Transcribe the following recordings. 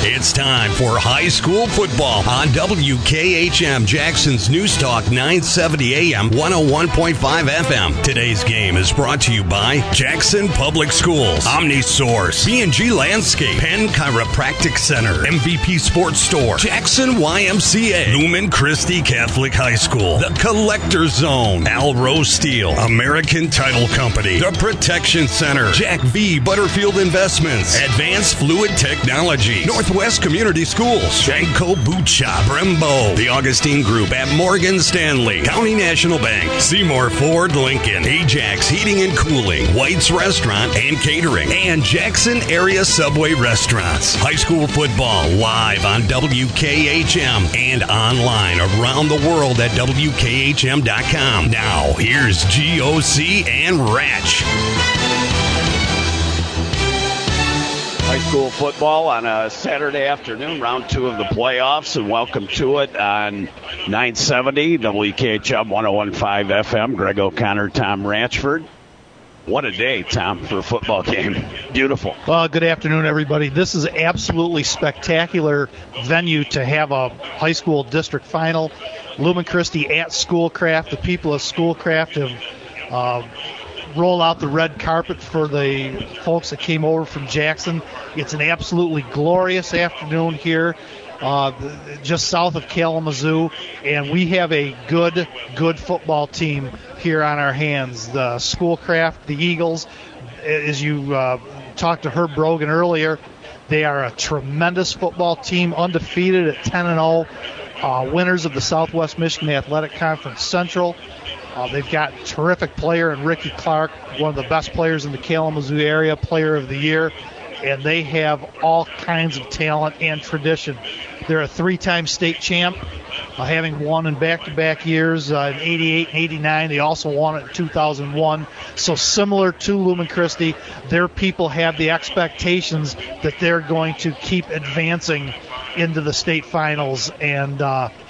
It's time for high school football on WKHM, Jackson's News Talk 970 AM, 101.5 FM. Today's game is brought to you by Jackson Public Schools, OmniSource, B&G Landscape, Penn Chiropractic Center, MVP Sports Store, Jackson YMCA, Lumen Christi Catholic High School, The Collector Zone, Alro Steel, American Title Company, The Protection Center, Jack V. Butterfield Investments, Advanced Fluid Technology, Northwest Community Schools, Shanko Boot Shop, Brembo, The Augustine Group at Morgan Stanley, County National Bank, Seymour Ford Lincoln, Ajax Heating and Cooling, White's Restaurant and Catering, and Jackson Area Subway Restaurants. High school football live on WKHM and online around the world at WKHM.com. Now, here's GOC and Ratch. High school football on a Saturday afternoon, round 2 of the playoffs, and welcome to it on 970 WKHM 101.5 FM. Greg O'Connor, Tom Ratchford. What a day, Tom, for a football game. Beautiful. Well, good afternoon, everybody. This is absolutely spectacular venue to have a high school district final. Lumen Christi at Schoolcraft. The people of Schoolcraft have roll out the red carpet for the folks that came over from Jackson. It's an absolutely glorious afternoon here just south of Kalamazoo, and we have a good football team here on our hands. The Schoolcraft, the Eagles, as you talked to Herb Brogan earlier, they are a tremendous football team, undefeated at 10-0, winners of the Southwest Michigan Athletic Conference Central. They've got a terrific player in Ricky Clark, one of the best players in the Kalamazoo area, player of the year, and they have all kinds of talent and tradition. They're a 3-time state champ, having won in back-to-back years in 88 and 89. They also won it in 2001. So similar to Lumen Christi, their people have the expectations that they're going to keep advancing into the state finals, and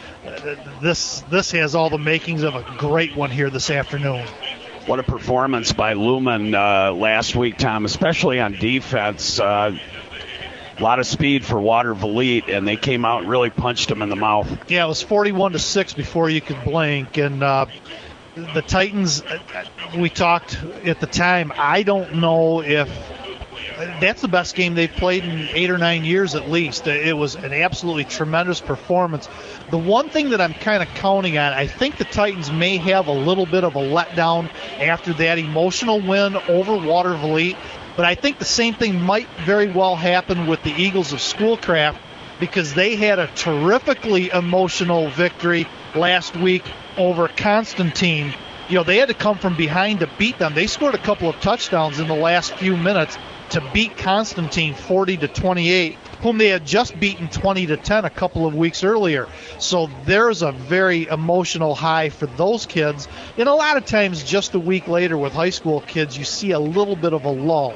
this has all the makings of a great one here this afternoon. What a performance by Lumen last week, Tom, especially on defense. A lot of speed for Water Valete, and they came out and really punched them in the mouth. Yeah, it was 41-6 before you could blink, and the Titans, we talked at the time, I don't know if that's the best game they've played in 8 or 9 years at least. It was an absolutely tremendous performance. The one thing that I'm kind of counting on, I think the Titans may have a little bit of a letdown after that emotional win over Water Valete, but I think the same thing might very well happen with the Eagles of Schoolcraft, because they had a terrifically emotional victory last week over Constantine. You know, they had to come from behind to beat them. They scored a couple of touchdowns in the last few minutes to beat Constantine 40-28, whom they had just beaten 20-10 a couple of weeks earlier. So there's a very emotional high for those kids. And a lot of times just a week later with high school kids, you see a little bit of a lull.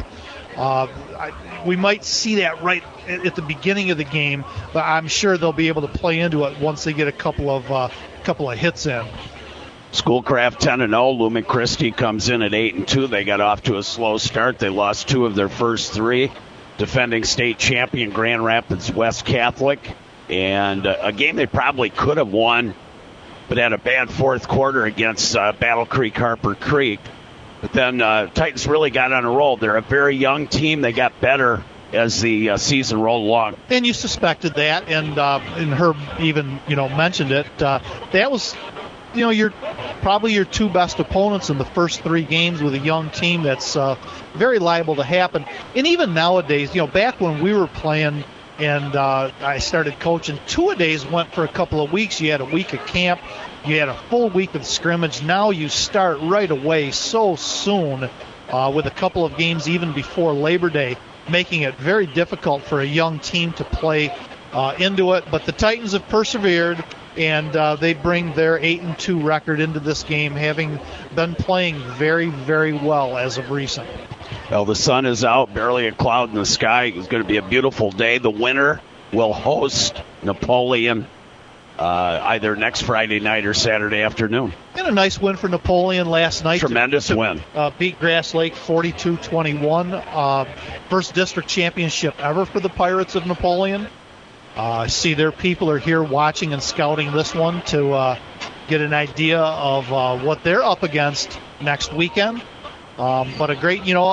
We might see that right at the beginning of the game, but I'm sure they'll be able to play into it once they get a couple of hits in. Schoolcraft 10-0. Lumen Christi comes in at 8-2. They got off to a slow start. They lost 2 of their first 3. Defending state champion Grand Rapids West Catholic, and a game they probably could have won, but had a bad fourth quarter against Battle Creek Harper Creek. But then Titans really got on a roll. They're a very young team. They got better as the season rolled along. And you suspected that, and Herb even mentioned it. That was probably your 2 best opponents in the first 3 games with a young team. That's very liable to happen. And even nowadays, back when we were playing and I started coaching, 2-a-days went for a couple of weeks. You had a week of camp. You had a full week of scrimmage. Now you start right away so soon with a couple of games even before Labor Day, making it very difficult for a young team to play into it. But the Titans have persevered, and they bring their 8-2 record into this game, having been playing very, very well as of recent. Well, the sun is out, barely a cloud in the sky. It's going to be a beautiful day. The winner will host Napoleon either next Friday night or Saturday afternoon. And a nice win for Napoleon last night. Tremendous win. Beat Grass Lake 42-21. First district championship ever for the Pirates of Napoleon. I see their people are here watching and scouting this one to get an idea of what they're up against next weekend. But a great, they're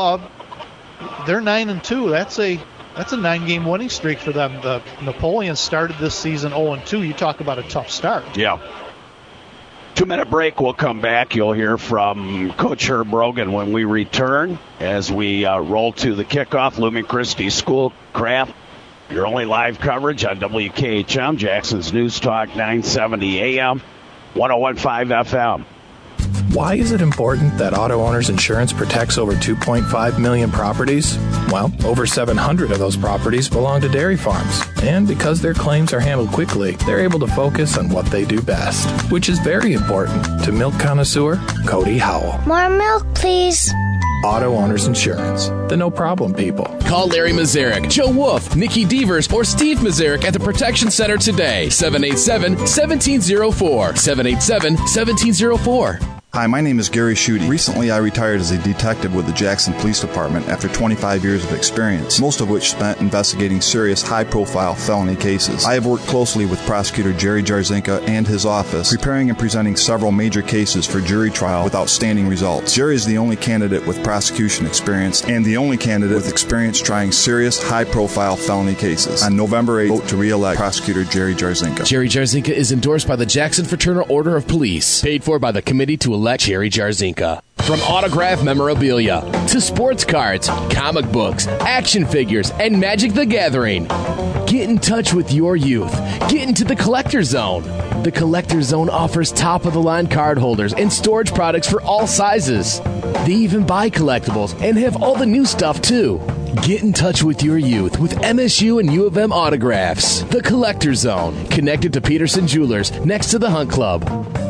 9-2. That's a 9-game winning streak for them. The Napoleons started this season 0-2. You talk about a tough start. Yeah. 2-minute break. We'll come back. You'll hear from Coach Herb Brogan when we return as we roll to the kickoff. Lumen Christi Schoolcraft. Your only live coverage on WKHM, Jackson's News Talk 970 AM, 101.5 FM. Why is it important that Auto Owners Insurance protects over 2.5 million properties? Well, over 700 of those properties belong to dairy farms. And because their claims are handled quickly, they're able to focus on what they do best, which is very important to milk connoisseur Cody Howell. More milk, please. Auto Owners Insurance, the no-problem people. Call Larry Mazarek, Joe Wolf, Nikki Devers, or Steve Mazarek at the Protection Center today. 787-1704. 787-1704. Hi, my name is Gary Schutte. Recently, I retired as a detective with the Jackson Police Department after 25 years of experience, most of which spent investigating serious, high-profile felony cases. I have worked closely with Prosecutor Jerry Jarzinka and his office, preparing and presenting several major cases for jury trial with outstanding results. Jerry is the only candidate with prosecution experience and the only candidate with experience trying serious, high-profile felony cases. On November 8th, vote to re-elect Prosecutor Jerry Jarzinka. Jerry Jarzinka is endorsed by the Jackson Fraternal Order of Police, paid for by the Committee to elect Jerry Jarzinka. From autograph memorabilia to sports cards, comic books, action figures, and Magic the Gathering. Get in touch with your youth. Get into the Collector Zone. The Collector Zone offers top-of-the-line card holders and storage products for all sizes. They even buy collectibles and have all the new stuff, too. Get in touch with your youth with MSU and U of M autographs. The Collector Zone, connected to Peterson Jewelers, next to the Hunt Club.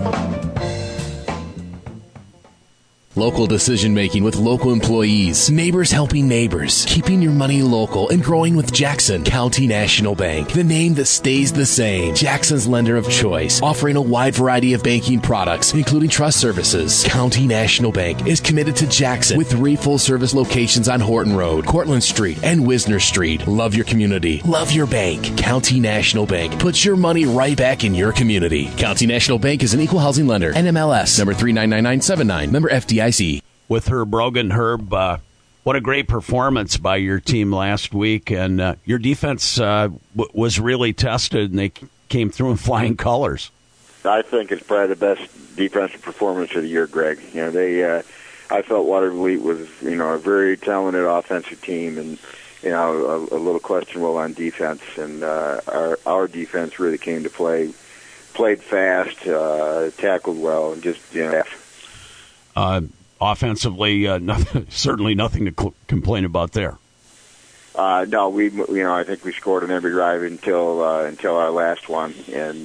Local decision-making with local employees. Neighbors helping neighbors. Keeping your money local and growing with Jackson County National Bank. The name that stays the same. Jackson's lender of choice. Offering a wide variety of banking products, including trust services. County National Bank is committed to Jackson with 3 full-service locations on Horton Road, Cortlandt Street, and Wisner Street. Love your community. Love your bank. County National Bank. Puts your money right back in your community. County National Bank is an equal housing lender. NMLS number 399979. Member FDIC. With Herb Brogan. Herb, what a great performance by your team last week, and your defense was really tested, and they came through in flying colors. I think it's probably the best defensive performance of the year, Greg. I felt Watervliet was, a very talented offensive team, and a little questionable on defense, and our defense really came to play, played fast, tackled well, and just offensively, certainly nothing to complain about there. No, I think we scored on every drive until our last one, and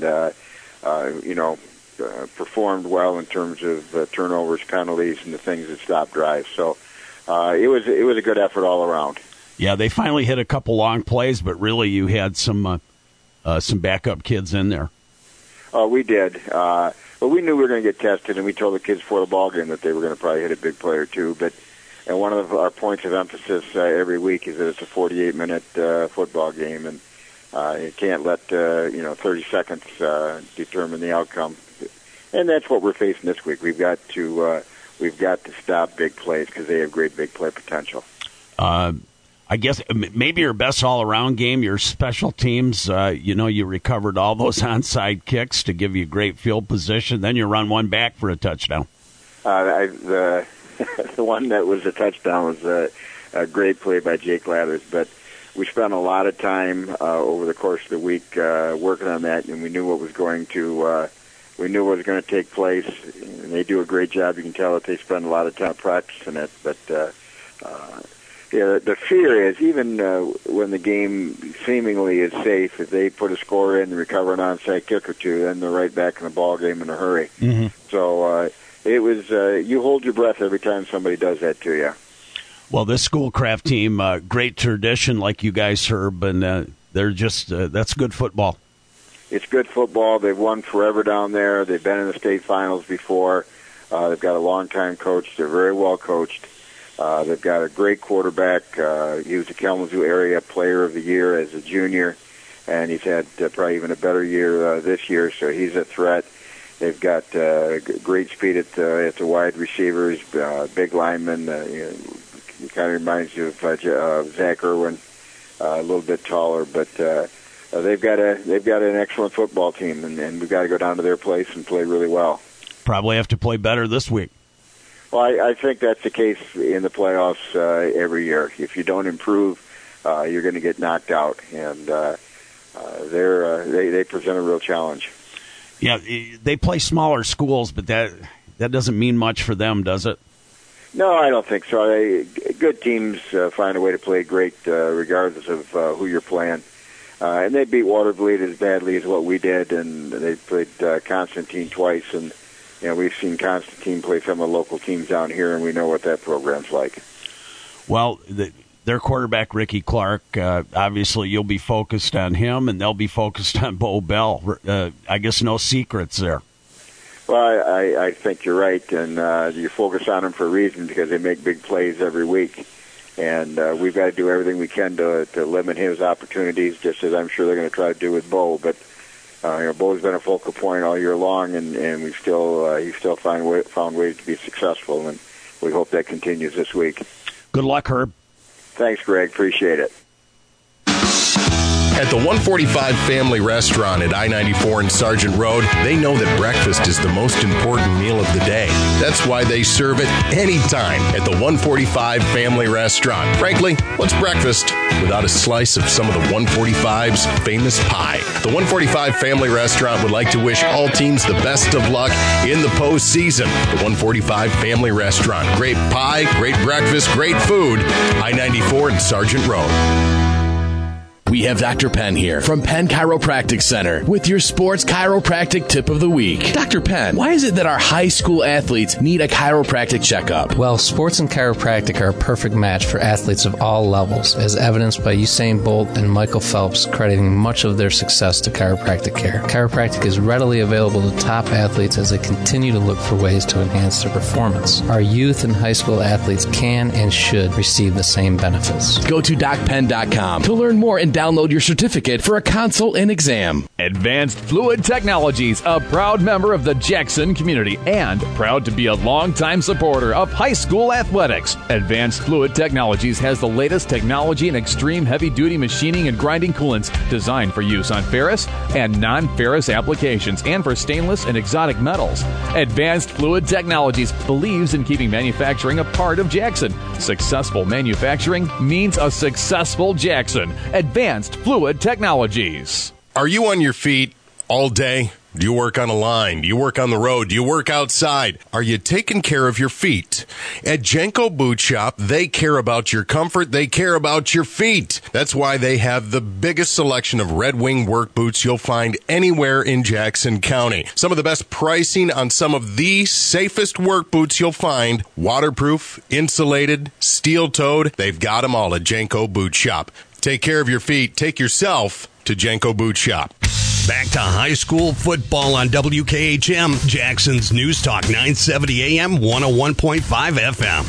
performed well in terms of turnovers, penalties, and the things that stopped drives. So it was a good effort all around. Yeah, they finally hit a couple long plays, but really you had some backup kids in there. We did. But we knew we were going to get tested, and we told the kids before the ball game that they were going to probably hit a big play or two. And one of our points of emphasis every week is that it's a 48-minute football game, and you can't let 30 seconds determine the outcome. And that's what we're facing this week. We've got to stop big plays because they have great big play potential. I guess maybe your best all-around game, your special teams, you recovered all those onside kicks to give you great field position. Then you run one back for a touchdown. The one that was a touchdown was a great play by Jake Lathers. But we spent a lot of time over the course of the week working on that, and we knew what was going to take place. And they do a great job. You can tell that they spend a lot of time practicing it. But the fear is, even when the game seemingly is safe, if they put a score in and recover an onside kick or two, then they're right back in the ball game in a hurry. Mm-hmm. So it was you hold your breath every time somebody does that to you. Well, this Schoolcraft team, great tradition like you guys, Herb, and they're just that's good football. It's good football. They've won forever down there. They've been in the state finals before. They've got a long-time coach. They're very well coached. They've got a great quarterback. He was the Kalamazoo Area Player of the Year as a junior. and he's had probably even a better year this year, so he's a threat. They've got great speed at the wide receivers, big linemen. He kind of reminds you of Zach Irwin, a little bit taller, but they've got an excellent football team, and we've got to go down to their place and play really well. Probably have to play better this week. Well, I think that's the case in the playoffs every year. If you don't improve, you're going to get knocked out, and they present a real challenge. Yeah, they play smaller schools, but that doesn't mean much for them, does it? No, I don't think so. Good teams find a way to play great regardless of who you're playing. And they beat Watervliet as badly as what we did, and they played Constantine twice. And we've seen Constantine play some of the local teams down here, and we know what that program's like. Well, their quarterback, Ricky Clark, obviously you'll be focused on him, and they'll be focused on Bo Bell. I guess no secrets there. Well, I think you're right, and you focus on them for a reason because they make big plays every week. And we've got to do everything we can to limit his opportunities, just as I'm sure they're going to try to do with Bo. But Bo's been a focal point all year long, and he's still found ways to be successful, and we hope that continues this week. Good luck, Herb. Thanks, Greg. Appreciate it. At the 145 Family Restaurant at I-94 and Sargent Road, they know that breakfast is the most important meal of the day. That's why they serve it anytime at the 145 Family Restaurant. Frankly, what's breakfast without a slice of some of the 145's famous pie? The 145 Family Restaurant would like to wish all teams the best of luck in the postseason. The 145 Family Restaurant. Great pie, great breakfast, great food. I-94 and Sargent Road. We have Dr. Penn here from Penn Chiropractic Center with your sports chiropractic tip of the week. Dr. Penn, why is it that our high school athletes need a chiropractic checkup? Well, sports and chiropractic are a perfect match for athletes of all levels, as evidenced by Usain Bolt and Michael Phelps crediting much of their success to chiropractic care. Chiropractic is readily available to top athletes as they continue to look for ways to enhance their performance. Our youth and high school athletes can and should receive the same benefits. Go to DocPenn.com to learn more and download your certificate for a consult and exam. Advanced Fluid Technologies, a proud member of the Jackson community and proud to be a longtime supporter of high school athletics. Advanced Fluid Technologies has the latest technology in extreme heavy-duty machining and grinding coolants designed for use on ferrous and non-ferrous applications and for stainless and exotic metals. Advanced Fluid Technologies believes in keeping manufacturing a part of Jackson. Successful manufacturing means a successful Jackson. Advanced Fluid Technologies. Are you on your feet all day? Do you work on a line? Do you work on the road? Do you work outside? Are you taking care of your feet? At Jenko Boot Shop, they care about your comfort. They care about your feet. That's why they have the biggest selection of Red Wing work boots you'll find anywhere in Jackson County. Some of the best pricing on some of the safest work boots you'll find. Waterproof, insulated, steel-toed. They've got them all at Jenko Boot Shop. Take care of your feet. Take yourself to Jenko Boot Shop. Back to high school football on WKHM, Jackson's News Talk 970 AM, 101.5 FM.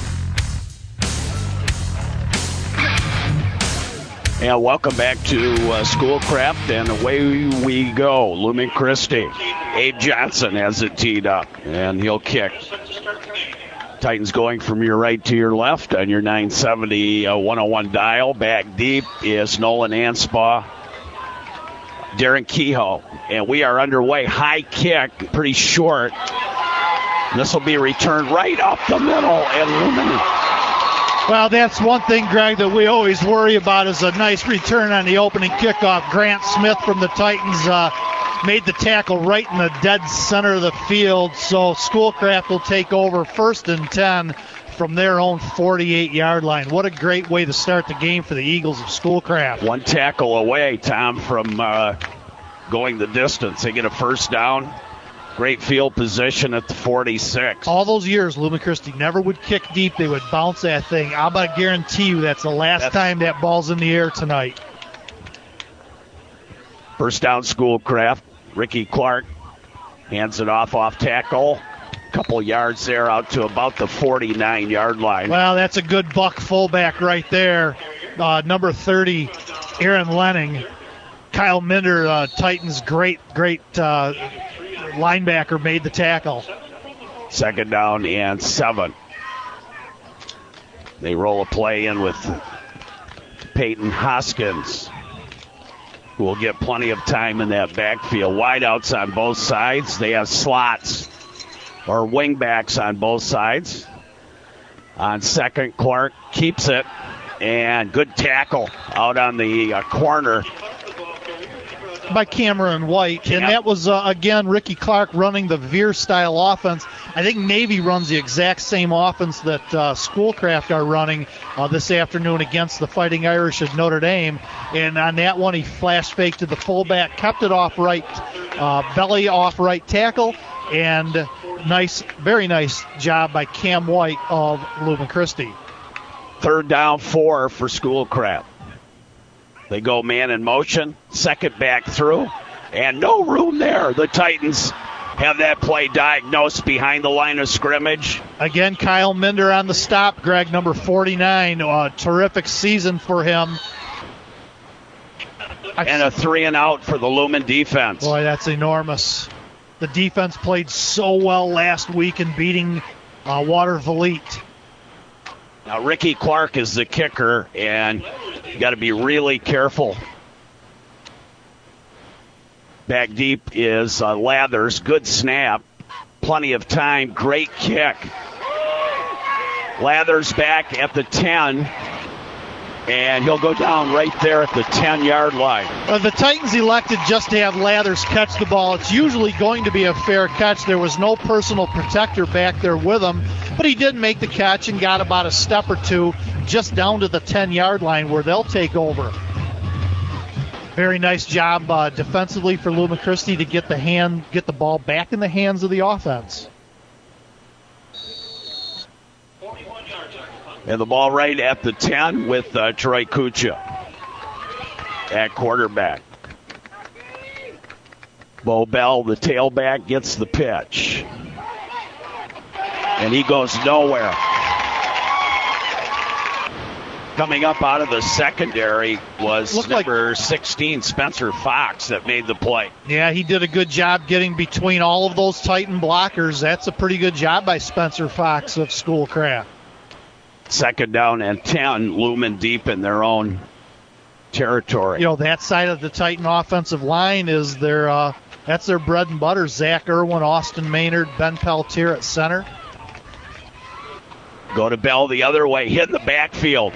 And welcome back to Schoolcraft, and away we go. Lumen Christi. Abe Johnson has it teed up, and he'll kick. Titans going from your right to your left on your 970 101 dial. Back deep is Nolan Anspaugh, Darren Kehoe, and we are underway. High kick, pretty short. This will be returned right up the middle, and Lumen. Well, that's one thing, Greg, that we always worry about is a nice return on the opening kickoff. Grant Smith from the Titans made the tackle right in the dead center of the field, so Schoolcraft will take over 1st and 10 from their own 48-yard line. What a great way to start the game for the Eagles of Schoolcraft. One tackle away, Tom, from going the distance. They get a first down. Great field position at the 46. All those years, Lumen Christi never would kick deep. They would bounce that thing. I'm about to guarantee you that's the last time that ball's in the air tonight. First down, Schoolcraft. Ricky Clark hands it off tackle. Couple yards there out to about the 49-yard line. Well, that's a good buck fullback right there. Number 30, Aaron Lenning, Kyle Minder, Titans' great linebacker, made the tackle. 2nd down and 7. They roll a play in with Peyton Hoskins, who will get plenty of time in that backfield. Wideouts on both sides. They have slots or wingbacks on both sides. On 2nd, Clark keeps it, and good tackle out on the corner by Cameron White. And that was, again, Ricky Clark running the Veer-style offense. I think Navy runs the exact same offense that Schoolcraft are running this afternoon against the Fighting Irish at Notre Dame. And on that one, he flash faked to the fullback, kept it off right, belly off right tackle, and very nice job by Cam White of Lumen Christi. 3rd down 4 for Schoolcraft. They go man in motion, 2nd back through, and no room there. The Titans have that play diagnosed behind the line of scrimmage. Again, Kyle Minder on the stop, Greg, number 49. Terrific season for him. And a 3-and-out for the Lumen defense. Boy, that's enormous. The defense played so well last week in beating Watervliet. Now, Ricky Clark is the kicker, and you got to be really careful. Back deep is Lathers. Good snap. Plenty of time. Great kick. Lathers back at the 10. And he'll go down right there at the 10-yard line. The Titans elected just to have Lathers catch the ball. It's usually going to be a fair catch. There was no personal protector back there with him, but he did make the catch and got about a step or two just down to the 10-yard line where they'll take over. Very nice job defensively for Lumen Christi to get the ball back in the hands of the offense. And the ball right at the 10 with Troy Kucha at quarterback. Bo Bell, the tailback, gets the pitch. And he goes nowhere. Coming up out of the secondary was number 16, Spencer Fox, that made the play. Yeah, he did a good job getting between all of those Titan blockers. That's a pretty good job by Spencer Fox of Schoolcraft. 2nd down and 10, Lumen deep in their own territory. You know, that side of the Titan offensive line is that's their bread and butter. Zach Irwin, Austin Maynard, Ben Peltier at center. Go to Bell the other way, hit in the backfield.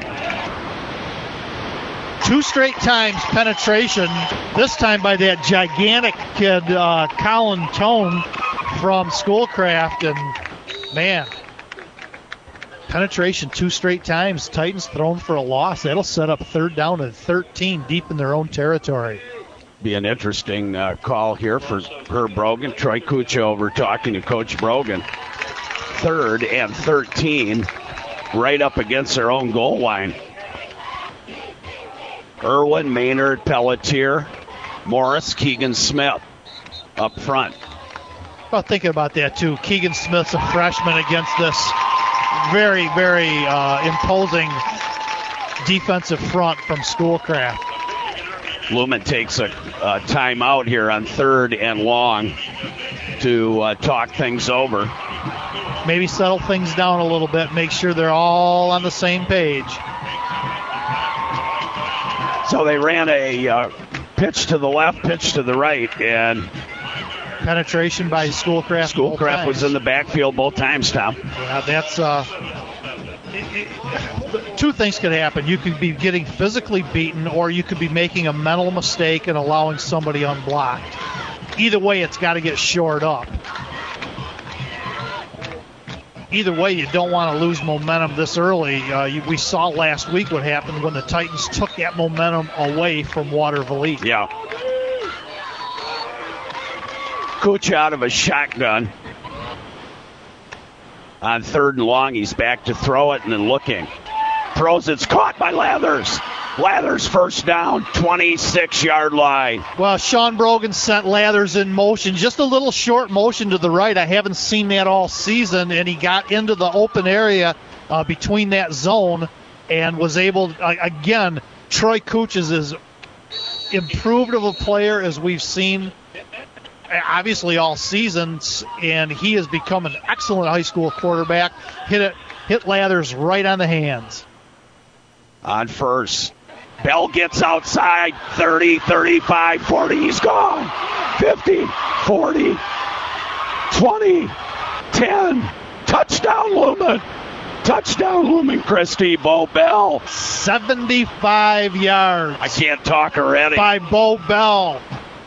2 straight times penetration, this time by that gigantic kid, Colin Tone from Schoolcraft. And, man, penetration 2 straight times. Titans thrown for a loss. That'll set up 3rd down and 13 deep in their own territory. Be an interesting call here for Herb Brogan. Troy Kucha over talking to Coach Brogan. 3rd and 13, right up against their own goal line. Irwin, Maynard, Pelletier, Morris, Keegan Smith up front. Well, thinking about that, too. Keegan Smith's a freshman against this very, very imposing defensive front from Schoolcraft. Lumen takes a timeout here on 3rd and long to talk things over. Maybe settle things down a little bit, make sure they're all on the same page. So they ran a pitch to the left, pitch to the right, and penetration by Schoolcraft. Schoolcraft was in the backfield both times, Tom. Yeah, that's 2 things could happen. You could be getting physically beaten, or you could be making a mental mistake and allowing somebody unblocked. Either way, it's got to get shored up. Either way, you don't want to lose momentum this early. We saw last week what happened when the Titans took that momentum away from Watervliet. Yeah. Kucha out of a shotgun. On 3rd and long, he's back to throw it and then looking. Throws, it's caught by Lathers. Lathers 1st down, 26-yard line. Well, Sean Brogan sent Lathers in motion, just a little short motion to the right. I haven't seen that all season, and he got into the open area between that zone and was able, again, Troy Kuchas is improved of a player as we've seen, obviously, all seasons, and he has become an excellent high school quarterback. Hit Lathers right on the hands. On first. Bell gets outside, 30, 35, 40. He's gone. 50, 40, 20, 10. Touchdown, Lumen. Touchdown, Lumen Christi. Bo Bell. 75 yards. I can't talk already. By Bo Bell.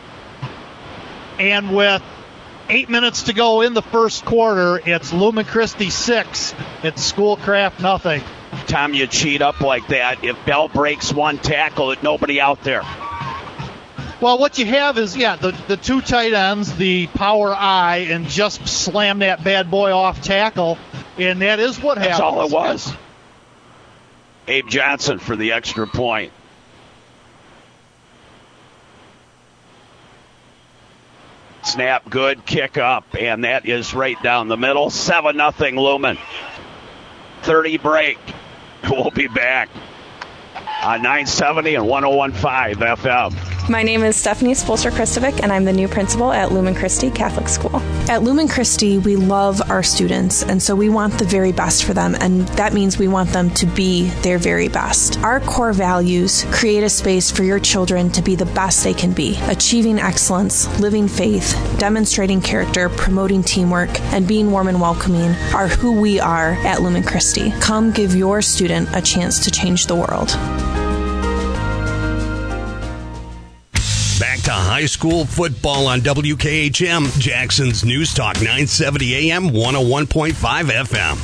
And with 8 minutes to go in the first quarter, it's Lumen Christi 6. It's Schoolcraft nothing. Time you cheat up like that, if Bell breaks one tackle, there's nobody out there. Well, what you have is, the two tight ends, the power I, and just slam that bad boy off tackle, and that is what happens. That's all it was. Abe Johnson for the extra point. Snap, good, kick up, and that is right down the middle. 7-0 Lumen. 30 break. We'll be back on 970 and 101.5 FM. My name is Stephanie Spolster-Kristovic, and I'm the new principal at Lumen Christi Catholic School. At Lumen Christi, we love our students, and so we want the very best for them, and that means we want them to be their very best. Our core values create a space for your children to be the best they can be, achieving excellence, living faith, demonstrating character, promoting teamwork, and being warm and welcoming are who we are at Lumen Christi. Come give your student a chance to change the world. Back to high school football on WKHM, Jackson's News Talk 970 AM, 101.5 FM.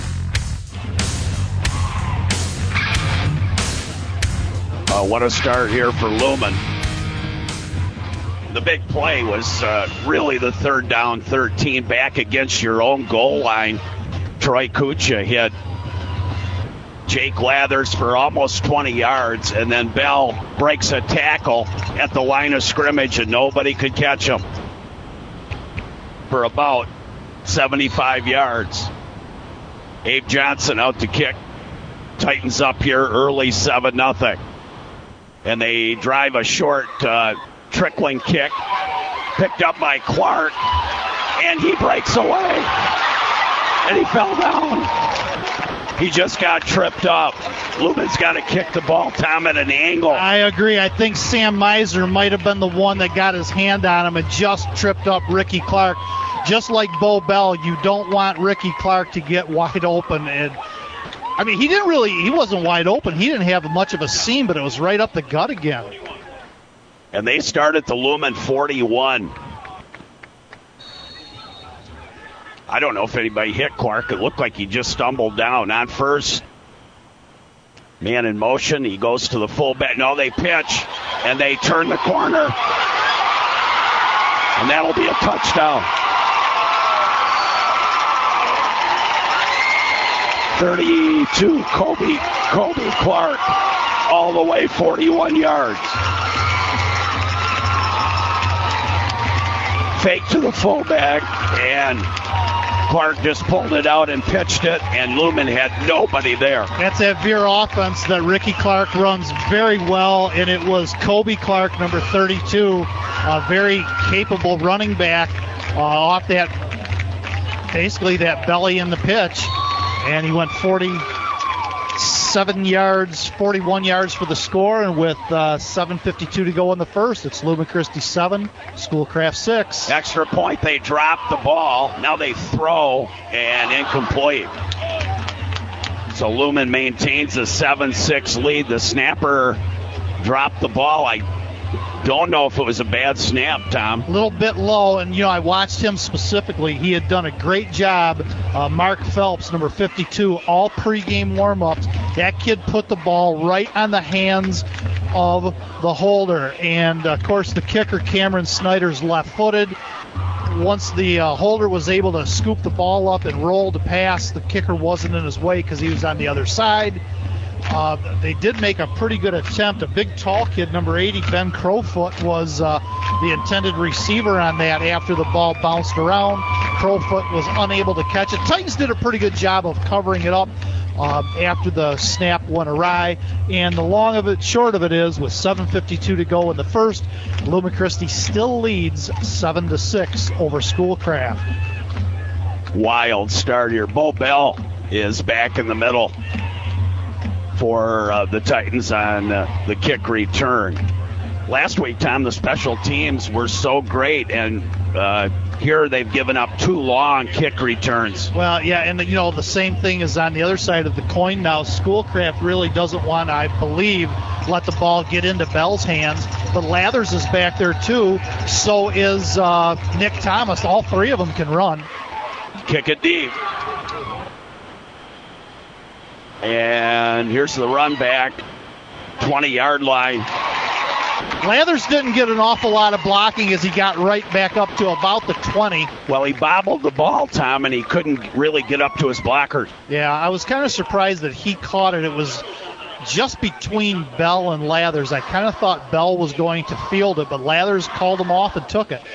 What a start here for Lumen. The big play was really the third down 13 back against your own goal line. Troy Kucha hit Jake Lathers for almost 20 yards, and then Bell breaks a tackle at the line of scrimmage, and nobody could catch him for about 75 yards. Abe Johnson out to kick. Titans up here early, 7-0. And they drive a short trickling kick, picked up by Clark, and he breaks away. And he fell down. He just got tripped up. Lumen's got to kick the ball, Tom, at an angle. I agree. I think Sam Miser might have been the one that got his hand on him and just tripped up Ricky Clark. Just like Bo Bell, you don't want Ricky Clark to get wide open. And I mean, he wasn't wide open. He didn't have much of a seam, but it was right up the gut again. And they start at the Lumen 41. I don't know if anybody hit Clark. It looked like he just stumbled down. On first, man in motion. He goes to the fullback. No, they pitch, and they turn the corner. And that'll be a touchdown. 32, Kobe Clark, all the way 41 yards. Fake to the fullback, and Clark just pulled it out and pitched it, and Lumen had nobody there. That's that veer offense that Ricky Clark runs very well, and it was Kobe Clark, number 32, a very capable running back off that, basically that belly in the pitch, and he went 41 yards for the score, and with 7:52 to go in the first, it's Lumen Christi 7, Schoolcraft 6. Extra point, they drop the ball. Now they throw, and incomplete. So Lumen maintains a 7-6 lead. The snapper dropped the ball. I don't know if it was a bad snap, Tom. A little bit low, and, I watched him specifically. He had done a great job. Mark Phelps, number 52, all pregame warm-ups. That kid put the ball right on the hands of the holder. And, of course, the kicker, Cameron Snyder's left-footed. Once the holder was able to scoop the ball up and roll to pass, the kicker wasn't in his way because he was on the other side. They did make a pretty good attempt. A big, tall kid, number 80, Ben Crowfoot, was the intended receiver on that after the ball bounced around. Crowfoot was unable to catch it. Titans did a pretty good job of covering it up. after the snap went awry. And the long of it, short of it is, with 7:52 to go in the first, Lumen Christi still leads 7-6 over Schoolcraft. Wild start here. Bo Bell is back in the middle for the Titans on the kick return. Last week, Tom, the special teams were so great, and here they've given up 2 long kick returns. Well, yeah, and the same thing is on the other side of the coin now. Schoolcraft really doesn't want, I believe, let the ball get into Bell's hands, but Lathers is back there too. So is Nick Thomas. All 3 of them can run. Kick it deep. And here's the run back, 20-yard line. Lathers didn't get an awful lot of blocking as he got right back up to about the 20. Well, he bobbled the ball, Tom, and he couldn't really get up to his blockers. Yeah, I was kind of surprised that he caught it. It was just between Bell and Lathers. I kind of thought Bell was going to field it, but Lathers called him off and took it.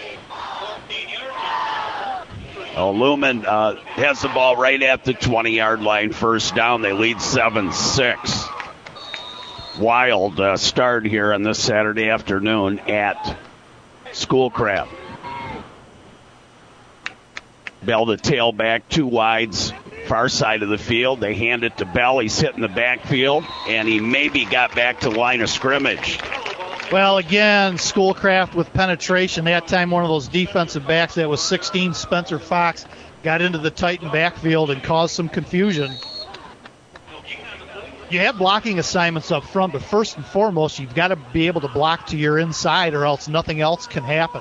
Well, Lumen has the ball right at the 20-yard line, first down. They lead 7-6. Wild start here on this Saturday afternoon at Schoolcraft. Bell the tailback, 2 wides, far side of the field. They hand it to Bell. He's hitting the backfield, and he maybe got back to the line of scrimmage. Well, again, Schoolcraft with penetration. That time one of those defensive backs that was 16, Spencer Fox, got into the Titan backfield and caused some confusion. You have blocking assignments up front, but first and foremost, you've got to be able to block to your inside or else nothing else can happen.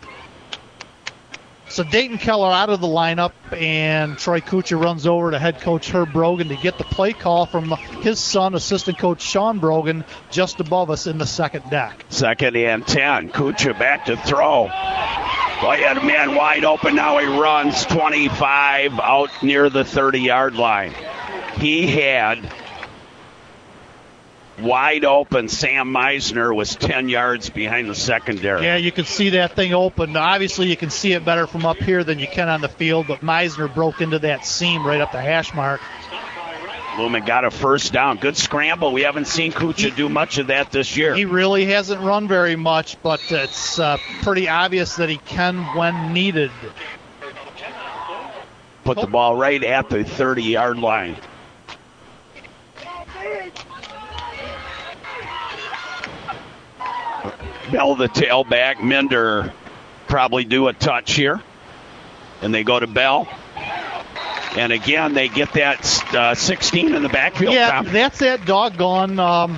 So Dayton Keller out of the lineup, and Troy Kucha runs over to head coach Herb Brogan to get the play call from his son, assistant coach Sean Brogan, just above us in the second deck. 2nd and 10. Kucha back to throw. Boy, he had a man wide open. Now he runs 25 out near the 30-yard line. He had wide open. Sam Meisner was 10 yards behind the secondary. Yeah, you can see that thing open. Obviously, you can see it better from up here than you can on the field, but Meisner broke into that seam right up the hash mark. Lumen got a first down. Good scramble. We haven't seen Kucha do much of that this year. He really hasn't run very much, but it's pretty obvious that he can when needed. Put the ball right at the 30-yard line. Bell the tailback. Minder probably do a touch here. And they go to Bell. And again, they get that 16 in the backfield. Yeah, that's that doggone.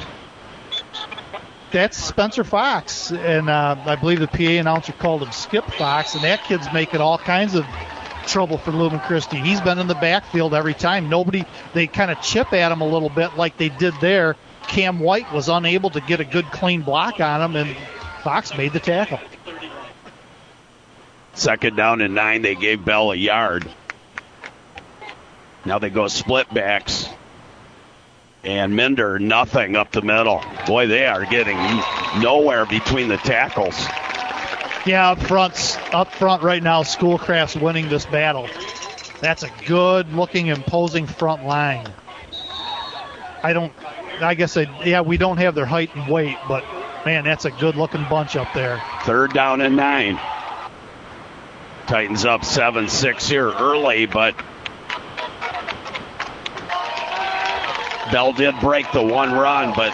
That's Spencer Fox. And I believe the PA announcer called him Skip Fox. And that kid's making all kinds of trouble for Lumen Christi. He's been in the backfield every time. They kind of chip at him a little bit like they did there. Cam White was unable to get a good clean block on him, and Fox made the tackle. 2nd down and 9. They gave Bell a yard. Now they go split backs. And Minder, nothing up the middle. Boy, they are getting nowhere between the tackles. Yeah, up front right now, Schoolcraft's winning this battle. That's a good-looking, imposing front line. We don't have their height and weight, but, man, that's a good-looking bunch up there. 3rd down and 9. Titans up 7-6 here early, but Bell did break the one run, but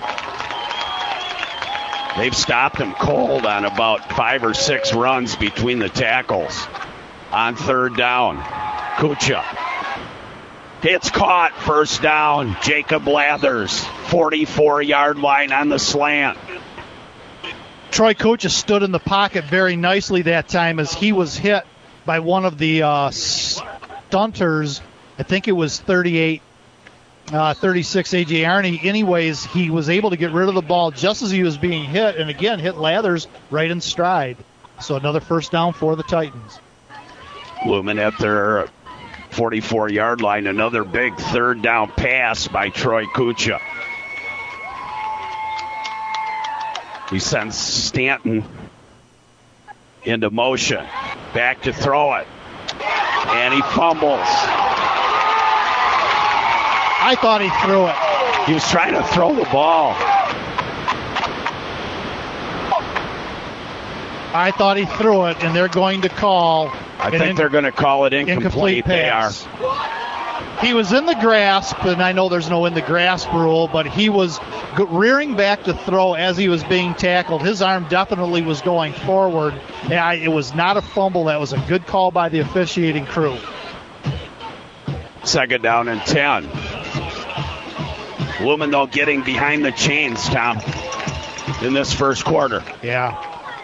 they've stopped him cold on about 5 or 6 runs between the tackles. On 3rd down, Kucha. It's caught, first down. Jacob Lathers, 44-yard line on the slant. Troy Kucha stood in the pocket very nicely that time as he was hit by one of the stunters. I think it was 36 A.J. Arney. Anyways, he was able to get rid of the ball just as he was being hit, and again hit Lathers right in stride. So another first down for the Titans. Lumen at their 44-yard line. Another big 3rd down pass by Troy Kucha. He sends Stanton into motion. Back to throw it. And he fumbles. I thought he threw it. He was trying to throw the ball. I thought he threw it, and they're going to call. I think they're going to call it incomplete. They are. He was in the grasp, and I know there's no in the grasp rule, but he was rearing back to throw as he was being tackled. His arm definitely was going forward. It was not a fumble. That was a good call by the officiating crew. 2nd down and 10. Lumen, though, getting behind the chains, Tom, in this first quarter. Yeah.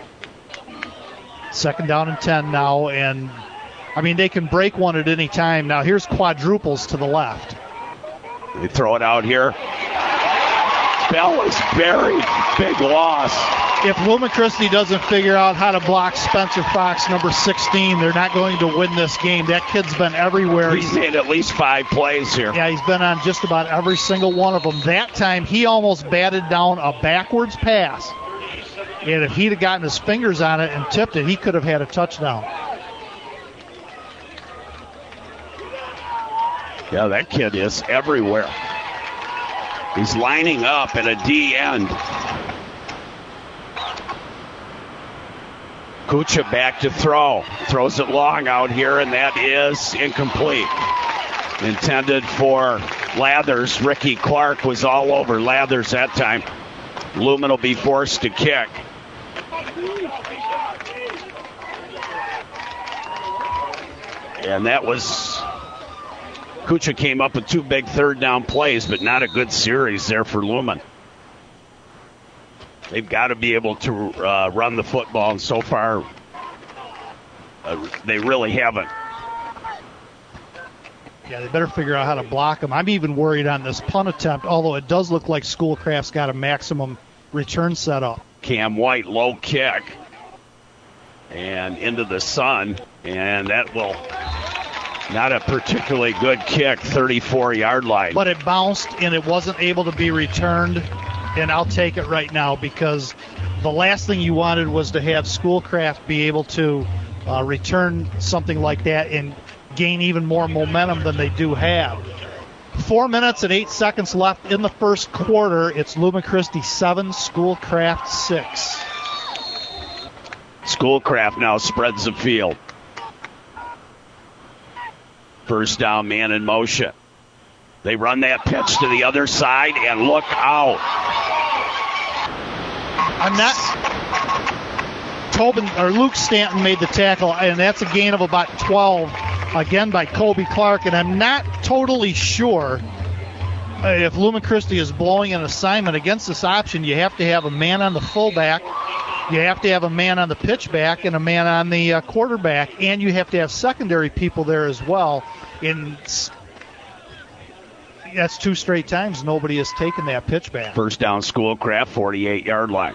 2nd down and 10 now, and they can break one at any time. Now here's quadruples to the left. They throw it out here. Bell is buried. Big loss. If Lumen Christi doesn't figure out how to block Spencer Fox, number 16, they're not going to win this game. That kid's been everywhere. He's made at least 5 plays here. Yeah, he's been on just about every single one of them. That time, he almost batted down a backwards pass. And if he'd have gotten his fingers on it and tipped it, he could have had a touchdown. Yeah, that kid is everywhere. He's lining up at a D end. Kucha back to throw. Throws it long out here, and that is incomplete. Intended for Lathers. Ricky Clark was all over Lathers that time. Lumen will be forced to kick. And that was... Kucha came up with 2 big 3rd down plays, but not a good series there for Lumen. They've got to be able to run the football, and so far they really haven't. Yeah, they better figure out how to block them. I'm even worried on this punt attempt, although it does look like Schoolcraft's got a maximum return set up. Cam White, low kick, and into the sun, and that will... Not a particularly good kick, 34-yard line. But it bounced, and it wasn't able to be returned, and I'll take it right now because the last thing you wanted was to have Schoolcraft be able to return something like that and gain even more momentum than they do have. 4 minutes and 8 seconds left in the first quarter. It's Lumen Christi 7, Schoolcraft 6. Schoolcraft now spreads the field. First down, man in motion. They run that pitch to the other side, and look out. Luke Stanton made the tackle, and that's a gain of about 12, again by Kobe Clark, and I'm not totally sure if Lumen Christi is blowing an assignment against this option. You have to have a man on the fullback, you have to have a man on the pitchback, and a man on the quarterback, and you have to have secondary people there as well. That's 2 straight times nobody has taken that pitchback. First down, Schoolcraft, 48-yard line.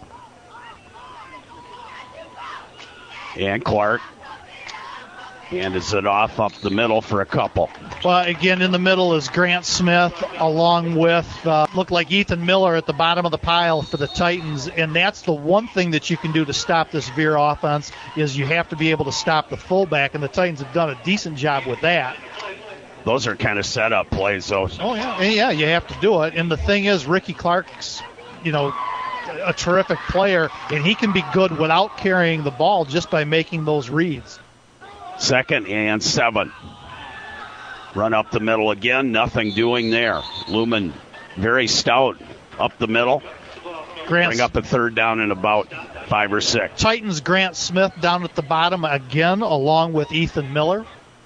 And Clark hands it off up the middle for a couple. Well, again, in the middle is Grant Smith, along with, looked like Ethan Miller at the bottom of the pile for the Titans. And that's the one thing that you can do to stop this Veer offense is you have to be able to stop the fullback, and the Titans have done a decent job with that. Those are kind of set-up plays, though. Oh, yeah. Yeah, you have to do it. And the thing is, Ricky Clark's, a terrific player, and he can be good without carrying the ball just by making those reads. 2nd and 7. Run up the middle again. Nothing doing there. Lumen very stout up the middle. Bring up a 3rd down in about 5 or 6. Titans Grant Smith down at the bottom again, along with Ethan Miller.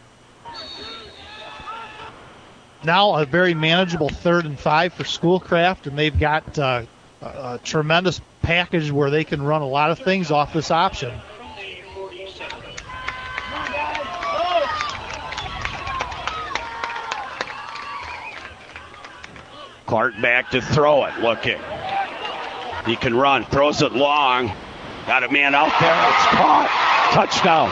Now a very manageable 3rd and 5 for Schoolcraft, and they've got a tremendous package where they can run a lot of things off this option. Clark back to throw it, looking. He can run, throws it long. Got a man out there, it's caught. Touchdown.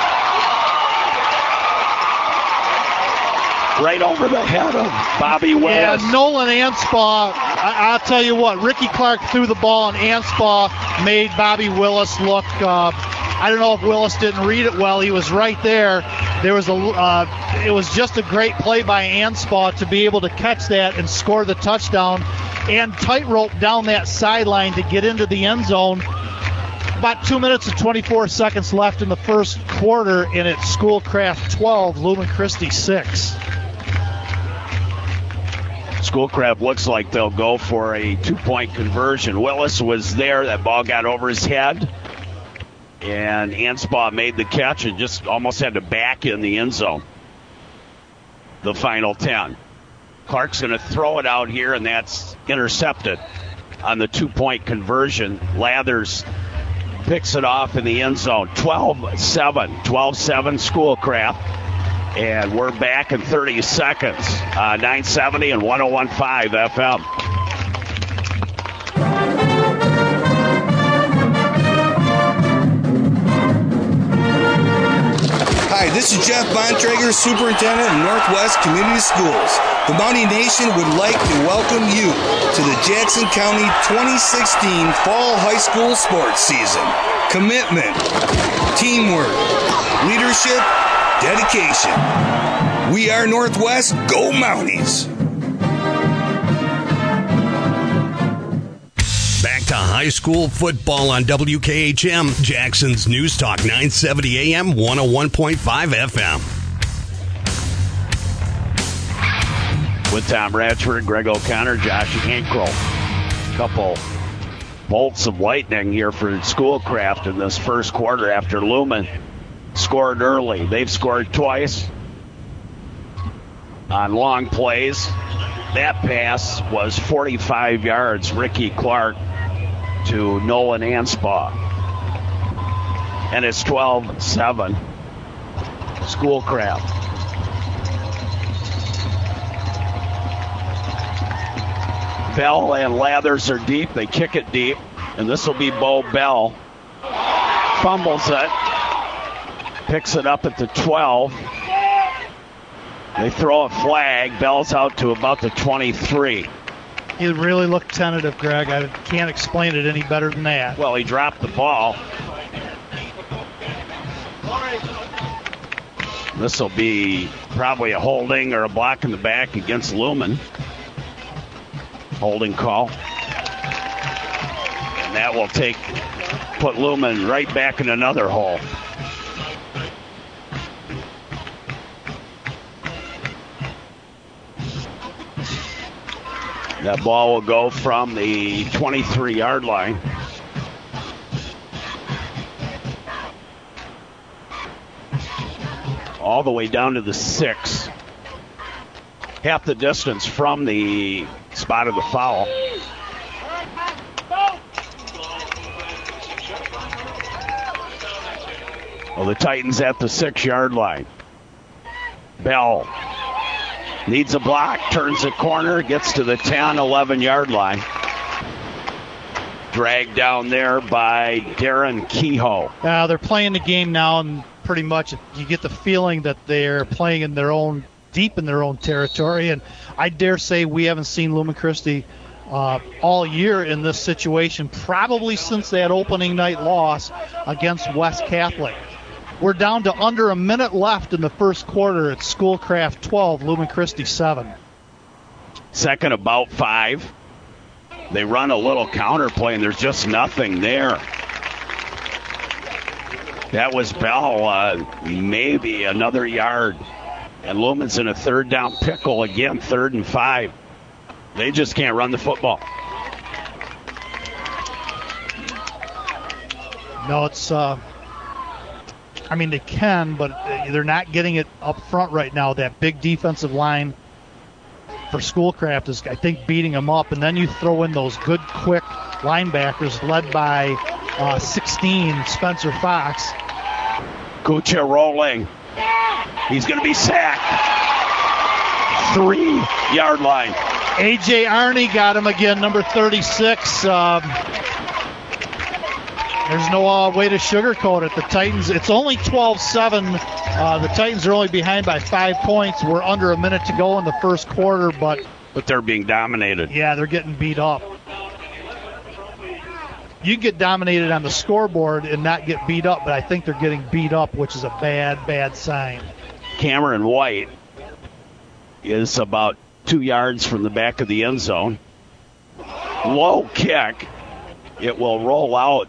Right over the head of Bobby Willis. Yeah, Nolan Anspaugh, I'll tell you what, Ricky Clark threw the ball and Anspaugh made Bobby Willis look, I don't know if Willis didn't read it well. He was right there, It was just a great play by Anspaugh to be able to catch that and score the touchdown and tightrope down that sideline to get into the end zone. About 2 minutes and 24 seconds left in the first quarter, and it's Schoolcraft 12, Lumen Christi 6. Schoolcraft looks like they'll go for a 2-point conversion. Willis was there. That ball got over his head. And Anspaugh made the catch and just almost had to back in the end zone. The final 10. Clark's going to throw it out here, and that's intercepted on the 2-point conversion. Lathers picks it off in the end zone. 12-7 Schoolcraft. And we're back in 30 seconds. 970 and 101.5 FM. Hi, this is Jeff Bontrager, Superintendent of Northwest Community Schools. The Mountie Nation would like to welcome you to the Jackson County 2016 Fall High School Sports Season. Commitment, teamwork, leadership, dedication. We are Northwest. Go Mounties! Back to high school football on WKHM, Jackson's News Talk 970 AM, 101.5 FM. With Tom Ratchford, Greg O'Connor, Josh Ankro. Couple bolts of lightning here for Schoolcraft in this first quarter after Lumen scored early. They've scored twice on long plays. That pass was 45 yards, Ricky Clark to Nolan Anspaugh. And it's 12-7 Schoolcraft. Bell and Lathers are deep. They kick it deep. And this will be Bo Bell. Fumbles it. Picks it up at the 12. They throw a flag. Bell's out to about the 23. He really looked tentative, Greg. I can't explain it any better than that. Well, he dropped the ball. This will be probably a holding or a block in the back against Lumen. Holding call. And that will put Lumen right back in another hole. That ball will go from the 23-yard line. All the way down to the 6. Half the distance from the spot of the foul. Well, the Titans at the 6-yard line. Bell needs a block, turns the corner, gets to the 10, 11-yard line. Dragged down there by Darren Kehoe. They're playing the game now, and pretty much you get the feeling that they're playing in their own, deep in their own territory. And I dare say we haven't seen Lumen Christi all year in this situation, probably since that opening night loss against West Catholic. We're down to under a minute left in the first quarter. It's Schoolcraft 12, Lumen Christi 7. Second about 5. They run a little counterplay, and there's just nothing there. That was Bell, maybe another yard. And Lumen's in a third down pickle again, 3rd and 5. They just can't run the football. No, it's... they can, but they're not getting it up front right now. That big defensive line for Schoolcraft is, I think, beating them up. And then you throw in those good, quick linebackers led by 16, Spencer Fox. Kucha rolling. He's going to be sacked. 3-yard line. A.J. Arney got him again, number 36. There's no way to sugarcoat it. The Titans, it's only 12-7. The Titans are only behind by 5 points. We're under a minute to go in the first quarter, but they're being dominated. Yeah, they're getting beat up. You get dominated on the scoreboard and not get beat up, but I think they're getting beat up, which is a bad, bad sign. Cameron White is about 2 yards from the back of the end zone. Low kick. It will roll out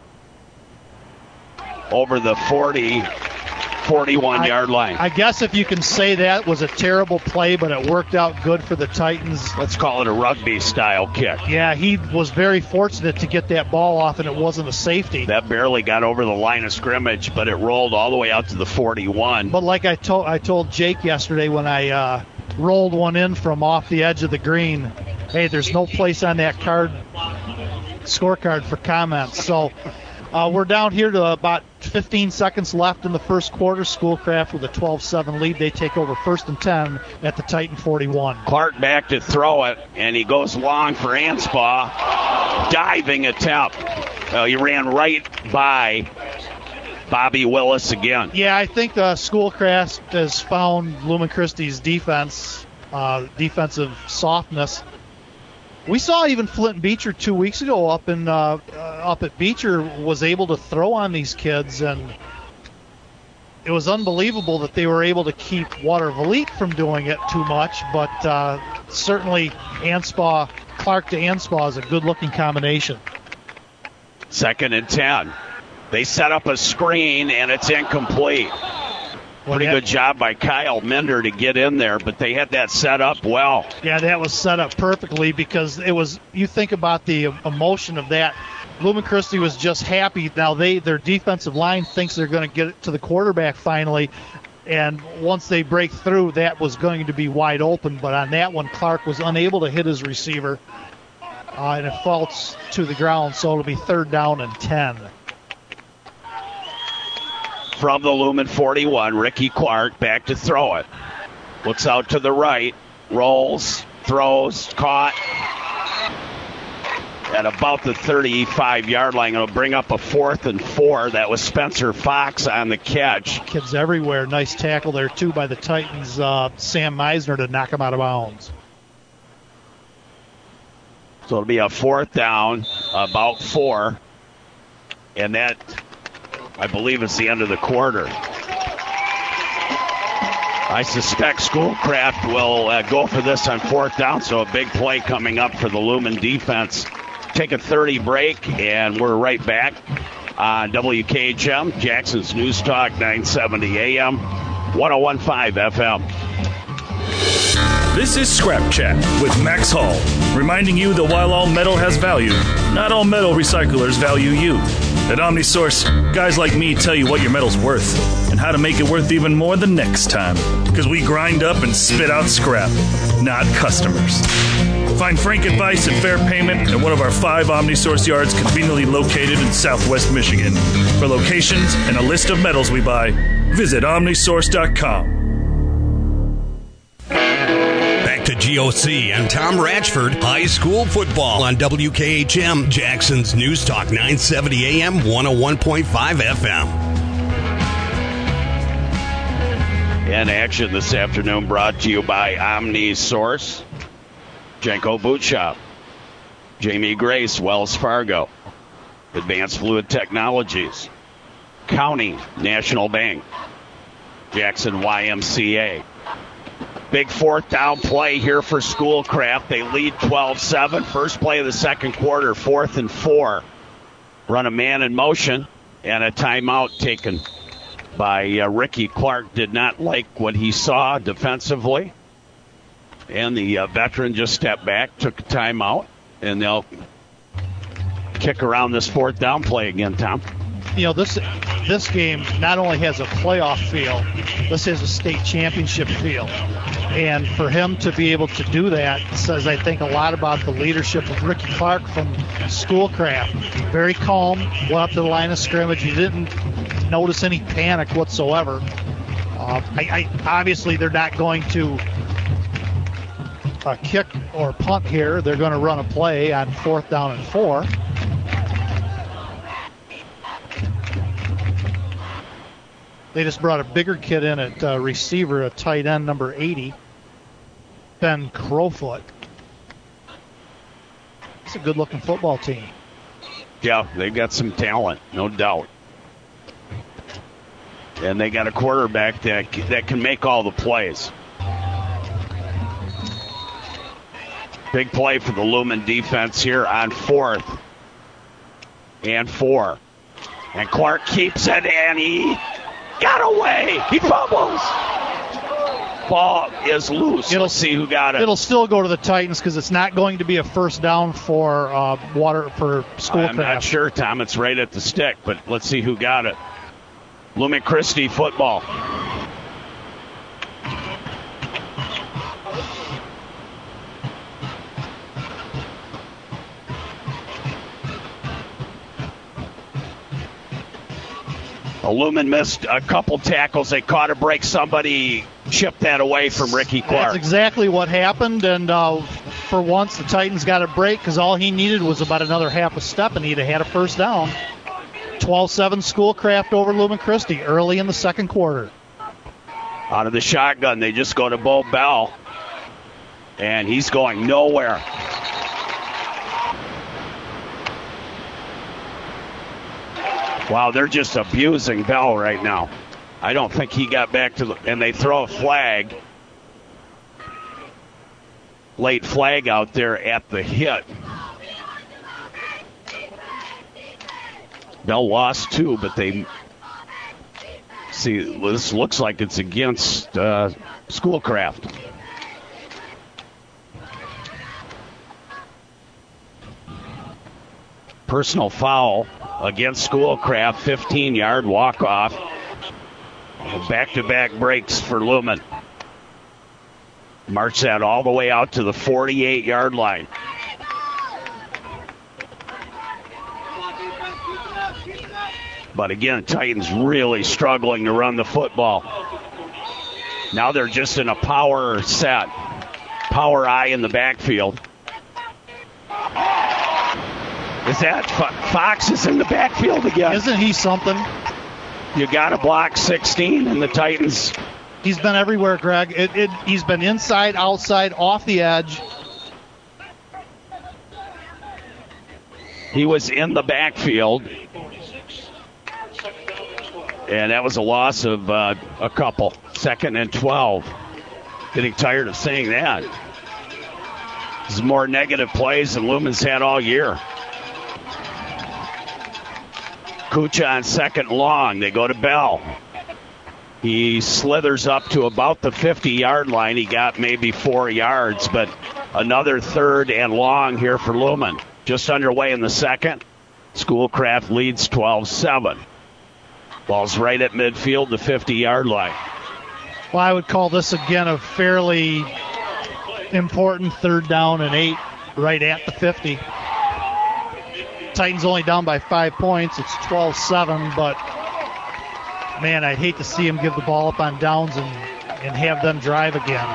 over the 41-yard line. I guess if you can say that was a terrible play, but it worked out good for the Titans. Let's call it a rugby-style kick. Yeah, he was very fortunate to get that ball off, and it wasn't a safety. That barely got over the line of scrimmage, but it rolled all the way out to the 41. But like I told Jake yesterday when I rolled one in from off the edge of the green, hey, there's no place on that scorecard for comments. So we're down here to about 15 seconds left in the first quarter. Schoolcraft with a 12-7 lead. They take over 1st and 10 at the Titan 41. Clark back to throw it, and he goes long for Anspaugh. Diving attempt. He ran right by Bobby Willis again. Yeah, I think Schoolcraft has found Lumen Christi's defensive softness. We saw even Flint Beecher 2 weeks ago up at Beecher was able to throw on these kids, and it was unbelievable that they were able to keep Watervliet from doing it too much. But certainly Clark to Anspaugh is a good-looking combination. 2nd and 10. They set up a screen, and it's incomplete. Pretty good job by Kyle Minder to get in there, but they had that set up well. Yeah, that was set up perfectly because you think about the emotion of that. Lumen Christi was just happy. Now their defensive line thinks they're going to get it to the quarterback finally, and once they break through, that was going to be wide open. But on that one, Clark was unable to hit his receiver, and it falls to the ground, so it'll be 3rd down and 10. From the Lumen 41, Ricky Clark back to throw it. Looks out to the right, rolls, throws, caught at about the 35-yard line. It'll bring up a 4th and 4. That was Spencer Fox on the catch. Kids everywhere. Nice tackle there, too, by the Titans. Sam Meisner to knock him out of bounds. So it'll be a 4th down, about 4. And that, I believe, is the end of the quarter. I suspect Schoolcraft will go for this on 4th down, so a big play coming up for the Lumen defense. Take a 30 break, and we're right back on WKHM, Jackson's News Talk, 970 AM, 101.5 FM. This is Scrap Chat with Max Hall, reminding you that while all metal has value, not all metal recyclers value you. At OmniSource, guys like me tell you what your metal's worth and how to make it worth even more the next time. Because we grind up and spit out scrap, not customers. Find frank advice and fair payment at one of our 5 OmniSource yards conveniently located in Southwest Michigan. For locations and a list of metals we buy, visit OmniSource.com. To GOC and Tom Ratchford, high school football on WKHM, Jackson's News Talk, 970 AM, 101.5 FM. In action this afternoon brought to you by OmniSource, Jenko Boot Shop, Jamie Grace, Wells Fargo, Advanced Fluid Technologies, County National Bank, Jackson YMCA. Big 4th down play here for Schoolcraft. They lead 12-7. First play of the second quarter, 4th and 4. Run a man in motion, and a timeout taken by Ricky Clark. Did not like what he saw defensively. And the veteran just stepped back, took a timeout, and they'll kick around this 4th down play again, Tom. You know, this game not only has a playoff feel, this has a state championship feel. And for him to be able to do that says, I think, a lot about the leadership of Ricky Clark from Schoolcraft. Very calm, went up to the line of scrimmage. He didn't notice any panic whatsoever. Obviously, they're not going to kick or punt here. They're going to run a play on 4th down and 4. They just brought a bigger kid in at receiver, a tight end, number 80, Ben Crowfoot. It's a good-looking football team. Yeah, they've got some talent, no doubt. And they got a quarterback that can make all the plays. Big play for the Lumen defense here on 4th and 4. And Clark keeps it, and he got away. He fumbles. Ball is loose. We'll see who got it. It'll still go to the Titans because it's not going to be a first down for Schoolcraft. I'm not sure, Tom. It's right at the stick, but let's see who got it. Lumen Christi football. Lumen missed a couple tackles. They caught a break. Somebody chipped that away from Ricky Clark. That's exactly what happened, and for once the Titans got a break because all he needed was about another half a step, and he'd have had a first down. 12-7 Schoolcraft over Lumen Christi early in the second quarter. Out of the shotgun, they just go to Bo Bell, and he's going nowhere. Wow, they're just abusing Bell right now. I don't think he got back to the... And they throw a flag. Late flag out there at the hit. Bell lost 2, but they... See, this looks like it's against Schoolcraft. Personal foul against Schoolcraft, 15-yard walk-off. Back-to-back breaks for Lumen. March that all the way out to the 48-yard line. But again, Titans really struggling to run the football. Now they're just in a power set. Power I in the backfield. Is that Fox is in the backfield again? Isn't he something? You got to block 16, and the Titans. He's been everywhere, Greg. He's been inside, outside, off the edge. He was in the backfield. And that was a loss of a couple. 2nd and 12. Getting tired of saying that. This is more negative plays than Lumen's had all year. Kucha on 2nd long. They go to Bell. He slithers up to about the 50-yard line. He got maybe 4 yards, but another 3rd and long here for Lumen. Just underway in the second. Schoolcraft leads 12-7. Ball's right at midfield, the 50-yard line. Well, I would call this again a fairly important 3rd down and 8 right at the 50. Titans only down by 5 points. It's 12-7, but, man, I'd hate to see him give the ball up on downs and have them drive again.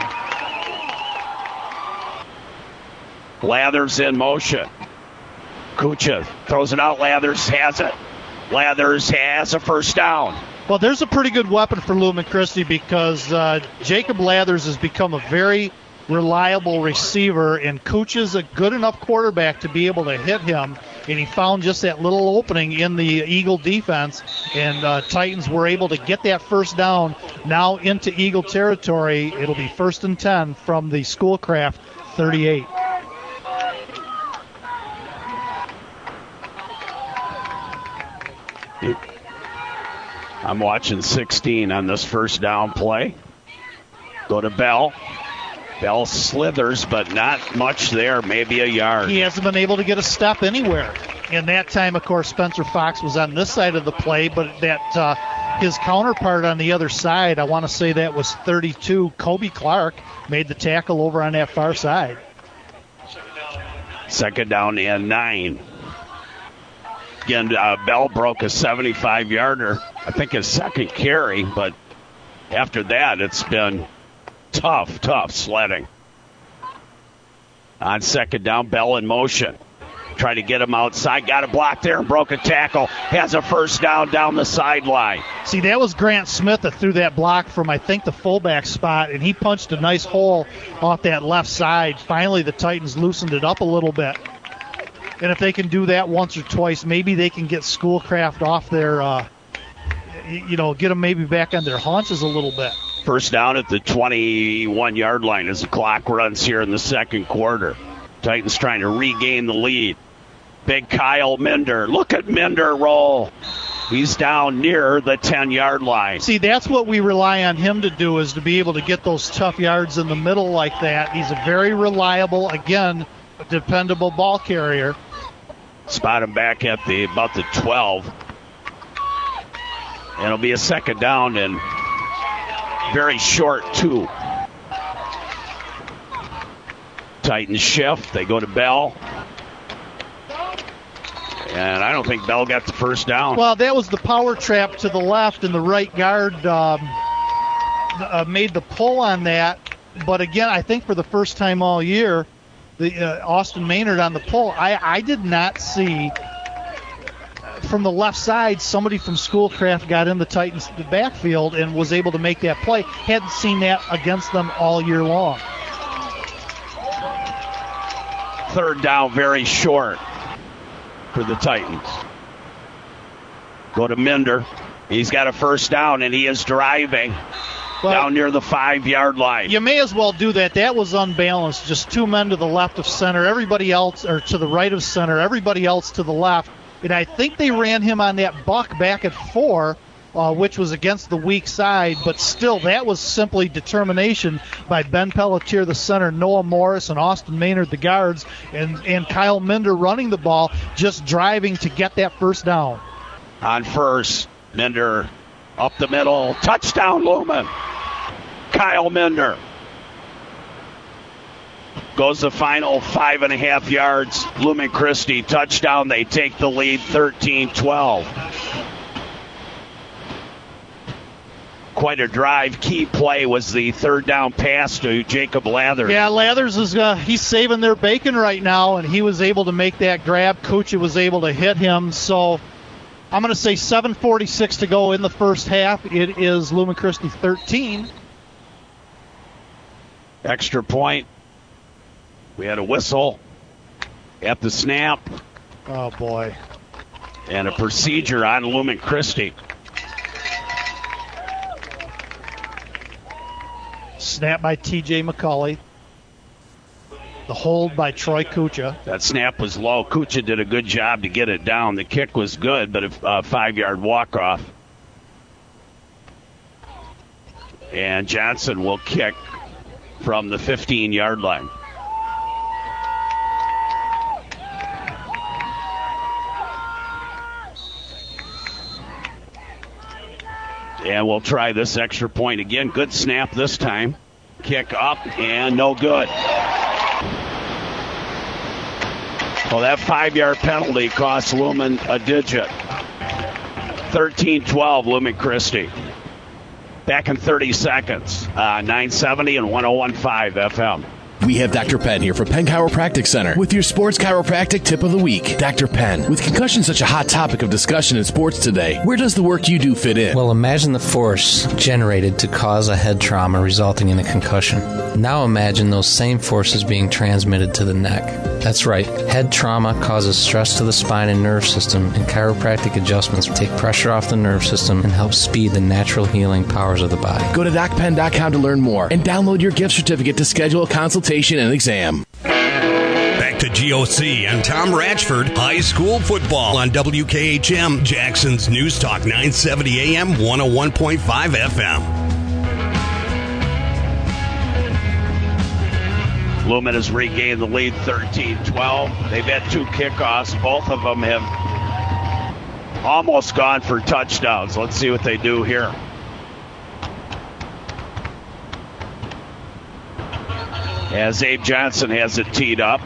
Lathers in motion. Kucha throws it out. Lathers has it. Lathers has a first down. Well, there's a pretty good weapon for Lumen Christi because Jacob Lathers has become a very reliable receiver, and Kucha's a good enough quarterback to be able to hit him, and he found just that little opening in the Eagle defense, and Titans were able to get that first down now into Eagle territory. It'll be 1st and 10 from the Schoolcraft 38. I'm watching 16 on this first down play. Go to Bell. Bell slithers, but not much there, maybe a yard. He hasn't been able to get a step anywhere. And that time, of course, Spencer Fox was on this side of the play, but that his counterpart on the other side, I want to say that was 32, Kobe Clark, made the tackle over on that far side. 2nd down and 9. Again, Bell broke a 75-yarder, I think his second carry, but after that it's been tough sledding. On 2nd down, Bell in motion. Try to get him outside, got a block there and broke a tackle. Has a first down the sideline. See, that was Grant Smith that threw that block from, I think, the fullback spot, and he punched a nice hole off that left side. Finally, the Titans loosened it up a little bit. And if they can do that once or twice, maybe they can get Schoolcraft off their get them maybe back on their haunches a little bit. First down at the 21-yard line as the clock runs here in the second quarter. Titans trying to regain the lead. Big Kyle Minder. Look at Minder roll. He's down near the 10-yard line. See, that's what we rely on him to do, is to be able to get those tough yards in the middle like that. He's a very reliable, again, dependable ball carrier. Spot him back at about the 12. And it'll be a second down and very short, too. Titans shift. They go to Bell. And I don't think Bell got the first down. Well, that was the power trap to the left, and the right guard made the pull on that. But again, I think for the first time all year, the Austin Maynard on the pull, I did not see from the left side somebody from Schoolcraft got in the Titans' backfield and was able to make that play. Hadn't seen that against them all year long. Third down, very short for the Titans. Go to Minder. He's got a first down, and he is driving down near the 5-yard line. You may as well do that. That was unbalanced. Just two men to the left of center. Everybody else, or to the right of center. Everybody else to the left. And I think they ran him on that buck back at 4, which was against the weak side. But still, that was simply determination by Ben Pelletier, the center, Noah Morris, and Austin Maynard, the guards, and Kyle Minder running the ball, just driving to get that first down. On first, Minder up the middle. Touchdown, Lumen. Kyle Minder. Goes the final 5.5 yards. Lumen Christi touchdown. They take the lead 13-12. Quite a drive. Key play was the third down pass to Jacob Lathers. Yeah, Lathers he's saving their bacon right now, and he was able to make that grab. Kucha was able to hit him. So I'm going to say 7:46 to go in the first half. It is Lumen Christi 13. Extra point. We had a whistle at the snap. Oh, boy. And a procedure on Lumen Christi. Snap by T.J. McCauley. The hold by Troy Kucha. That snap was low. Kucha did a good job to get it down. The kick was good, but a 5-yard walk-off. And Johnson will kick from the 15-yard line. And we'll try this extra point again. Good snap this time. Kick up and no good. Well, that 5-yard penalty cost Lumen a digit. 13-12, Lumen Christi. Back in 30 seconds. 970 and 101.5 FM. We have Dr. Penn here from Penn Chiropractic Center with your sports chiropractic tip of the week. Dr. Penn, with concussion such a hot topic of discussion in sports today, where does the work you do fit in? Well, imagine the force generated to cause a head trauma resulting in a concussion. Now imagine those same forces being transmitted to the neck. That's right. Head trauma causes stress to the spine and nerve system, and chiropractic adjustments take pressure off the nerve system and help speed the natural healing powers of the body. Go to DocPenn.com to learn more and download your gift certificate to schedule a consultation and exam. Back to GOC and Tom Ratchford. High school football on WKHM, Jackson's News Talk 970 AM, 101.5 FM. Lumen has regained the lead 13-12. They've had 2 kickoffs. Both of them have almost gone for touchdowns. Let's see what they do here. As Abe Johnson has it teed up.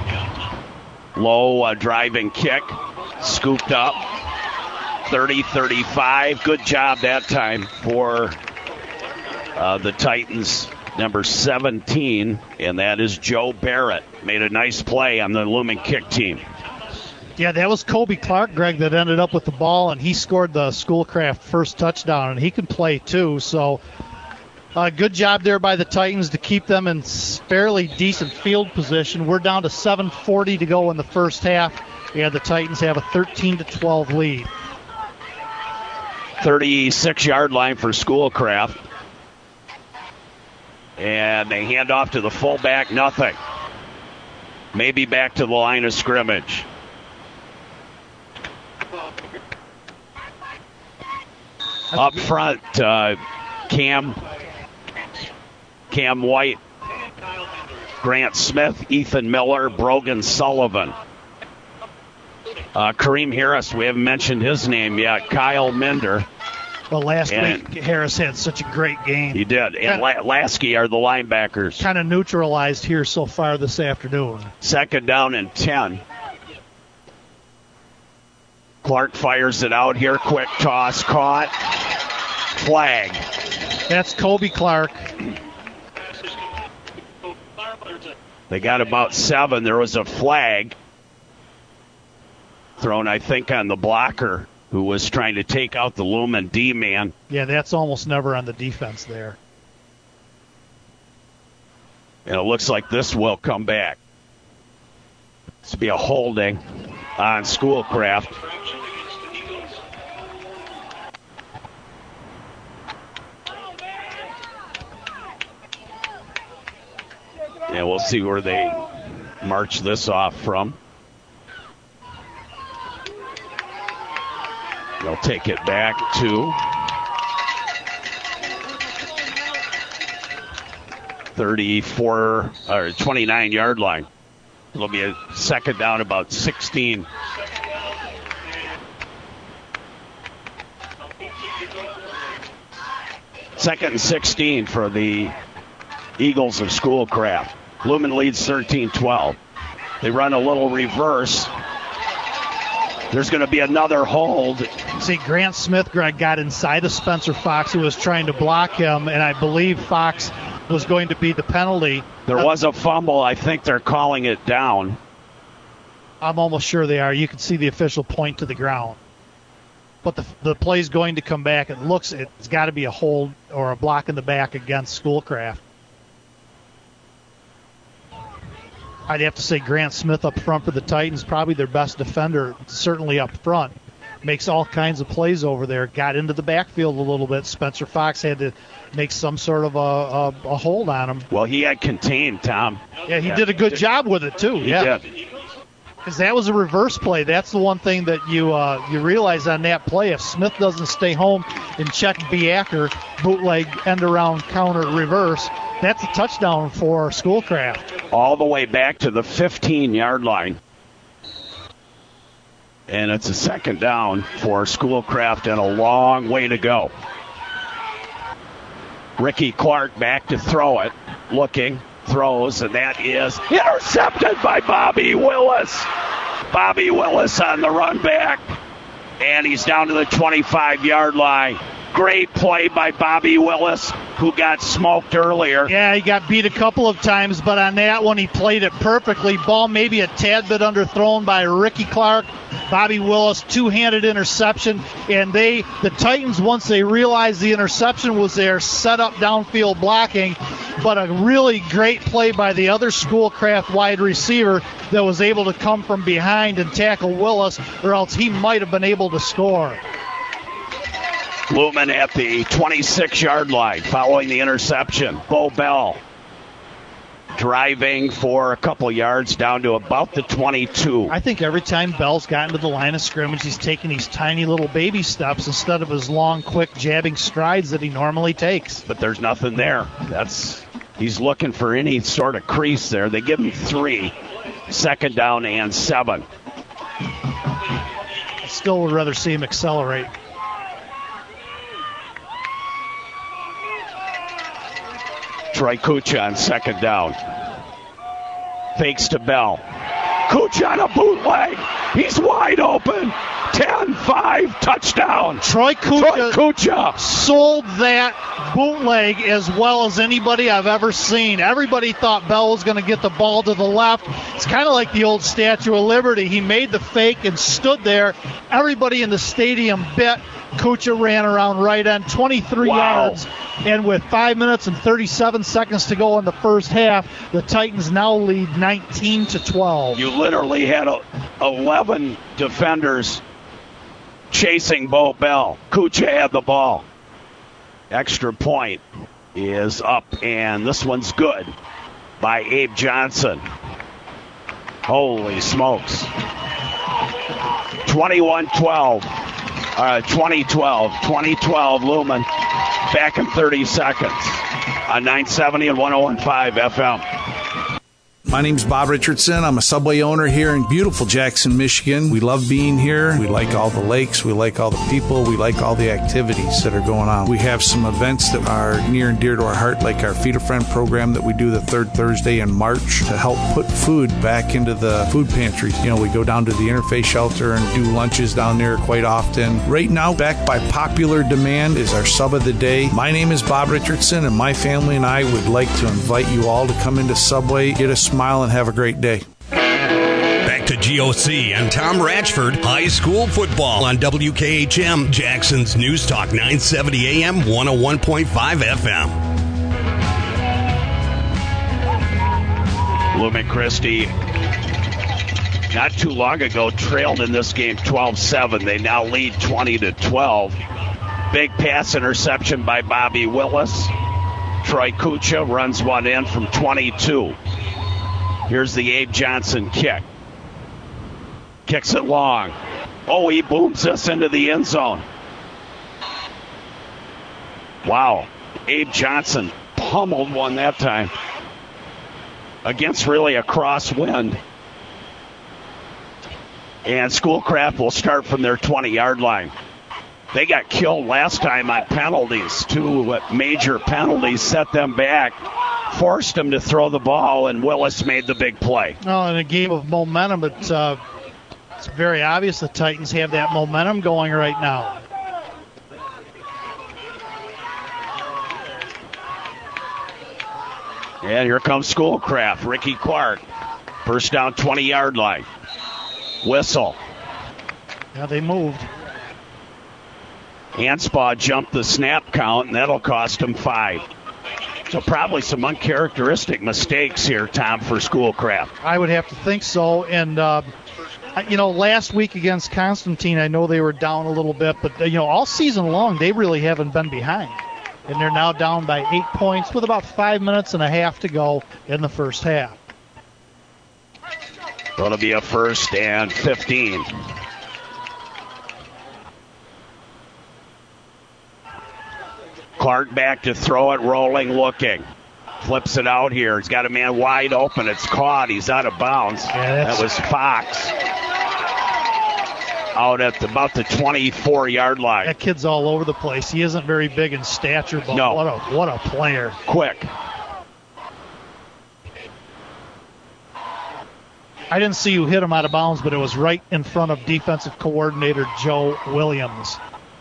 Low driving kick. Scooped up. 30-35. Good job that time for the Titans. Number 17, and that is Joe Barrett. Made a nice play on the Lumen kick team. Yeah, that was Kobe Clark, Greg, that ended up with the ball, and he scored the Schoolcraft first touchdown, and he can play too. So good job there by the Titans to keep them in fairly decent field position. We're down to 7:40 to go in the first half, and the Titans have a 13-12 lead. 36-yard line for Schoolcraft. And they hand off to the fullback, nothing. Maybe back to the line of scrimmage. Up front, Cam White, Grant Smith, Ethan Miller, Brogan Sullivan. Kareem Harris, we haven't mentioned his name yet. Kyle Minder. Well, last week, Harris had such a great game. He did. And Lasky are the linebackers. Kind of neutralized here so far this afternoon. 2nd down and 10. Clark fires it out here. Quick toss. Caught. Flag. That's Kobe Clark. They got about 7. There was a flag thrown, I think, on the blocker who was trying to take out the Lumen D-man. Yeah, that's almost never on the defense there. And it looks like this will come back. This will be a holding on Schoolcraft. And we'll see where they march this off from. They'll take it back to 34 or 29-yard line. It'll be a 2nd down, about 16. Second and 16 for the Eagles of Schoolcraft. Lumen leads 13-12. They run a little reverse. There's going to be another hold. See, Grant Smith got inside of Spencer Fox, who was trying to block him, and I believe Fox was going to be the penalty. There was a fumble. I think they're calling it down. I'm almost sure they are. You can see the official point to the ground. But the play's going to come back. It's got to be a hold or a block in the back against Schoolcraft. I'd have to say Grant Smith up front for the Titans, probably their best defender, certainly up front. Makes all kinds of plays over there. Got into the backfield a little bit. Spencer Fox had to make some sort of a hold on him. Well, he had contained, Tom. Yeah, he did a good job with it, too. He did. Because that was a reverse play. That's the one thing that you realize on that play. If Smith doesn't stay home and check Biacker, bootleg, end around, counter, reverse, that's a touchdown for Schoolcraft. All the way back to the 15-yard line. And it's a 2nd down for Schoolcraft and a long way to go. Ricky Clark back to throw it. Looking, throws, and that is intercepted by Bobby Willis. Bobby Willis on the run back. And he's down to the 25-yard line. Great play by Bobby Willis, who got smoked earlier. Yeah, he got beat a couple of times, but on that one he played it perfectly. Ball maybe a tad bit underthrown by Ricky Clark. Bobby Willis, two-handed interception. And the Titans, once they realized the interception was there, set up downfield blocking. But a really great play by the other Schoolcraft wide receiver that was able to come from behind and tackle Willis, or else he might have been able to score. Lumen at the 26-yard line following the interception. Bo Bell driving for a couple yards down to about the 22. I think every time Bell's gotten to the line of scrimmage, he's taking these tiny little baby steps instead of his long, quick, jabbing strides that he normally takes. But there's nothing there. He's looking for any sort of crease there. They give him 3. 2nd down and 7. I still would rather see him accelerate. Troy Kucha on 2nd down. Fakes to Bell. Kucha on a bootleg. He's wide open. 10-5 touchdown. Troy Kucha sold that bootleg as well as anybody I've ever seen. Everybody thought Bell was going to get the ball to the left. It's kind of like the old Statue of Liberty. He made the fake and stood there. Everybody in the stadium bet. Kucha ran around right end, 23 yards. And with 5 minutes and 37 seconds to go in the first half, the Titans now lead 19-12. You literally had 11 defenders chasing Bo Bell. Kucha had the ball. Extra point is up, and this one's good by Abe Johnson. Holy smokes. 2012, Lumen. Back in 30 seconds on 970 and 101.5 FM. My name's Bob Richardson. I'm a Subway owner here in beautiful Jackson, Michigan. We love being here. We like all the lakes. We like all the people. We like all the activities that are going on. We have some events that are near and dear to our heart, like our Feed a Friend program that we do the third Thursday in March to help put food back into the food pantries. You know, we go down to the Interfaith Shelter and do lunches down there quite often. Right now, backed by popular demand, is our Sub of the Day. My name is Bob Richardson, and my family and I would like to invite you all to come into Subway, get a smile, and have a great day. Back to GOC and Tom Ratchford, high school football on WKHM, Jackson's News Talk 970 AM, 101.5 FM. Lumen Christi, not too long ago, trailed in this game 12-7. They now lead 20-12. Big pass interception by Bobby Willis. Troy Kucha runs one in from 22. Here's the Abe Johnson kick. Kicks it long. Oh, he booms us into the end zone. Wow. Abe Johnson pummeled one that time. Against really a crosswind. And Schoolcraft will start from their 20-yard line. They got killed last time on penalties. 2 major penalties set them back. Forced them to throw the ball, and Willis made the big play. Well, in a game of momentum, it's very obvious the Titans have that momentum going right now. And here comes Schoolcraft. Ricky Clark. First down, 20-yard line. Whistle. Yeah, they moved. Hanspaw jumped the snap count, and that'll cost him 5. So probably some uncharacteristic mistakes here, Tom, for Schoolcraft. I would have to think so. And, last week against Constantine, I know they were down a little bit, but, all season long, they really haven't been behind. And they're now down by 8 points with about 5 minutes and a half to go in the first half. So it'll be a 1st and 15. Clark back to throw it, rolling, looking. Flips it out here. He's got a man wide open. It's caught. He's out of bounds. Yeah, that was Fox. Out at about the 24-yard line. That kid's all over the place. He isn't very big in stature, but no. What a player. Quick. I didn't see who hit him out of bounds, but it was right in front of defensive coordinator Joe Williams.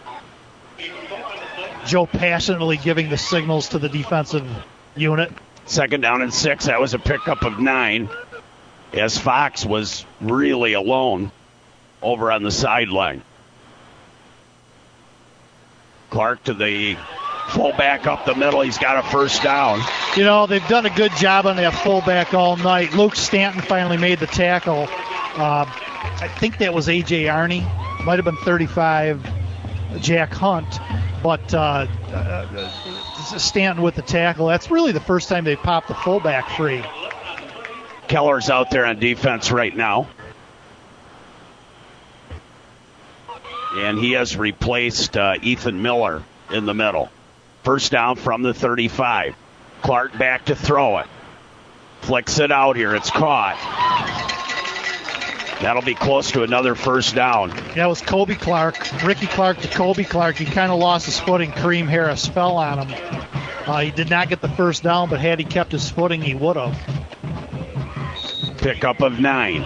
Joe passionately giving the signals to the defensive unit. 2nd down and 6. That was a pickup of 9 as Fox was really alone over on the sideline. Clark to the fullback up the middle. He's got a 1st down. They've done a good job on that fullback all night. Luke Stanton finally made the tackle. I think that was A.J. Arney. Might have been 35, Jack Hunt. But Stanton with the tackle. That's really the first time they popped the fullback free. Keller's out there on defense right now. And he has replaced Ethan Miller in the middle. 1st down from the 35. Clark back to throw it. Flicks it out here. It's caught. That'll be close to another 1st down. That was Kobe Clark. Ricky Clark to Kobe Clark. He kind of lost his footing. Kareem Harris fell on him. He did not get the 1st down, but had he kept his footing, he would have. Pickup of 9.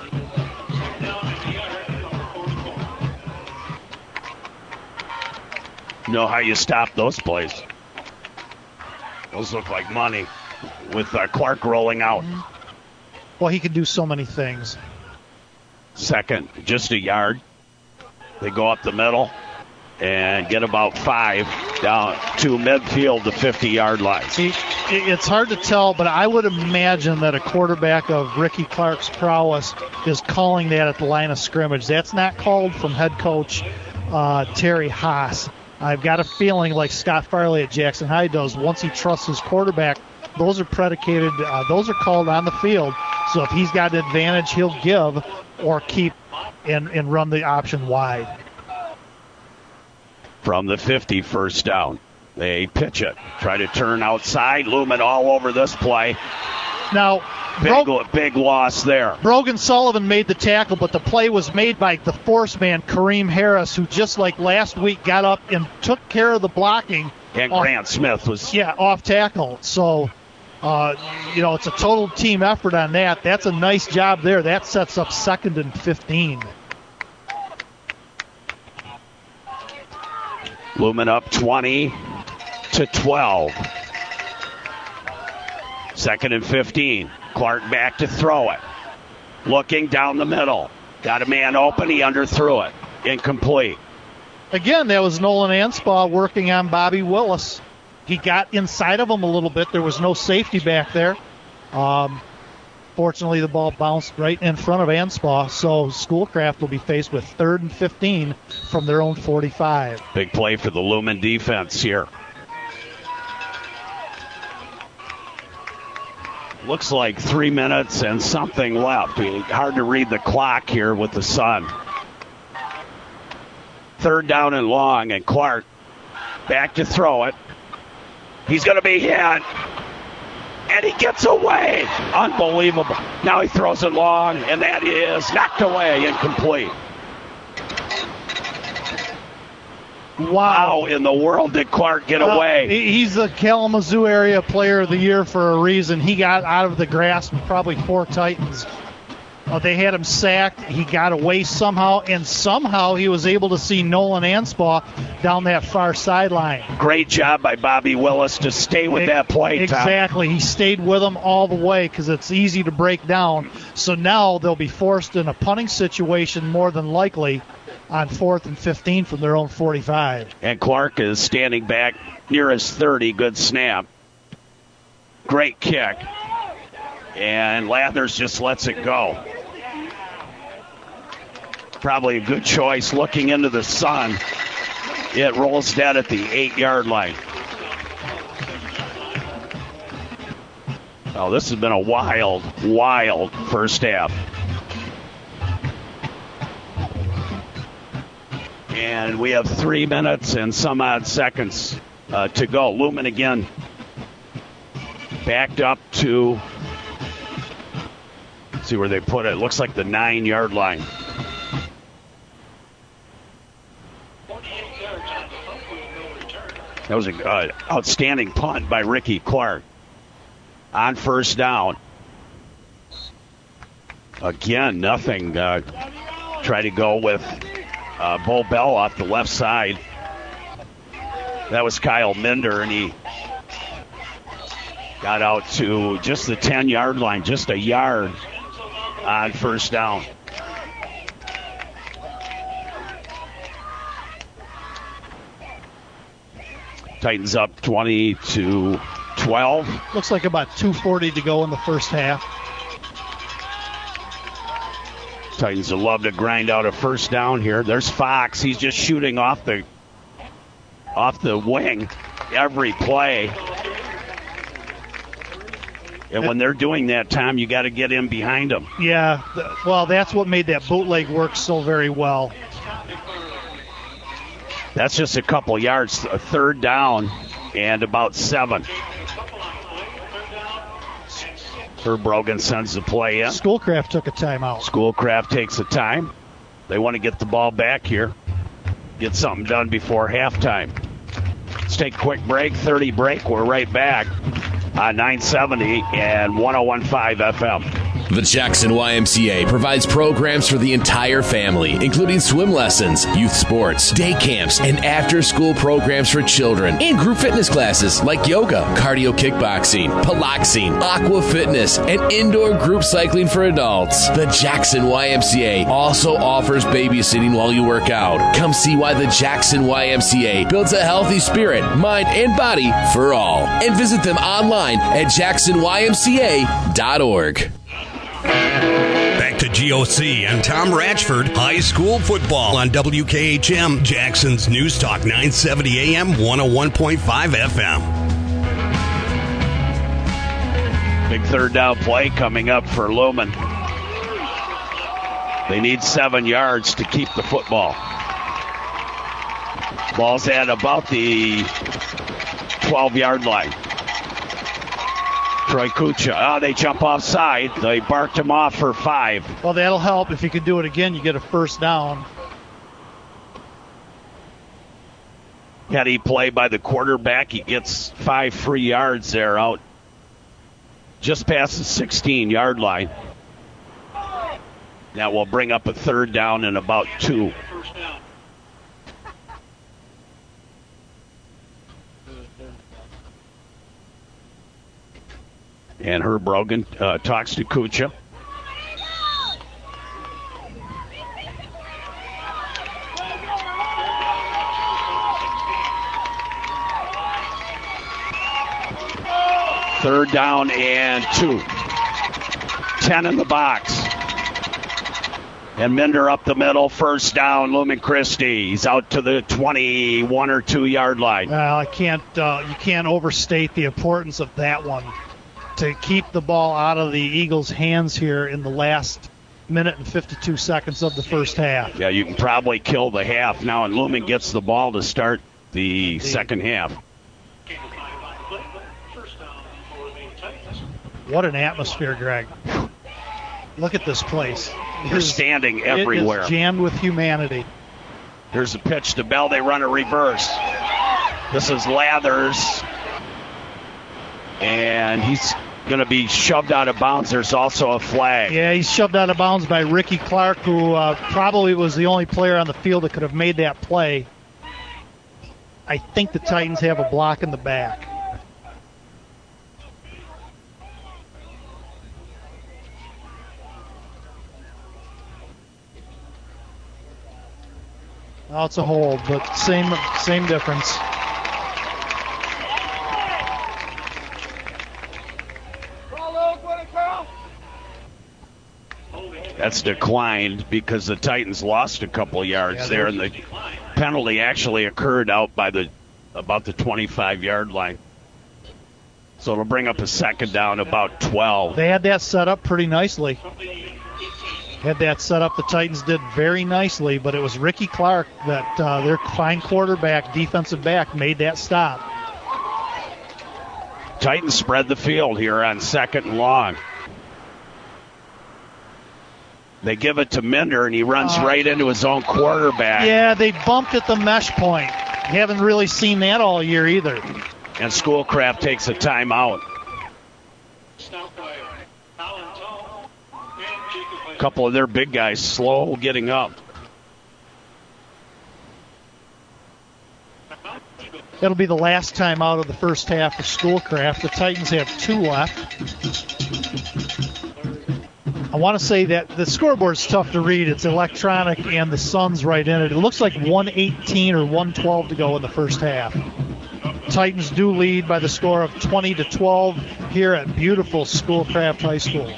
Know how you stop those plays. Those look like money with Clark rolling out. Well, he can do so many things. 2nd, just a yard. They go up the middle and get about 5 down to midfield, the 50-yard line. See, it's hard to tell, but I would imagine that a quarterback of Ricky Clark's prowess is calling that at the line of scrimmage. That's not called from head coach Terry Haas. I've got a feeling like Scott Farley at Jackson High does. Once he trusts his quarterback, those are predicated, those are called on the field. So if he's got an advantage, he'll give or keep and run the option wide. From the 50, first down. They pitch it. Try to turn outside. Lumen all over this play. Now, big loss there. Brogan Sullivan made the tackle, but the play was made by the force man, Kareem Harris, who just like last week got up and took care of the blocking. And Grant Smith was... Yeah, off tackle. So, it's a total team effort on that. That's a nice job there. That sets up 2nd and 15. Lumen up 20-12. 2nd and 15. Clark back to throw it. Looking down the middle. Got a man open. He underthrew it. Incomplete. Again, that was Nolan Anspaugh working on Bobby Willis. He got inside of him a little bit. There was no safety back there. Fortunately, the ball bounced right in front of Anspaugh, so Schoolcraft will be faced with 3rd and 15 from their own 45. Big play for the Lumen defense here. Looks like 3 minutes and something left. Hard to read the clock here with the sun. 3rd down and long, and Clark back to throw it. He's going to be hit, and he gets away. Unbelievable. Now he throws it long, and that is knocked away, incomplete. Wow. How in the world did Clark get away? He's the Kalamazoo area player of the year for a reason. He got out of the grasp of probably 4 Titans. They had him sacked. He got away somehow, and somehow he was able to see Nolan Anspaugh down that far sideline. Great job by Bobby Willis to stay with that play, Tom. Exactly. He stayed with him all the way because it's easy to break down. So now they'll be forced in a punting situation more than likely on 4th and 15 from their own 45. And Clark is standing back near his 30. Good snap. Great kick. And Lathers just lets it go. Probably a good choice looking into the sun. It rolls dead at the 8-yard line. Oh, this has been a wild first half. And we have 3 minutes and some odd seconds to go. Lumen again backed up to, see where they put it. Looks like the 9-yard line. That was an outstanding punt by Ricky Clark. On first down. Again, nothing. Try to go with Bo Bell off the left side. That was Kyle Minder, and he got out to just the 10-yard line, just a yard on first down. Titans up 20-12. Looks like about 2:40 to go in the first half. Titans will love to grind out a first down here. There's Fox. He's just shooting off the wing every play. And when they're doing that, Tom, you got to get in behind them. Yeah, well, that's what made that bootleg work so very well. That's just a couple yards, a third down, and about 7. Herb Brogan sends the play in. Schoolcraft took a timeout. Schoolcraft takes a time. They want to get the ball back here. Get something done before halftime. Let's take a quick break, 30 break. We're right back on 970 and 101.5 FM. The Jackson YMCA provides programs for the entire family, including swim lessons, youth sports, day camps, and after-school programs for children, and group fitness classes like yoga, cardio kickboxing, piloxing, aqua fitness, and indoor group cycling for adults. The Jackson YMCA also offers babysitting while you work out. Come see why the Jackson YMCA builds a healthy spirit, mind, and body for all. And visit them online at jacksonymca.org. Back to GOC and Tom Ratchford High School Football on WKHM, Jackson's News Talk 970 AM, 101.5 FM. Big third down play coming up for Lumen. They need 7 yards to keep the football. Ball's at about the 12-yard line. Troy Kucha. They jump offside. They barked him off for 5. Well, that'll help. If you can do it again, you get a first down. Heady play by the quarterback. He gets 5 free yards there out just past the 16-yard line. That will bring up a third down and about 2. And Herb Brogan talks to Kucha. Third down and 2. 10 in the box. And Minder up the middle, first down, Lumen Christi. He's out to the 21 or 2 yard line. Well, you can't overstate the importance of that one. To keep the ball out of the Eagles' hands here in the last minute and 52 seconds of the first half. Yeah, you can probably kill the half now, and Lumen gets the ball to start the second half. What an atmosphere, Greg. Look at this place. They're standing everywhere. It is jammed with humanity. Here's a pitch to Bell. They run a reverse. This is Lathers. And he's going to be shoved out of bounds. There's also a flag. Yeah, he's shoved out of bounds by Ricky Clark, who probably was the only player on the field that could have made that play. I think the Titans have a block in the back. Well, it's a hold, but same difference. That's declined because the Titans lost a couple yards there, and the penalty actually occurred out by about the 25-yard line. So it'll bring up a second down, about 12. They had that set up pretty nicely. Had that set up, the Titans did very nicely, but it was Ricky Clark that their fine quarterback, defensive back, made that stop. Titans spread the field here on second and long. They give it to Minder, and he runs right into his own quarterback. Yeah, they bumped at the mesh point. Haven't really seen that all year either. And Schoolcraft takes a timeout. A couple of their big guys slow getting up. That'll be the last time out of the first half for Schoolcraft. The Titans have 2 left. I want to say that the scoreboard's tough to read. It's electronic, and the sun's right in it. It looks like 1:18 or 1:12 to go in the first half. Titans do lead by the score of 20-12 here at beautiful Schoolcraft High School.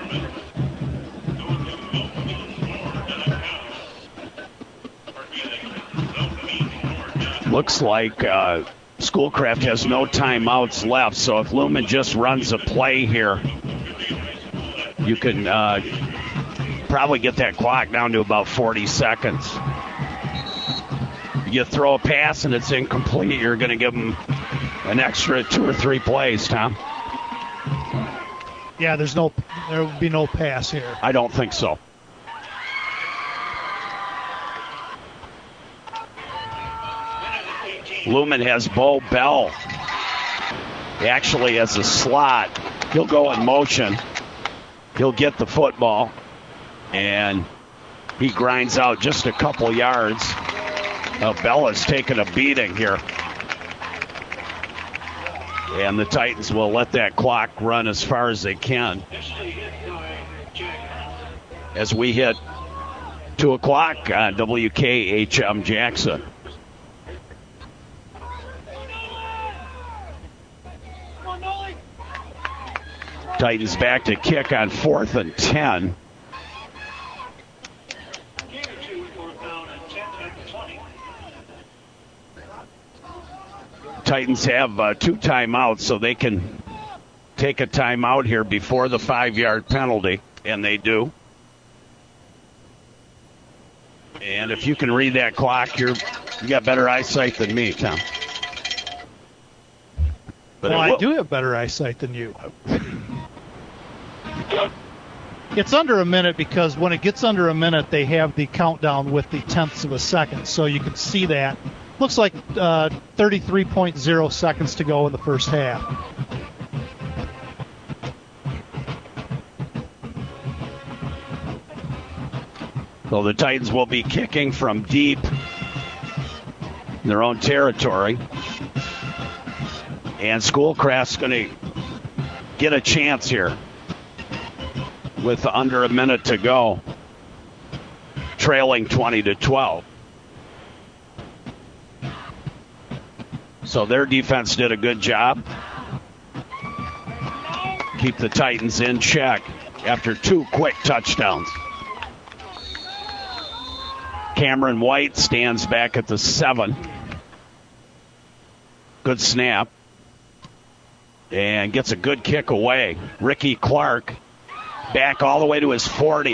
Looks like Schoolcraft has no timeouts left, so if Lumen just runs a play here, you can probably get that clock down to about 40 seconds. You throw a pass and it's incomplete, you're going to give them an extra 2 or 3 plays, Tom. Yeah, there will be no pass here. I don't think so. Lumen has Bo Bell. Actually, as a slot, he'll go in motion. He'll get the football, and he grinds out just a couple yards. Bell has taken a beating here. And the Titans will let that clock run as far as they can. As we hit 2 o'clock on WKHM Jackson. Titans back to kick on 4th and 10. Titans have 2 timeouts, so they can take a timeout here before the 5-yard penalty, and they do. And if you can read that clock, you got better eyesight than me, Tom. But well, I do have better eyesight than you. It's under a minute because when it gets under a minute, they have the countdown with the tenths of a second, so you can see that. Looks like 33.0 seconds to go in the first half. So the Titans will be kicking from deep in their own territory. And Schoolcraft's going to get a chance here with under a minute to go, trailing 20-12. So their defense did a good job. Keep the Titans in check after 2 quick touchdowns. Cameron White stands back at the 7. Good snap. And gets a good kick away. Ricky Clark back all the way to his 40.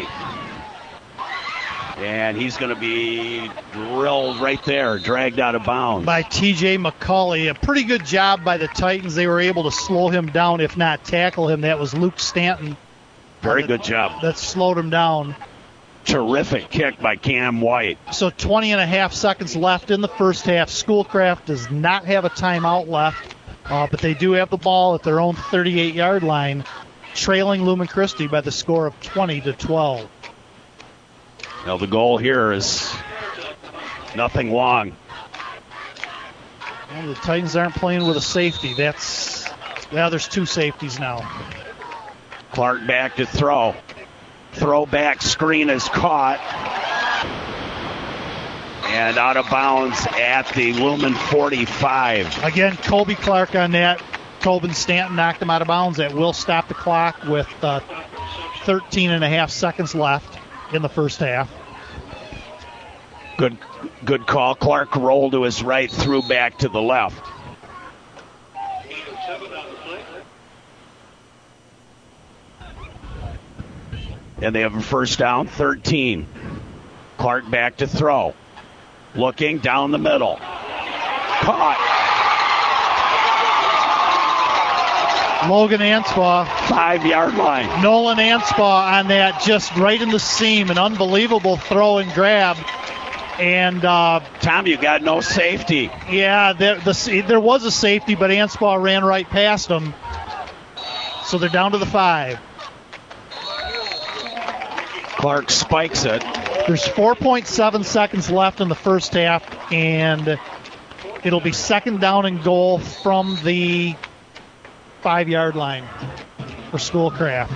And he's going to be drilled right there, dragged out of bounds. By T.J. McCauley. A pretty good job by the Titans. They were able to slow him down, if not tackle him. That was Luke Stanton. Very good job. That slowed him down. Terrific kick by Cam White. So 20 and a half seconds left in the first half. Schoolcraft does not have a timeout left, but they do have the ball at their own 38-yard line, trailing Lumen Christi by the score of 20-12. Now the goal here is nothing long. Well, the Titans aren't playing with a safety. There's 2 safeties now. Clark back to throw. Throwback screen is caught. And out of bounds at the Lumen 45. Again, Kobe Clark on that. Tobin Stanton knocked him out of bounds. That will stop the clock with 13 and a half seconds left in the first half. Good call. Clark rolled to his right, threw back to the left. And they have a first down, 13. Clark back to throw. Looking down the middle. Caught. Logan Anspaugh. 5-yard line. Nolan Anspaugh on that, just right in the seam. An unbelievable throw and grab. And Tom, you got no safety. Yeah, there was a safety, but Anspaugh ran right past him. So they're down to the 5. Clark spikes it. There's 4.7 seconds left in the first half, and it'll be second down and goal from the 5-yard line for Schoolcraft.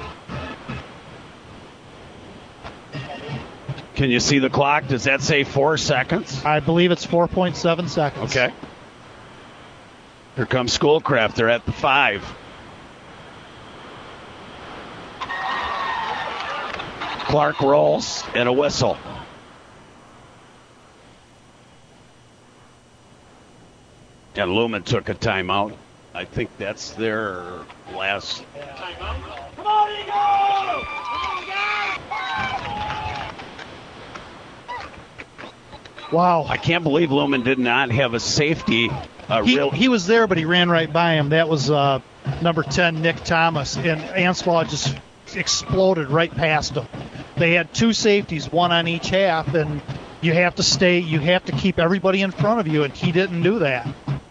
Can you see the clock? Does that say 4 seconds? I believe it's 4.7 seconds. Okay. Here comes Schoolcraft. They're at the 5. Clark rolls and a whistle. And Lumen took a timeout. I think that's their last. Come on, Eagles! Wow. I can't believe Lumen did not have a safety. He was there, but he ran right by him. That was number 10, Nick Thomas. And Anspaugh just exploded right past him. They had 2 safeties, 1 on each half, and you have to keep everybody in front of you, and he didn't do that.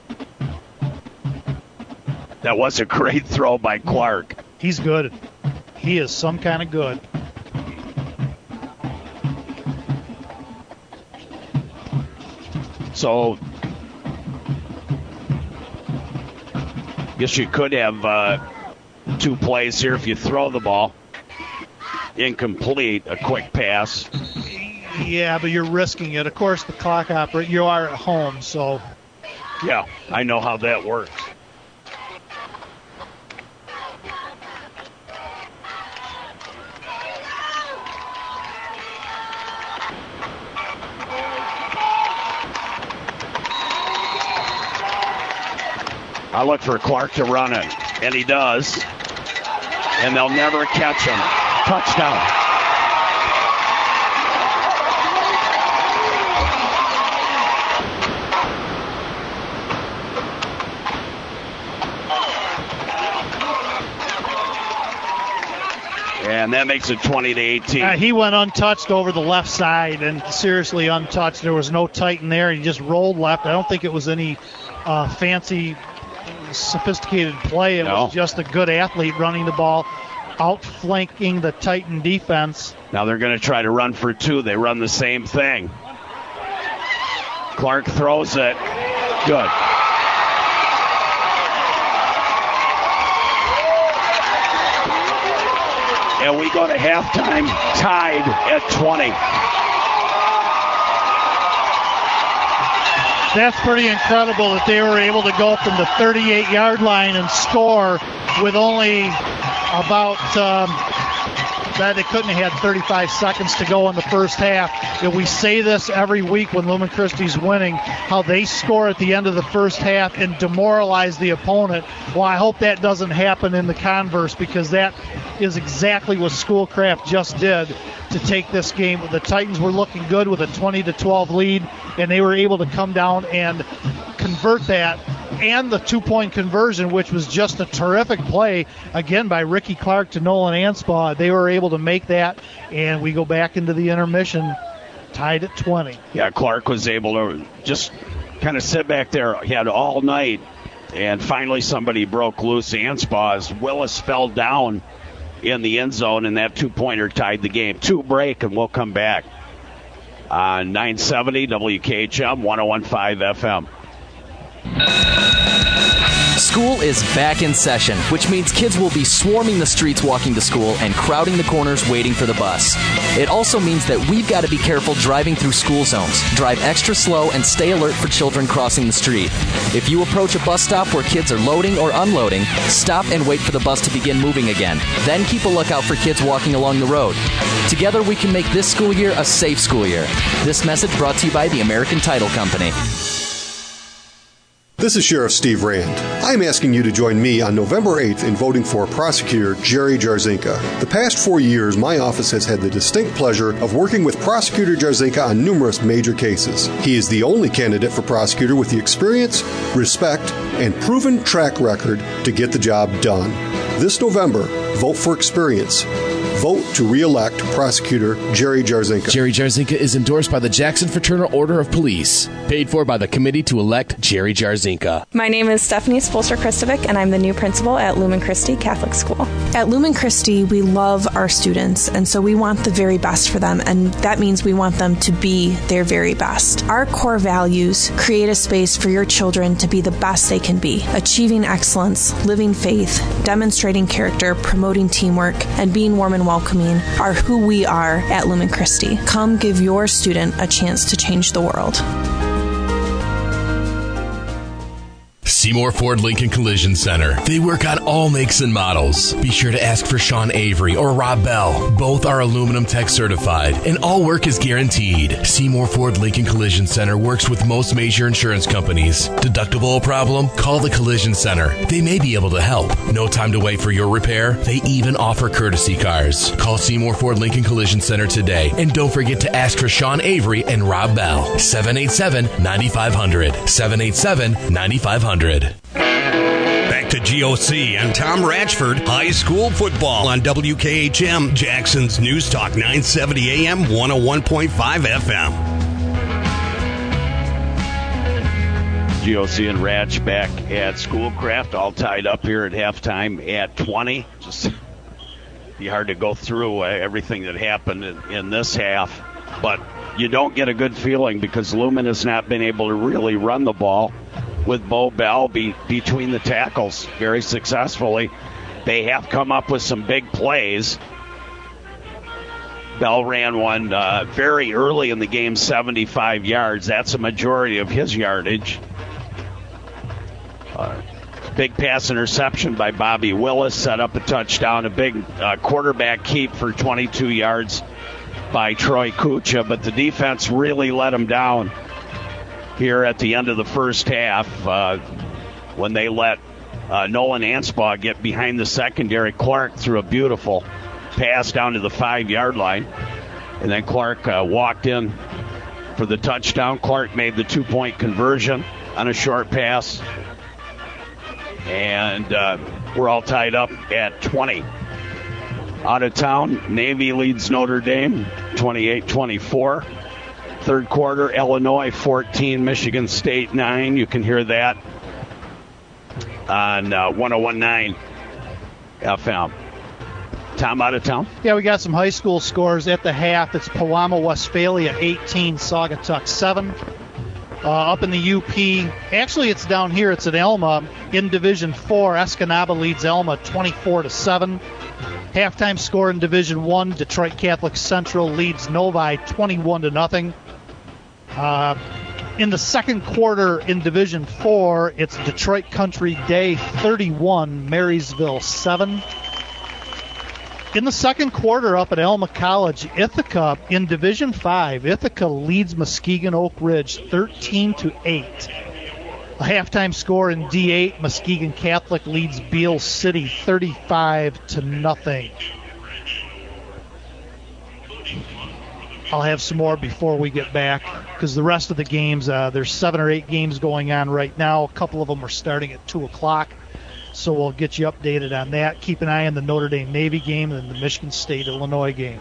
That was a great throw by Clark. He's good. He is some kind of good. So, guess you could have 2 plays here if you throw the ball. Incomplete, a quick pass. Yeah, but you're risking it. Of course, the clock operator, you are at home, so. Yeah, I know how that works. I look for Clark to run it, and he does. And they'll never catch him. Touchdown. And that makes it 20-18. He went untouched over the left side, and seriously untouched. There was no Titan there. He just rolled left. I don't think it was any fancy, sophisticated play. It was just a good athlete running the ball, outflanking the Titan defense. Now they're going to try to run for two. They run the same thing. Clark throws it. Good. And we go to halftime tied at 20. That's pretty incredible that they were able to go from the 38-yard line and score with only about that they couldn't have had 35 seconds to go in the first half. And we say this every week when Lumen Christi's winning, how they score at the end of the first half and demoralize the opponent. Well, I hope that doesn't happen in the converse, because that is exactly what Schoolcraft just did to take this game. The Titans were looking good with a 20-12 lead, and they were able to come down and convert that, and the two-point conversion, which was just a terrific play, again, by Ricky Clark to Nolan Anspaugh. They were able to make that, and we go back into the intermission tied at 20. Yeah, Clark was able to just kind of sit back there. He had all night, and finally somebody broke loose. Anspaugh, as Willis fell down in the end zone, and that two-pointer tied the game. 2 break, and we'll come back on 970 WKHM 101.5 FM. School is back in session, which means kids will be swarming the streets walking to school and crowding the corners waiting for the bus. It also means that we've got to be careful driving through school zones, drive extra slow, and stay alert for children crossing the street. If you approach a bus stop where kids are loading or unloading, stop and wait for the bus to begin moving again. Then keep a lookout for kids walking along the road. Together we can make this school year a safe school year. This message brought to you by the American Title Company. This is Sheriff Steve Rand. I'm asking you to join me on November 8th in voting for Prosecutor Jerry Jarzinka. The past 4 years, my office has had the distinct pleasure of working with Prosecutor Jarzinka on numerous major cases. He is the only candidate for prosecutor with the experience, respect, and proven track record to get the job done. This November, vote for experience. Vote to re-elect Prosecutor Jerry Jarzinka. Jerry Jarzinka is endorsed by the Jackson Fraternal Order of Police. Paid for by the committee to elect Jerry Jarzinka. My name is Stephanie Spolster-Kristovic, and I'm the new principal at Lumen Christi Catholic School. At Lumen Christi, we love our students, and so we want the very best for them, and that means we want them to be their very best. Our core values create a space for your children to be the best they can be, achieving excellence, living faith, demonstrating character, promoting teamwork, and being warm and welcoming are who we are at Lumen Christi. Come give your student a chance to change the world. Seymour Ford Lincoln Collision Center. They work on all makes and models. Be sure to ask for Sean Avery or Rob Bell. Both are Aluminum Tech certified, and all work is guaranteed. Seymour Ford Lincoln Collision Center works with most major insurance companies. Deductible problem? Call the Collision Center. They may be able to help. No time to wait for your repair? They even offer courtesy cars. Call Seymour Ford Lincoln Collision Center today, and don't forget to ask for Sean Avery and Rob Bell. 787-9500. 787-9500. Back to GOC and Tom Ratchford, high school football on WKHM, Jackson's News Talk 970 AM, 101.5 FM. GOC and Ratch back at Schoolcraft, all tied up here at halftime at 20. Just be hard to go through everything that happened in this half, but you don't get a good feeling because Lumen has not been able to really run the ball with Bo Bell between the tackles very successfully. They have come up with some big plays. Bell ran one very early in the game, 75 yards. That's a majority of his yardage. Big pass interception by Bobby Willis set up a touchdown. A big quarterback keep for 22 yards by Troy Kucha, but the defense really let him down here at the end of the first half. when they let Nolan Anspaugh get behind the secondary. Clark threw a beautiful pass down to the 5-yard line, and then Clark walked in for the touchdown. Clark made the 2-point conversion on a short pass, and we're all tied up at 20. Out of town, Navy leads Notre Dame 28-24. Third quarter, Illinois 14, Michigan State 9. You can hear that on 101.9 FM. Tom, out of town? Yeah, we got some high school scores at the half. It's Pewamo Westphalia 18, Saugatuck 7. Up in the UP, actually it's down here. It's at Elma in Division 4. Escanaba leads Elma 24-7. Halftime score in Division 1, Detroit Catholic Central leads Novi 21-0. In the second quarter in Division 4, it's Detroit Country Day 31, Marysville 7. In the second quarter up at Elma College, Ithaca in Division 5, Ithaca leads Muskegon Oak Ridge 13-8. A halftime score in D8, Muskegon Catholic leads Beale City 35-0. I'll have some more before we get back, because the rest of the games, there's 7 or 8 games going on right now. A couple of them are starting at 2 o'clock, so we'll get you updated on that. Keep an eye on the Notre Dame Navy game and the Michigan State-Illinois game.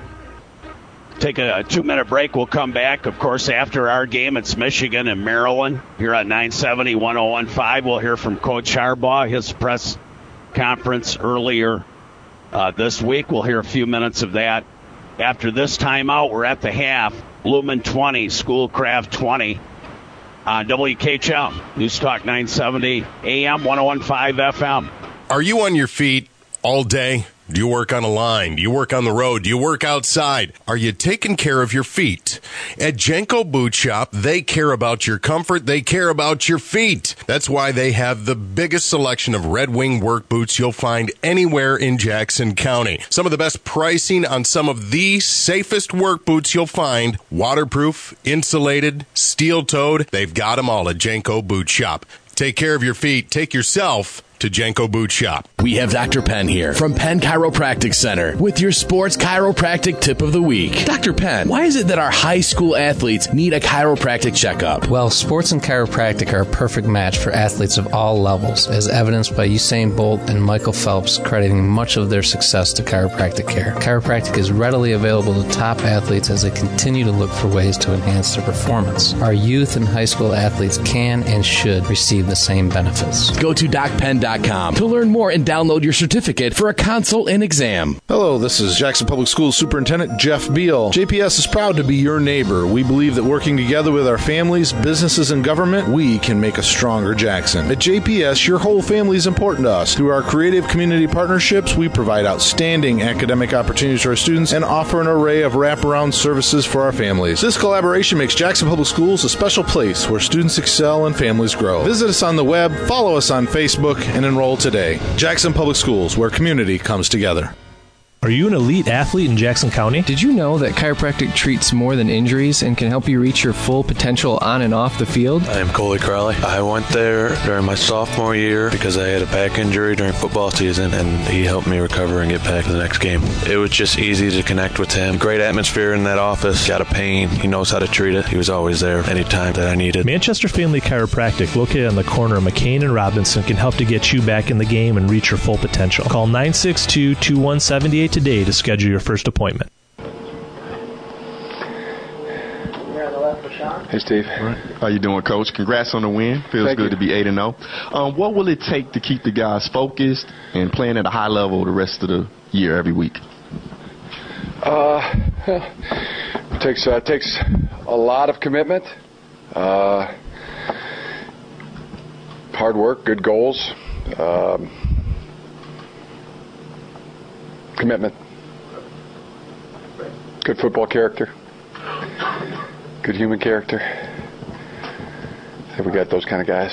Take a 2-minute break. We'll come back. Of course, after our game, it's Michigan and Maryland here on 970, 101.5. We'll hear from Coach Harbaugh, his press conference earlier this week. We'll hear a few minutes of that. After this timeout, we're at the half. Lumen 20, Schoolcraft 20 on WKHM. News Talk 970 AM, 101.5 FM. Are you on your feet all day? Do you work on a line? Do you work on the road? Do you work outside? Are you taking care of your feet? At Jenko Boot Shop, they care about your comfort. They care about your feet. That's why they have the biggest selection of Red Wing work boots you'll find anywhere in Jackson County. Some of the best pricing on some of the safest work boots you'll find. Waterproof, insulated, steel-toed. They've got them all at Jenko Boot Shop. Take care of your feet. Take yourself to Jenko Boot Shop. We have Dr. Penn here from Penn Chiropractic Center with your sports chiropractic tip of the week. Dr. Penn, why is it that our high school athletes need a chiropractic checkup? Well, sports and chiropractic are a perfect match for athletes of all levels, as evidenced by Usain Bolt and Michael Phelps crediting much of their success to chiropractic care. Chiropractic is readily available to top athletes as they continue to look for ways to enhance their performance. Our youth and high school athletes can and should receive the same benefits. Go to DocPenn.com to learn more and download your certificate for a consult and exam. Hello, this is Jackson Public Schools Superintendent Jeff Beal. JPS is proud to be your neighbor. We believe that working together with our families, businesses, and government, we can make a stronger Jackson. At JPS, your whole family is important to us. Through our creative community partnerships, we provide outstanding academic opportunities to our students and offer an array of wraparound services for our families. This collaboration makes Jackson Public Schools a special place where students excel and families grow. Visit us on the web, follow us on Facebook, and enroll today. Jackson Public Schools, where community comes together. Are you an elite athlete in Jackson County? Did you know that chiropractic treats more than injuries and can help you reach your full potential on and off the field? I am Coley Crowley. I went there during my sophomore year because I had a back injury during football season, and he helped me recover and get back to the next game. It was just easy to connect with him. Great atmosphere in that office. Got a pain. He knows how to treat it. He was always there anytime that I needed. Manchester Family Chiropractic, located on the corner of McCain and Robinson, can help to get you back in the game and reach your full potential. Call 962-2178 today to schedule your first appointment. Hey, Steve. How you doing, Coach? Congrats on the win. Feels good to be 8-0. What will it take to keep the guys focused and playing at a high level the rest of the year, every week? It takes a lot of commitment, hard work, good goals, commitment, good football character, good human character. I think we got those kind of guys.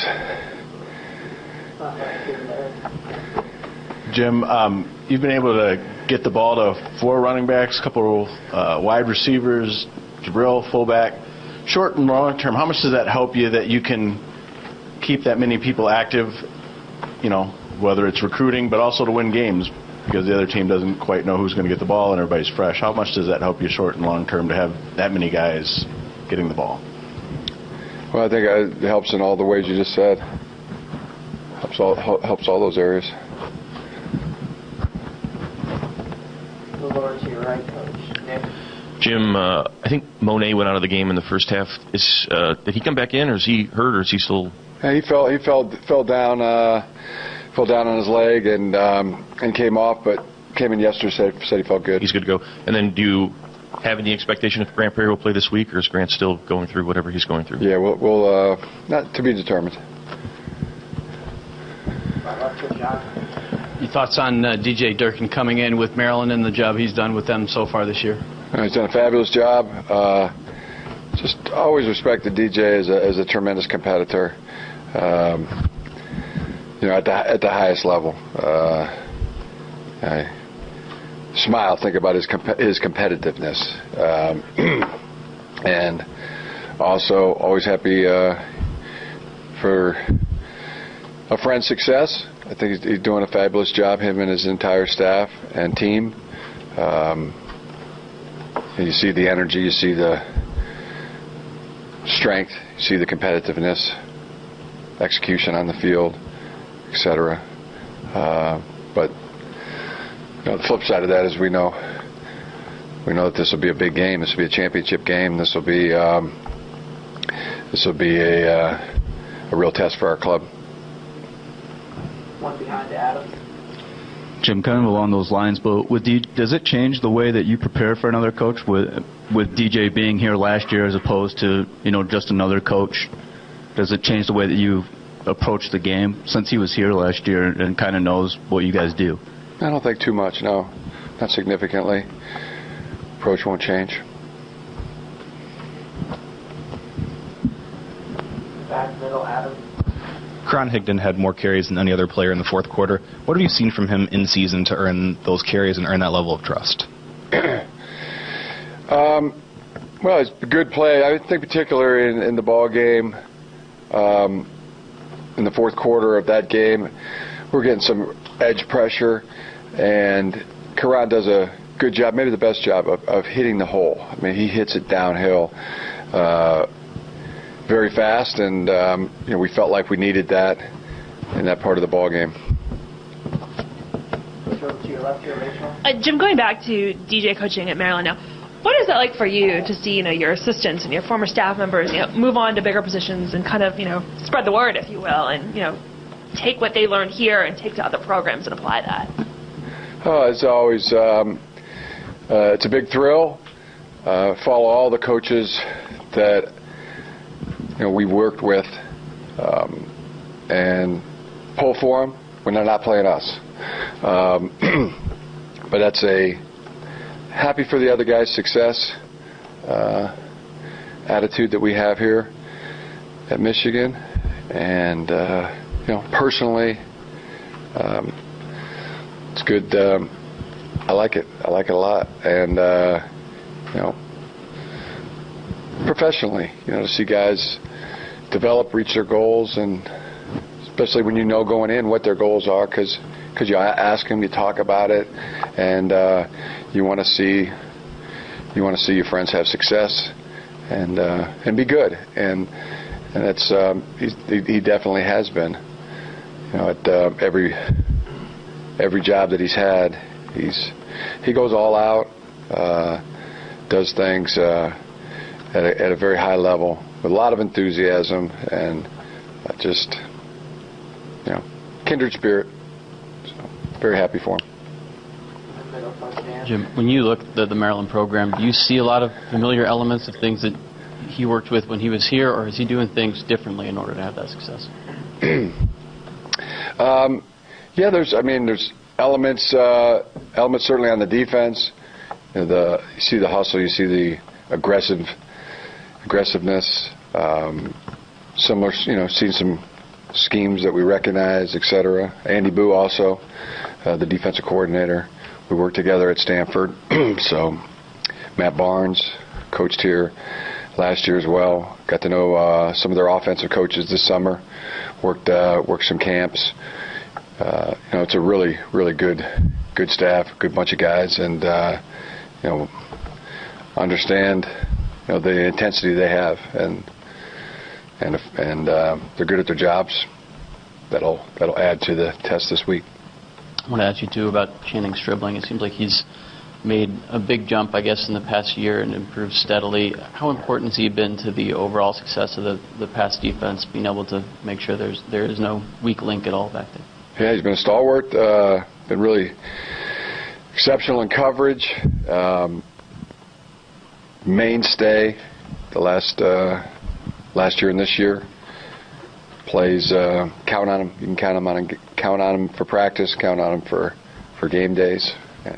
Jim, you've been able to get the ball to 4 running backs, a couple wide receivers, Jabril, fullback. Short and long term, how much does that help you that you can keep that many people active whether it's recruiting, but also to win games, because the other team doesn't quite know who's going to get the ball and everybody's fresh. How much does that help you short and long term to have that many guys getting the ball? Well, I think it helps in all the ways you just said. Helps all those areas. Move over to your right, Coach. Nick. Jim, I think Monet went out of the game in the first half. Did he come back in, or is he hurt, or is he still? Yeah, he fell down on his leg and came off, but came in yesterday. Said he felt good. He's good to go. And then, do you have any expectation if Grant Perry will play this week, or is Grant still going through whatever he's going through? Yeah, we'll not to be determined. Your thoughts on DJ Durkin coming in with Maryland and the job he's done with them so far this year? He's done a fabulous job. Just always respected DJ as a tremendous competitor. At the highest level. I smile, think about his competitiveness, and also always happy for a friend's success. I think he's doing a fabulous job, him and his entire staff and team. And you see the energy, you see the strength, you see the competitiveness, execution on the field, etc. But the flip side of that is we know that this will be a big game. This will be a championship game. This will be a real test for our club. One behind Adam. Jim, kind of along those lines, but does it change the way that you prepare for another coach with DJ being here last year as opposed to just another coach? Does it change the way that you approach the game since he was here last year and kind of knows what you guys do? I don't think too much, no. Not significantly. Approach won't change. Back middle, Adam. Karan Higdon had more carries than any other player in the fourth quarter. What have you seen from him in season to earn those carries and earn that level of trust? Well, it's a good play. I think particularly in the ball game, in the fourth quarter of that game, we're getting some edge pressure, and Karan does a good job, maybe the best job, of hitting the hole. I mean, he hits it downhill very fast, and we felt like we needed that in that part of the ball game. Jim, going back to DJ coaching at Maryland now, what is that like for you to see your assistants and your former staff members move on to bigger positions and kind of spread the word, if you will, and take what they learned here and take to other programs and apply that? Oh, it's always it's a big thrill. Follow all the coaches that we worked with and pull for them when they're not playing us. But that's happy for the other guys' success attitude that we have here at Michigan, and personally, it's good. I like it. I like it a lot, and professionally, to see guys develop, reach their goals, and especially when going in what their goals are, because you ask them, you talk about it, and you want to see your friends have success and be good, and that's he definitely has been. At every job that he's had, he goes all out, does things at a very high level with a lot of enthusiasm and just kindred spirit. So very happy for him. Jim, when you look at the Maryland program, do you see a lot of familiar elements of things that he worked with when he was here, or is he doing things differently in order to have that success? Yeah, there's elements certainly on the defense. You see the hustle, you see the aggressiveness. Similar, seen some schemes that we recognize, etc. Andy Boo also, the defensive coordinator. We worked together at Stanford. So Matt Barnes coached here last year as well. Got to know some of their offensive coaches this summer. Worked some camps. it's a really, really good staff, good bunch of guys, and understand the intensity they have, and they're good at their jobs. That'll add to the test this week. I want to ask you too about Channing Stribling. It seems like he's made a big jump, I guess, in the past year and improved steadily. How important has he been to the overall success of the pass defense, being able to make sure there is no weak link at all back there? Yeah, he's been a stalwart, been really exceptional in coverage, mainstay the last year and this year. Plays, count on him. You can count on him for practice, count on him for game days.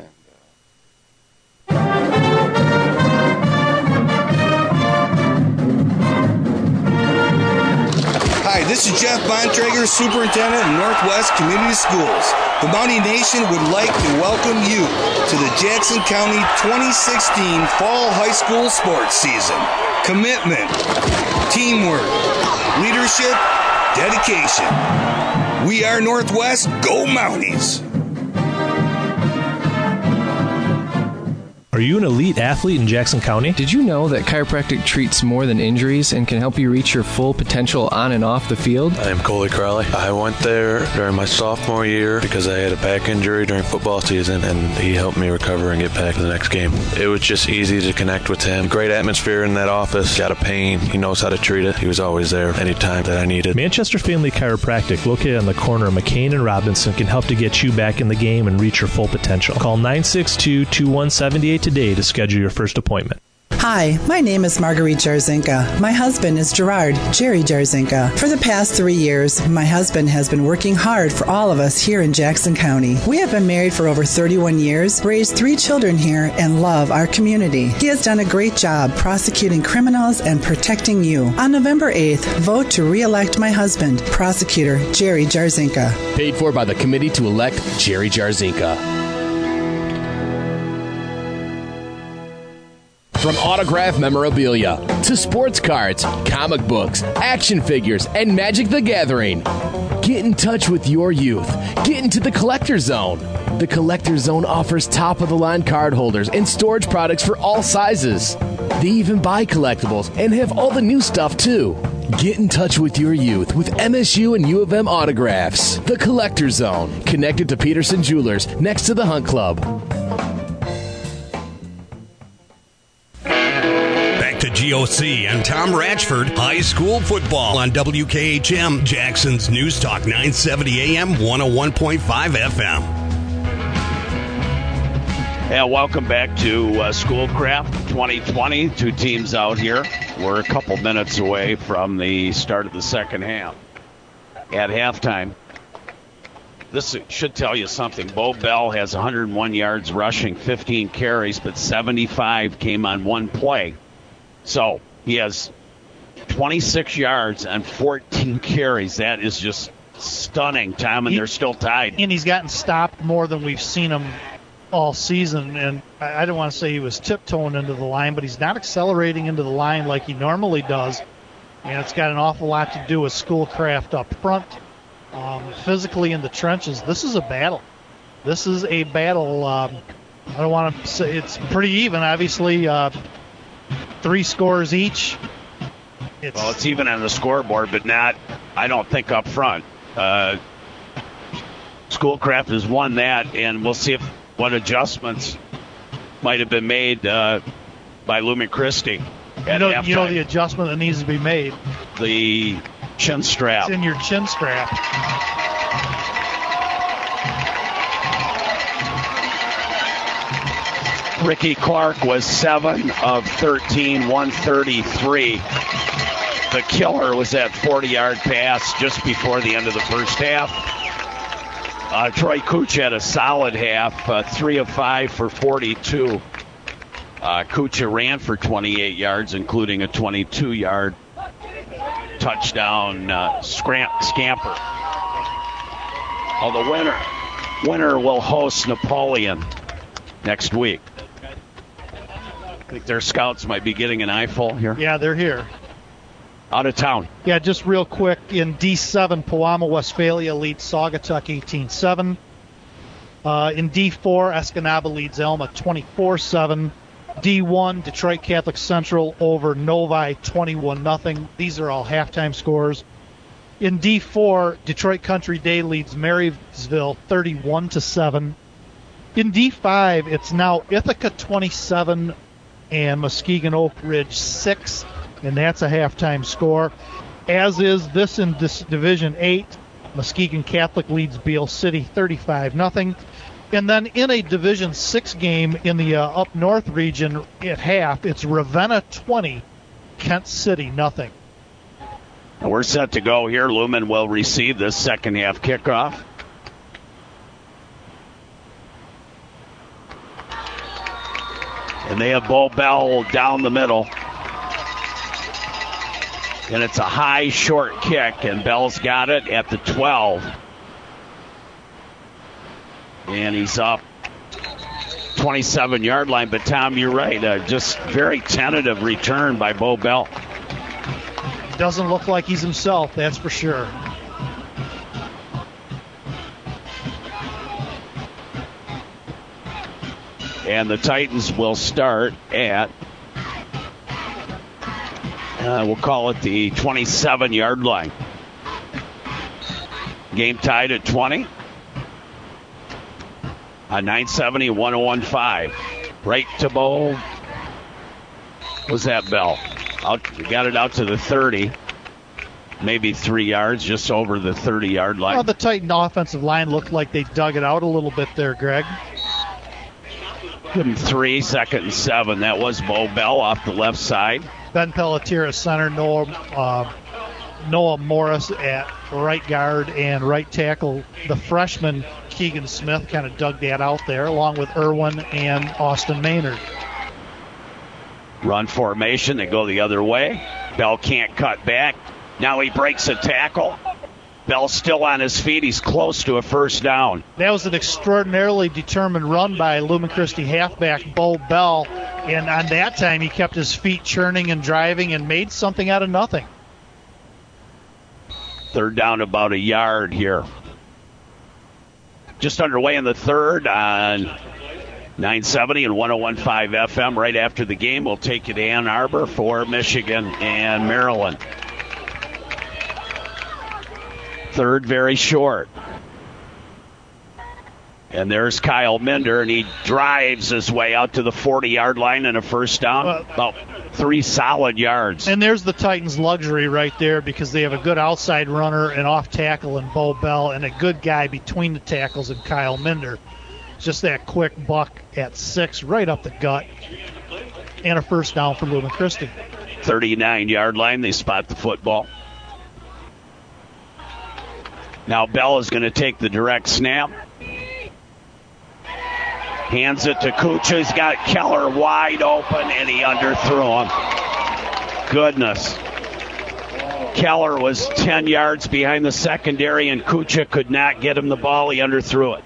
Hi, this is Jeff Bontrager, Superintendent of Northwest Community Schools. The Mountie Nation would like to welcome you to the Jackson County 2016 Fall High School Sports Season. Commitment, teamwork, leadership, dedication. We are Northwest. Go Mounties! Are you an elite athlete in Jackson County? Did you know that chiropractic treats more than injuries and can help you reach your full potential on and off the field? I am Coley Crowley. I went there during my sophomore year because I had a back injury during football season, and he helped me recover and get back to the next game. It was just easy to connect with him. Great atmosphere in that office. Got a pain. He knows how to treat it. He was always there anytime that I needed. Manchester Family Chiropractic, located on the corner of McCain and Robinson, can help to get you back in the game and reach your full potential. Call 962-2178 today to schedule your first appointment. Hi, my name is Marguerite Jarzinka. My husband is Jerry Jarzinka. For the past 3 years, my husband has been working hard for all of us here in Jackson County. We have been married for over 31 years, raised 3 children here, and love our community. He has done a great job prosecuting criminals and protecting you. On November 8th, vote to re-elect my husband, Prosecutor Jerry Jarzinka. Paid for by the committee to elect Jerry Jarzinka. From autographed memorabilia to sports cards, comic books, action figures, and Magic the Gathering. Get in touch with your youth. Get into the Collector Zone. The Collector Zone offers top-of-the-line card holders and storage products for all sizes. They even buy collectibles and have all the new stuff, too. Get in touch with your youth with MSU and U of M autographs. The Collector Zone, connected to Peterson Jewelers, next to the Hunt Club. To GOC and Tom Ratchford, high school football on WKHM, Jackson's News Talk 970 AM, 101.5 FM. Yeah, welcome back to Schoolcraft 2020. 2 teams out here. We're a couple minutes away from the start of the second half. At halftime, this should tell you something. Bo Bell has 101 yards rushing, 15 carries, but 75 came on one play. So he has 26 yards and 14 carries. That is just stunning, Tom, and they're still tied. And he's gotten stopped more than we've seen him all season. And I don't want to say he was tiptoeing into the line, but he's not accelerating into the line like he normally does. And it's got an awful lot to do with Schoolcraft up front. Physically in the trenches, this is a battle. This is a battle. I don't want to say it's pretty even, obviously. 3 scores each. It's even on the scoreboard, but not, I don't think, up front. Schoolcraft has won that, and we'll see what adjustments might have been made by Lumen Christie. You know the adjustment that needs to be made? The chin strap. It's in your chin strap. Ricky Clark was 7 of 13, 133. The killer was that 40-yard pass just before the end of the first half. Troy Cooch had a solid half, 3 of 5 for 42. Cooch ran for 28 yards, including a 22-yard touchdown scamper. The winner will host Napoleon next week. I think their scouts might be getting an eyeful here. Yeah, they're here. out of town. Yeah, just real quick, in D7, Pewamo Westphalia leads Saugatuck 18-7. In D4, Escanaba leads Elma 24-7. D1, Detroit Catholic Central over Novi 21-0. These are all halftime scores. In D4, Detroit Country Day leads Marysville 31-7. In D5, it's now Ithaca 27 and Muskegon Oak Ridge 6, and that's a halftime score. As is this in Division 8, Muskegon Catholic leads Beale City 35-0. And then in a Division 6 game in the up north region at half, it's Ravenna 20, Kent City 0. We're set to go here. Lumen will receive this second half kickoff. And they have Bo Bell down the middle. And it's a high, short kick, and Bell's got it at the 12. And he's up 27-yard line. But, Tom, you're right. Just very tentative return by Bo Bell. Doesn't look like he's himself, that's for sure. And the Titans will start at, we'll call it the 27-yard line. Game tied at 20. On 970, 101.5. Right to Bo. Was that Bell? Got it out to the 30. Maybe 3 yards, just over the 30-yard line. Well, the Titan offensive line looked like they dug it out a little bit there, Greg. Give him 3, 2nd and 7. That was Bo Bell off the left side. Ben Pelletier at center, Noah Morris at right guard and right tackle. The freshman, Keegan Smith, kind of dug that out there, along with Irwin and Austin Maynard. Run formation, they go the other way. Bell can't cut back. Now he breaks a tackle. Bell's still on his feet. He's close to a first down. That was an extraordinarily determined run by Lumen Christi halfback Bo Bell. And on that time, he kept his feet churning and driving and made something out of nothing. Third down, about a yard here. Just underway in the third on 970 and 101.5 FM. Right after the game, we'll take you to Ann Arbor for Michigan and Maryland. Third, very short. And there's Kyle Minder, and he drives his way out to the 40-yard line and a first down. About 3 solid yards. And there's the Titans' luxury right there, because they have a good outside runner and off tackle in Bo Bell, and a good guy between the tackles in Kyle Minder. Just that quick buck at 6 right up the gut, and a first down for Lumen Christi. 39-yard line, they spot the football. Now Bell is going to take the direct snap. Hands it to Kucha. He's got Keller wide open, and he underthrew him. Goodness. Keller was 10 yards behind the secondary, and Kucha could not get him the ball. He underthrew it.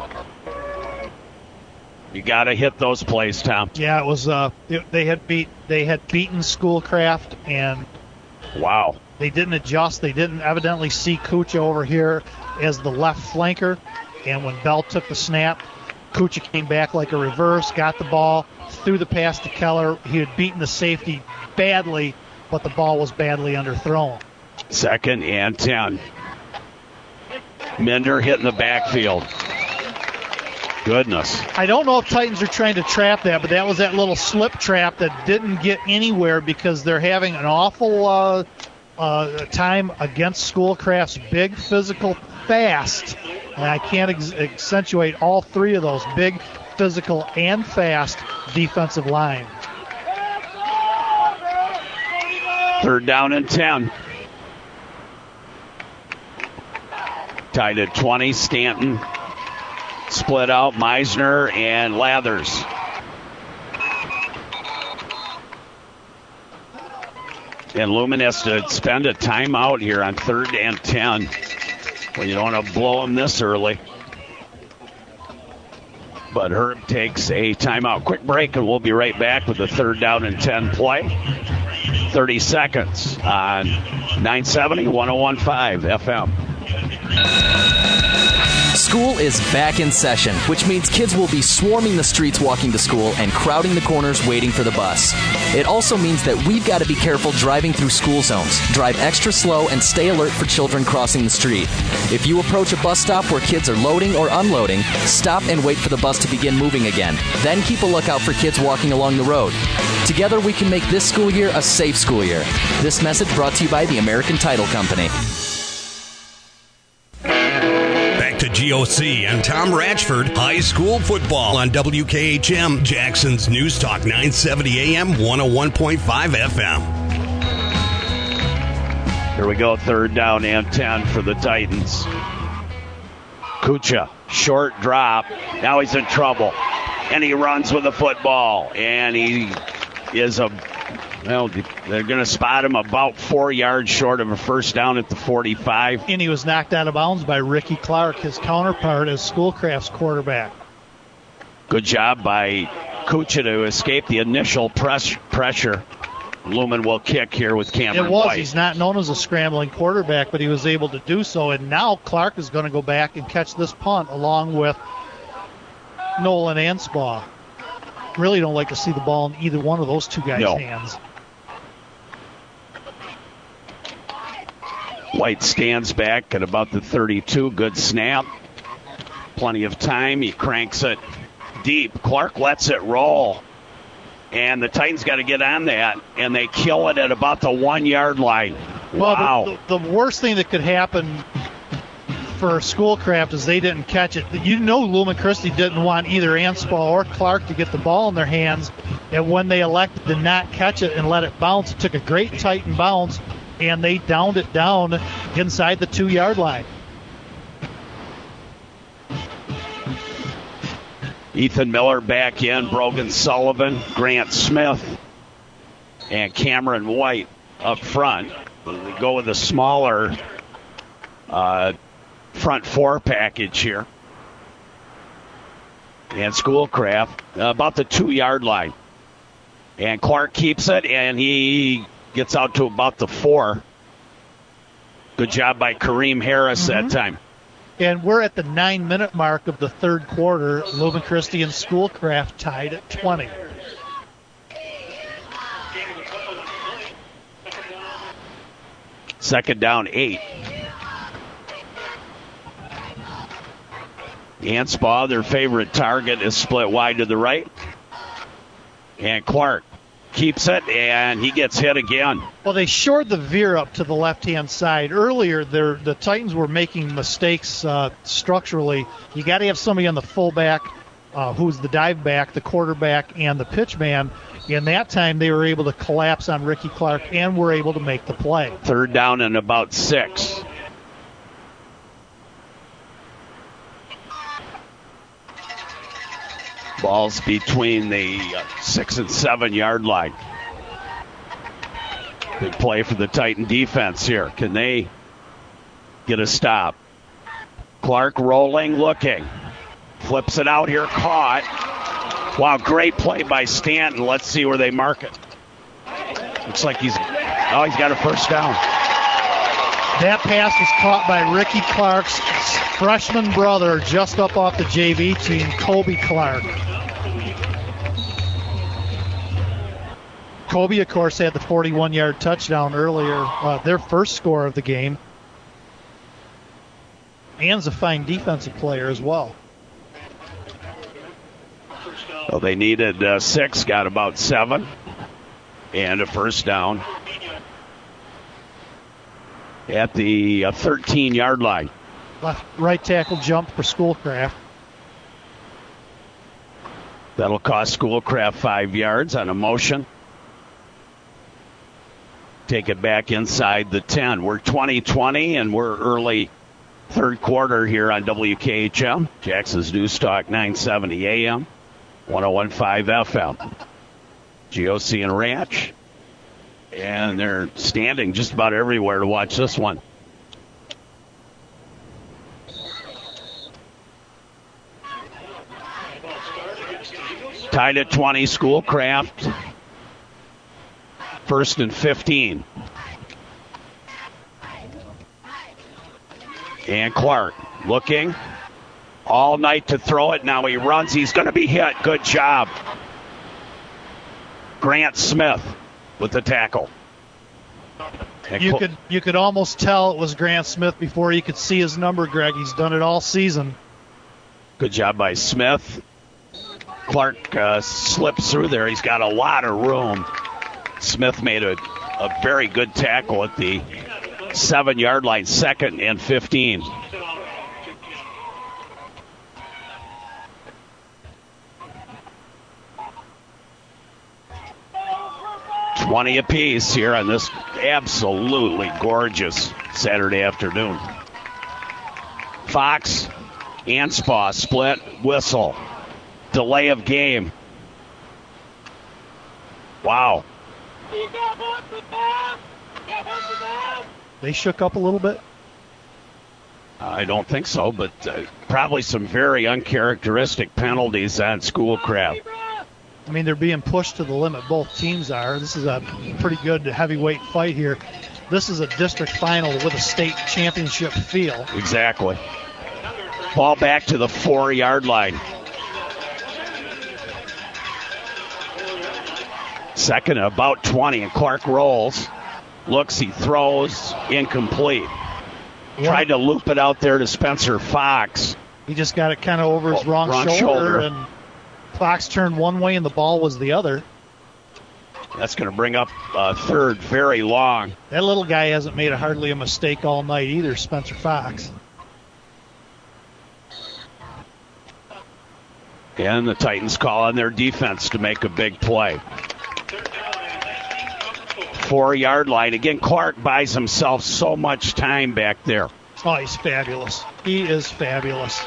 You got to hit those plays, Tom. Yeah, it was. They had beaten Schoolcraft, and wow. They didn't adjust. They didn't evidently see Kucha over here as the left flanker. And when Bell took the snap, Kucha came back like a reverse, got the ball, threw the pass to Keller. He had beaten the safety badly, but the ball was badly underthrown. 2nd and 10. Minder hitting the backfield. Goodness. I don't know if Titans are trying to trap that, but that was that little slip trap that didn't get anywhere because they're having an awful time against Schoolcraft's big, physical, fast. And I can't accentuate all three of those: big, physical, and fast defensive line. 3rd down and 10. Tied at 20. Stanton split out. Meisner and Lathers. And Lumen has to spend a timeout here on 3rd and 10. Well, you don't want to blow them this early. But Herb takes a timeout. Quick break, and we'll be right back with the 3rd down and 10 play. 30 seconds on 970, 101.5 FM. School is back in session, which means kids will be swarming the streets walking to school and crowding the corners waiting for the bus. It also means that we've got to be careful driving through school zones, drive extra slow, and stay alert for children crossing the street. If you approach a bus stop where kids are loading or unloading, stop and wait for the bus to begin moving again. Then keep a lookout for kids walking along the road. Together we can make this school year a safe school year. This message brought to you by the American Title Company. To GOC and Tom Ratchford High School Football on WKHM, Jackson's News Talk 970 AM, 101.5 FM. Here we go, third down and 10 for the Titans. Kucha, short drop. Now he's in trouble. And he runs with the football. And he is they're going to spot him about 4 yards short of a first down at the 45. And he was knocked out of bounds by Ricky Clark, his counterpart as Schoolcraft's quarterback. Good job by Kucha to escape the initial pressure. Lumen will kick here with Cameron White. He's not known as a scrambling quarterback, but he was able to do so. And now Clark is going to go back and catch this punt along with Nolan Anspaugh. Really don't like to see the ball in either one of those two guys' hands. White stands back at about the 32. Good snap. Plenty of time. He cranks it deep. Clark lets it roll. And the Titans got to get on that. And they kill it at about the 1 yard line. Wow. Well, the worst thing that could happen for Schoolcraft is they didn't catch it. You know Lumen Christi didn't want either Anspaugh or Clark to get the ball in their hands. And when they elected to not catch it and let it bounce, it took a great Titan bounce. And they downed it down inside the 2 yard line. Ethan Miller back in, Brogan Sullivan, Grant Smith, and Cameron White up front. We go with a smaller front four package here. And Schoolcraft about the 2 yard line. And Clark keeps it, and he gets out to about the 4. Good job by Kareem Harris that time. And we're at the 9-minute mark of the third quarter. Lumen Christi and Schoolcraft tied at 20. Second down, 8. Anspaugh, their favorite target, is split wide to the right. And Clark keeps it, and he gets hit again. Well, they shored the veer up to the left-hand side. Earlier, the Titans were making mistakes structurally. You got to have somebody on the fullback, who's the dive back, the quarterback, and the pitch man. In that time, they were able to collapse on Ricky Clark and were able to make the play. Third down and about 6. Ball's between the 6 and 7 yard line. Big play for the Titan defense here. Can they get a stop? Clark rolling, looking. Flips it out here, caught. Wow, great play by Stanton. Let's see where they mark it. Looks like he's got a first down. That pass was caught by Ricky Clark's freshman brother just up off the JV team, Kobe Clark. Kobe, of course, had the 41-yard touchdown earlier, their first score of the game. And's a fine defensive player as well. Well, they needed 6, got about 7, and a first down at the 13-yard line. Right tackle jump for Schoolcraft. That'll cost Schoolcraft 5 yards on a motion. Take it back inside the 10. We're 20-20, and we're early third quarter here on WKHM. Jackson's News Talk 970 AM, 101.5 FM. GOC and Ranch. And they're standing just about everywhere to watch this one. Tied at 20, Schoolcraft. 1st and 15. And Clark looking all night to throw it. Now he runs. He's going to be hit. Good job. Grant Smith with the tackle. You could almost tell it was Grant Smith before you could see his number, Greg. He's done it all season. Good job by Smith. Clark slips through there. He's got a lot of room. Smith made a very good tackle at the 7-yard line, 2nd and 15. $20 apiece here on this absolutely gorgeous Saturday afternoon. Fox, Anspaugh, split, whistle. Delay of game. Wow. They shook up a little bit? I don't think so, but probably some very uncharacteristic penalties on Schoolcraft. I mean, they're being pushed to the limit. Both teams are. This is a pretty good heavyweight fight here. This is a district final with a state championship feel. Exactly. Ball back to the 4-yard line. 2nd and about 20, and Clark rolls. Looks, he throws, incomplete. Tried to loop it out there to Spencer Fox. He just got it kind of over his wrong shoulder, and Fox turned one way and the ball was the other. That's going to bring up 3rd very long. That little guy hasn't made hardly a mistake all night either, Spencer Fox. And the Titans call on their defense to make a big play. 4-yard line. Again, Clark buys himself so much time back there. Oh, he's fabulous. He is fabulous.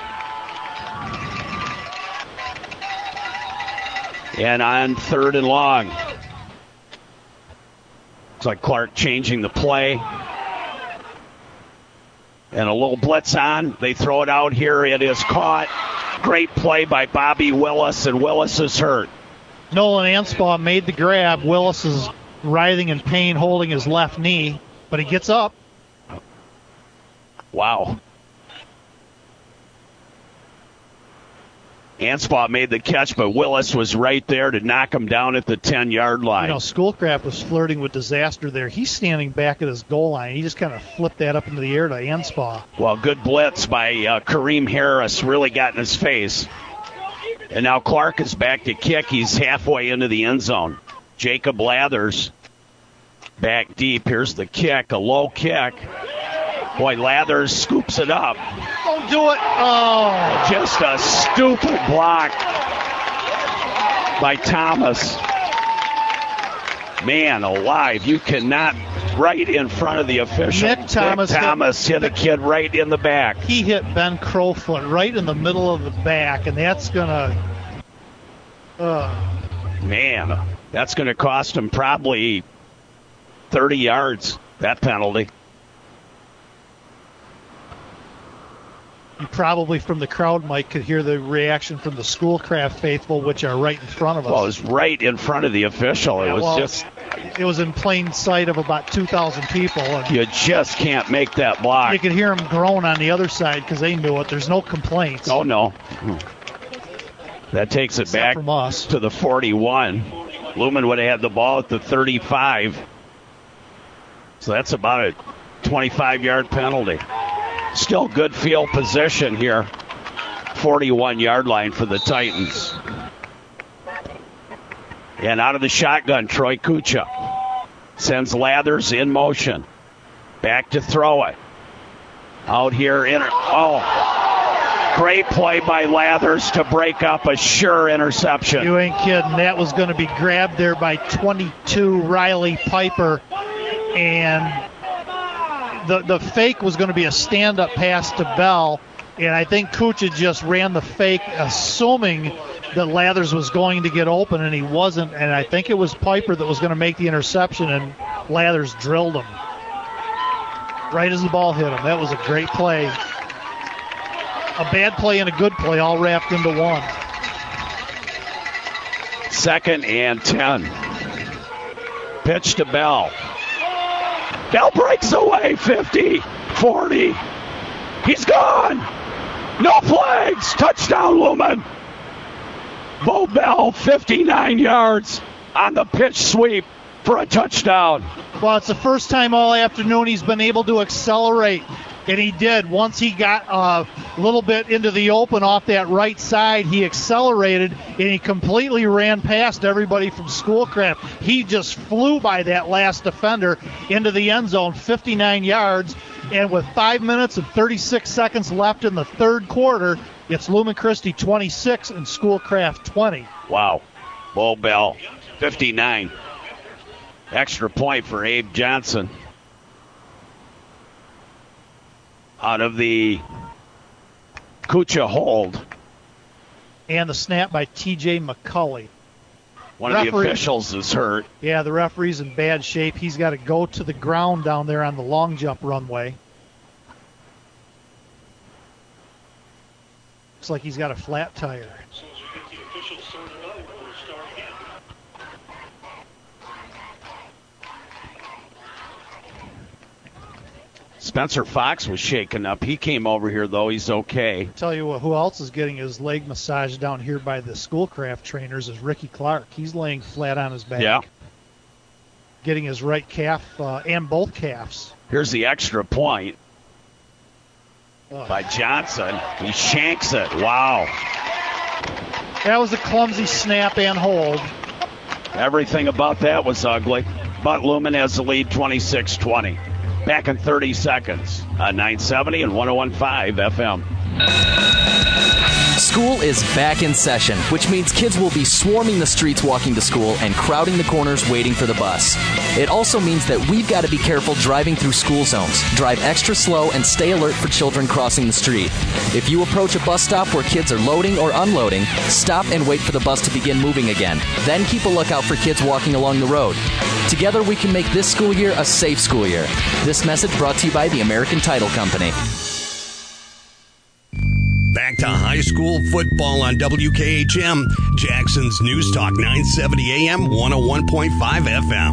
And on 3rd and long. Looks like Clark changing the play. And a little blitz on. They throw it out here. It is caught. Great play by Bobby Willis, and Willis is hurt. Nolan Anspaugh made the grab. Willis is writhing in pain, holding his left knee, but he gets up. Wow. Anspaugh made the catch, but Willis was right there to knock him down at the 10-yard line. You know, Schoolcraft was flirting with disaster there. He's standing back at his goal line. He just kind of flipped that up into the air to Anspaugh. Well, good blitz by Kareem Harris. Really got in his face. And now Clark is back to kick. He's halfway into the end zone. Jacob Lathers back deep. Here's the kick, a low kick. Boy, Lathers scoops it up. Don't do it. Oh. Just a stupid block by Thomas. Man alive, you cannot, right in front of the official. Nick Thomas hit a kid right in the back. He hit Ben Crowfoot right in the middle of the back, and that's going to... Man, that's going to cost him probably 30 yards, that penalty. You probably, from the crowd, Mike, could hear the reaction from the Schoolcraft faithful, which are right in front of us. Well, it was right in front of the official. It was in plain sight of about 2,000 people. And you just can't make that block. You could hear them groan on the other side because they knew it. There's no complaints. Oh, no. That takes it back from us to the 41. Lumen would have had the ball at the 35. So that's about a 25-yard penalty. Still good field position here. 41-yard line for the Titans. And out of the shotgun, Troy Kucha sends Lathers in motion. Back to throw it. Out here. Great play by Lathers to break up a sure interception. You ain't kidding. That was going to be grabbed there by 22 Riley Piper. And the fake was going to be a stand-up pass to Bell. And I think Kucha just ran the fake, assuming that Lathers was going to get open, and he wasn't. And I think it was Piper that was going to make the interception, and Lathers drilled him right as the ball hit him. That was a great play. A bad play and a good play all wrapped into one. 2nd and 10. Pitch to Bell. Bell breaks away. 50, 40. He's gone. No flags. Touchdown, Lumen. Bo Bell, 59 yards on the pitch sweep for a touchdown. Well, it's the first time all afternoon he's been able to accelerate, and he did. Once he got a little bit into the open off that right side, he accelerated, and he completely ran past everybody from Schoolcraft. He just flew by that last defender into the end zone, 59 yards, and with 5 minutes and 36 seconds left in the third quarter, it's Lumen Christi 26 and Schoolcraft 20. Wow. Bo Bell, 59. Extra point for Abe Johnson. Out of the Kucha hold. And the snap by T.J. McCulley. One of the officials is hurt. Yeah, the referee's in bad shape. He's got to go to the ground down there on the long jump runway. Looks like he's got a flat tire. Spencer Fox was shaken up. He came over here, though. He's okay. Tell you what, who else is getting his leg massaged down here by the Schoolcraft trainers is Ricky Clark. He's laying flat on his back. Yeah. Getting his right calf and both calves. Here's the extra point by Johnson. He shanks it. Wow. That was a clumsy snap and hold. Everything about that was ugly. But Lumen has the lead 26-20. Back in 30 seconds on 970 and 101.5 FM. School is back in session, which means kids will be swarming the streets walking to school and crowding the corners waiting for the bus. It also means that we've got to be careful driving through school zones. Drive extra slow and stay alert for children crossing the street. If you approach a bus stop where kids are loading or unloading, stop and wait for the bus to begin moving again. Then keep a lookout for kids walking along the road. Together we can make this school year a safe school year. This message brought to you by the American Title Company. Back to high school football on WKHM, Jackson's News Talk 970 AM, 101.5 FM.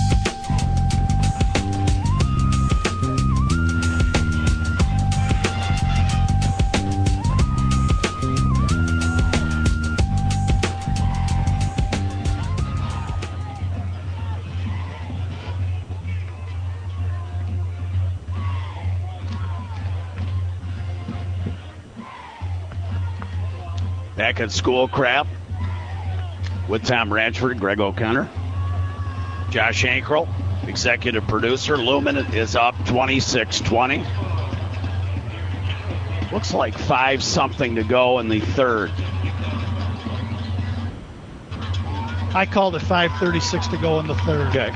Back at Schoolcraft with Tom Ranchford, Greg O'Connor, Josh Ankrel, executive producer. Lumen is up 26-20. Looks like 5-something to go in the third. I called it 5:36 to go in the third. Okay.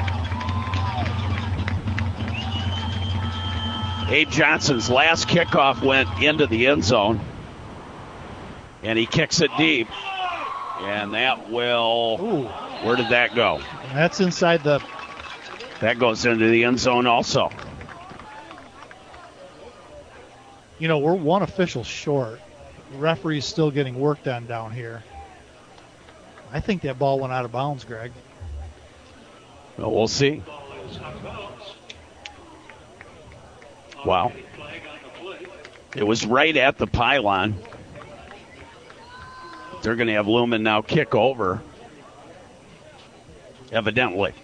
Abe Johnson's last kickoff went into the end zone. And he kicks it deep. And that will... Ooh. Where did that go? That's inside the... That goes into the end zone also. You know, we're one official short. The referee's still getting work done down here. I think that ball went out of bounds, Greg. Well, we'll see. Wow. It was right at the pylon. They're going to have Lumen now kick over, evidently.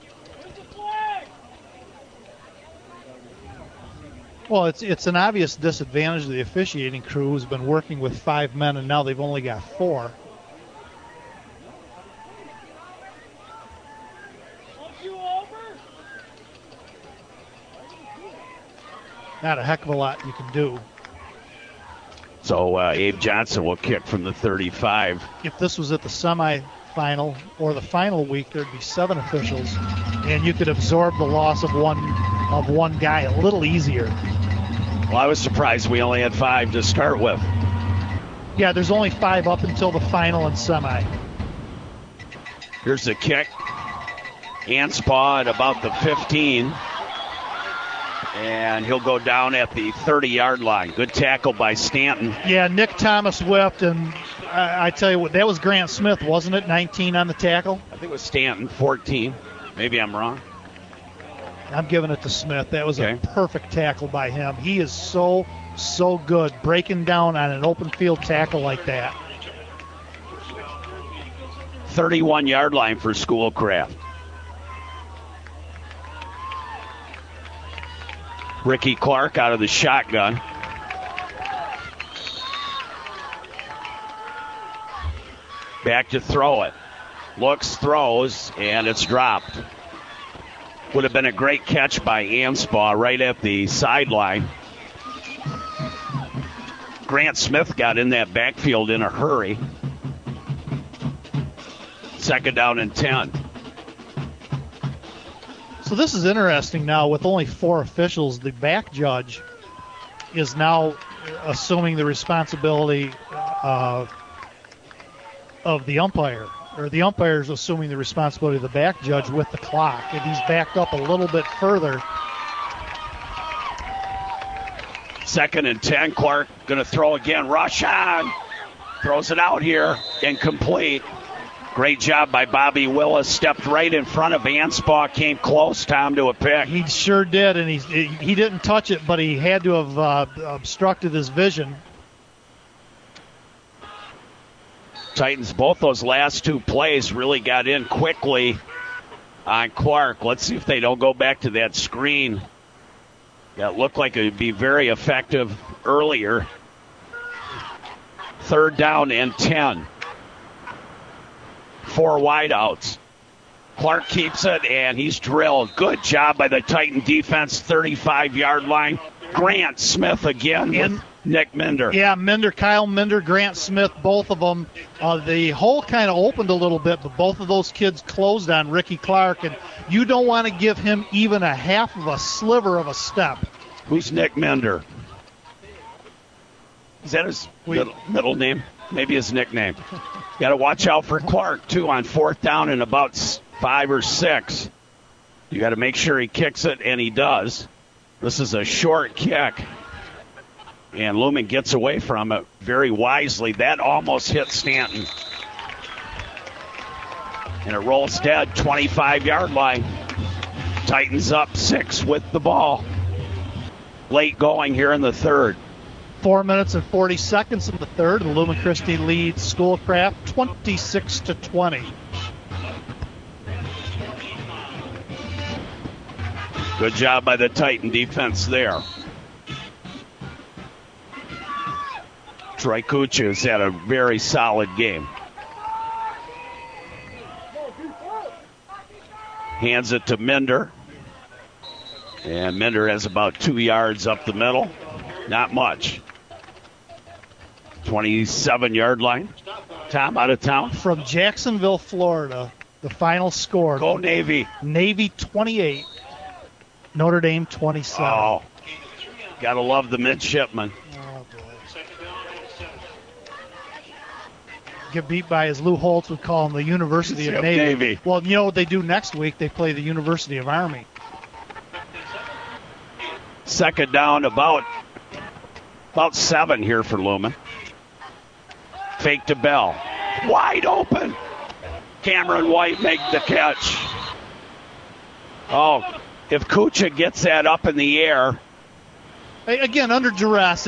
Well, it's an obvious disadvantage of the officiating crew who's been working with 5 men, and now they've only got 4. Not a heck of a lot you can do. So Abe Johnson will kick from the 35. If this was at the semifinal or the final week, there'd be 7 officials, and you could absorb the loss of one guy a little easier. Well, I was surprised we only had 5 to start with. Yeah, there's only 5 up until the final and semi. Here's the kick. Anspaugh at about the 15. And he'll go down at the 30-yard line. Good tackle by Stanton. Yeah, Nick Thomas whipped, and I tell you what, that was Grant Smith, wasn't it? 19 on the tackle? I think it was Stanton, 14. Maybe I'm wrong. I'm giving it to Smith. That was a perfect tackle by him. He is so good breaking down on an open field tackle like that. 31-yard line for Schoolcraft. Ricky Clark out of the shotgun. Back to throw it. Looks, throws, and it's dropped. Would have been a great catch by Anspaugh right at the sideline. Grant Smith got in that backfield in a hurry. 2nd down and 10. So this is interesting now with only 4 officials. The back judge is now assuming the responsibility of the umpire. Or the umpire is assuming the responsibility of the back judge with the clock. And he's backed up a little bit further. 2nd and 10. Clark going to throw again. Rush on. Throws it out here. Incomplete. Great job by Bobby Willis. Stepped right in front of Anspaugh. Came close, Tom, to a pick. He sure did, and he didn't touch it, but he had to have obstructed his vision. Titans, both those last 2 plays really got in quickly on Clark. Let's see if they don't go back to that screen. That looked like it would be very effective earlier. 3rd down and 10. 4 wideouts. Clark keeps it, and he's drilled. Good job by the Titan defense, 35-yard line. Grant Smith again with Nick Minder. Yeah, Kyle Minder, Grant Smith, both of them. The hole kind of opened a little bit, but both of those kids closed on Ricky Clark, and you don't want to give him even a half of a sliver of a step. Who's Nick Minder? Is that his middle name? Maybe his nickname. Got to watch out for Clark, too, on 4th down and about 5 or 6. You got to make sure he kicks it, and he does. This is a short kick. And Lumen gets away from it very wisely. That almost hit Stanton. And it rolls dead, 25-yard line. Titans up 6 with the ball. Late going here in the 3rd. 4 minutes and 40 seconds in the 3rd, and Lumen Christi leads Schoolcraft 26-20. Good job by the Titan defense there. Troy Kucha has had a very solid game. Hands it to Minder. And Minder has about 2 yards up the middle. Not much. 27-yard line. Tom, out of town. From Jacksonville, Florida, the final score. Go Navy. Navy 28, Notre Dame 27. Oh, gotta love the midshipmen. Get beat by, as Lou Holtz would call them, the University of Navy. Well, you know what they do next week? They play the University of Army. 2nd down, about 7 here for Lumen. Fake to Bell. Wide open. Cameron White make the catch. Oh, if Kucha gets that up in the air. Again, under duress,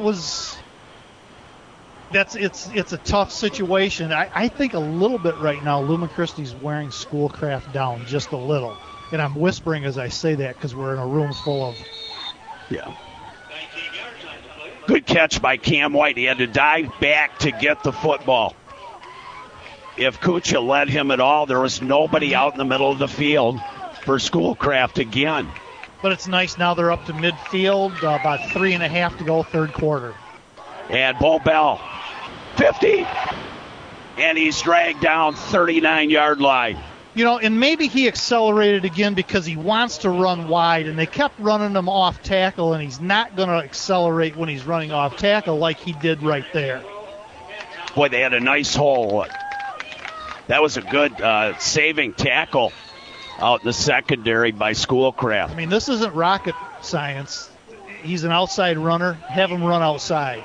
it's a tough situation. I think a little bit right now, Lumen Christi's wearing Schoolcraft down just a little. And I'm whispering as I say that because we're in a room full of... Yeah. Good catch by Cam White. He had to dive back to get the football. If Kucha led him at all, there was nobody out in the middle of the field for Schoolcraft again. But it's nice now they're up to midfield, about 3.5 to go, 3rd quarter. And Bo Bell, 50. And he's dragged down 39-yard line. You know, and maybe he accelerated again because he wants to run wide, and they kept running him off tackle, and he's not going to accelerate when he's running off tackle like he did right there. Boy, they had a nice hole. That was a good saving tackle out in the secondary by Schoolcraft. I mean, this isn't rocket science. He's an outside runner. Have him run outside.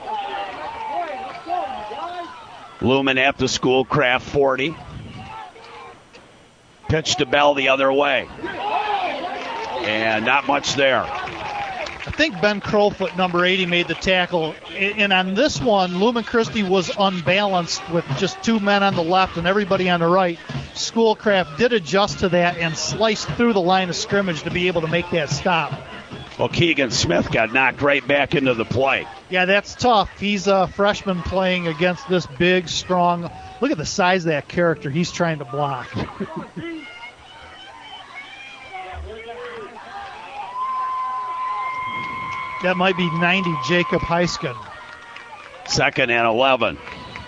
Lumen at the Schoolcraft 40. Pitch to Bell the other way. And not much there. I think Ben Crowfoot, number 80, made the tackle. And on this one, Lumen Christi was unbalanced with just 2 men on the left and everybody on the right. Schoolcraft did adjust to that and sliced through the line of scrimmage to be able to make that stop. Well, Keegan Smith got knocked right back into the play. Yeah, that's tough. He's a freshman playing against this big, strong. Look at the size of that character he's trying to block. That might be 90, Jacob Heisken. 2nd and 11.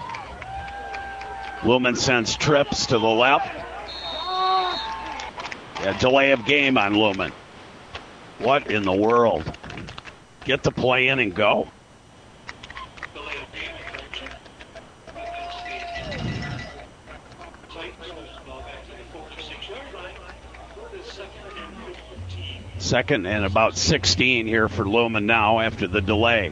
Lumen sends trips to the left. A delay of game on Lumen. What in the world? Get the play in and go. Second and about 16 here for Lumen now after the delay.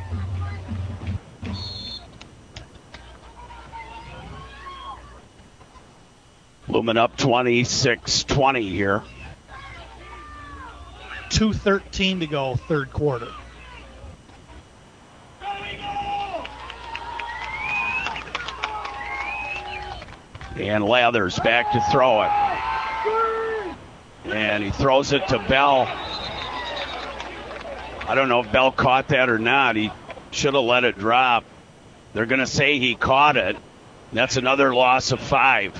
Lumen up 26-20 here. 2:13 to go, third quarter. And Lathers back to throw it. And he throws it to Bell. I don't know if Bell caught that or not. He should have let it drop. They're going to say he caught it. That's another loss of 5.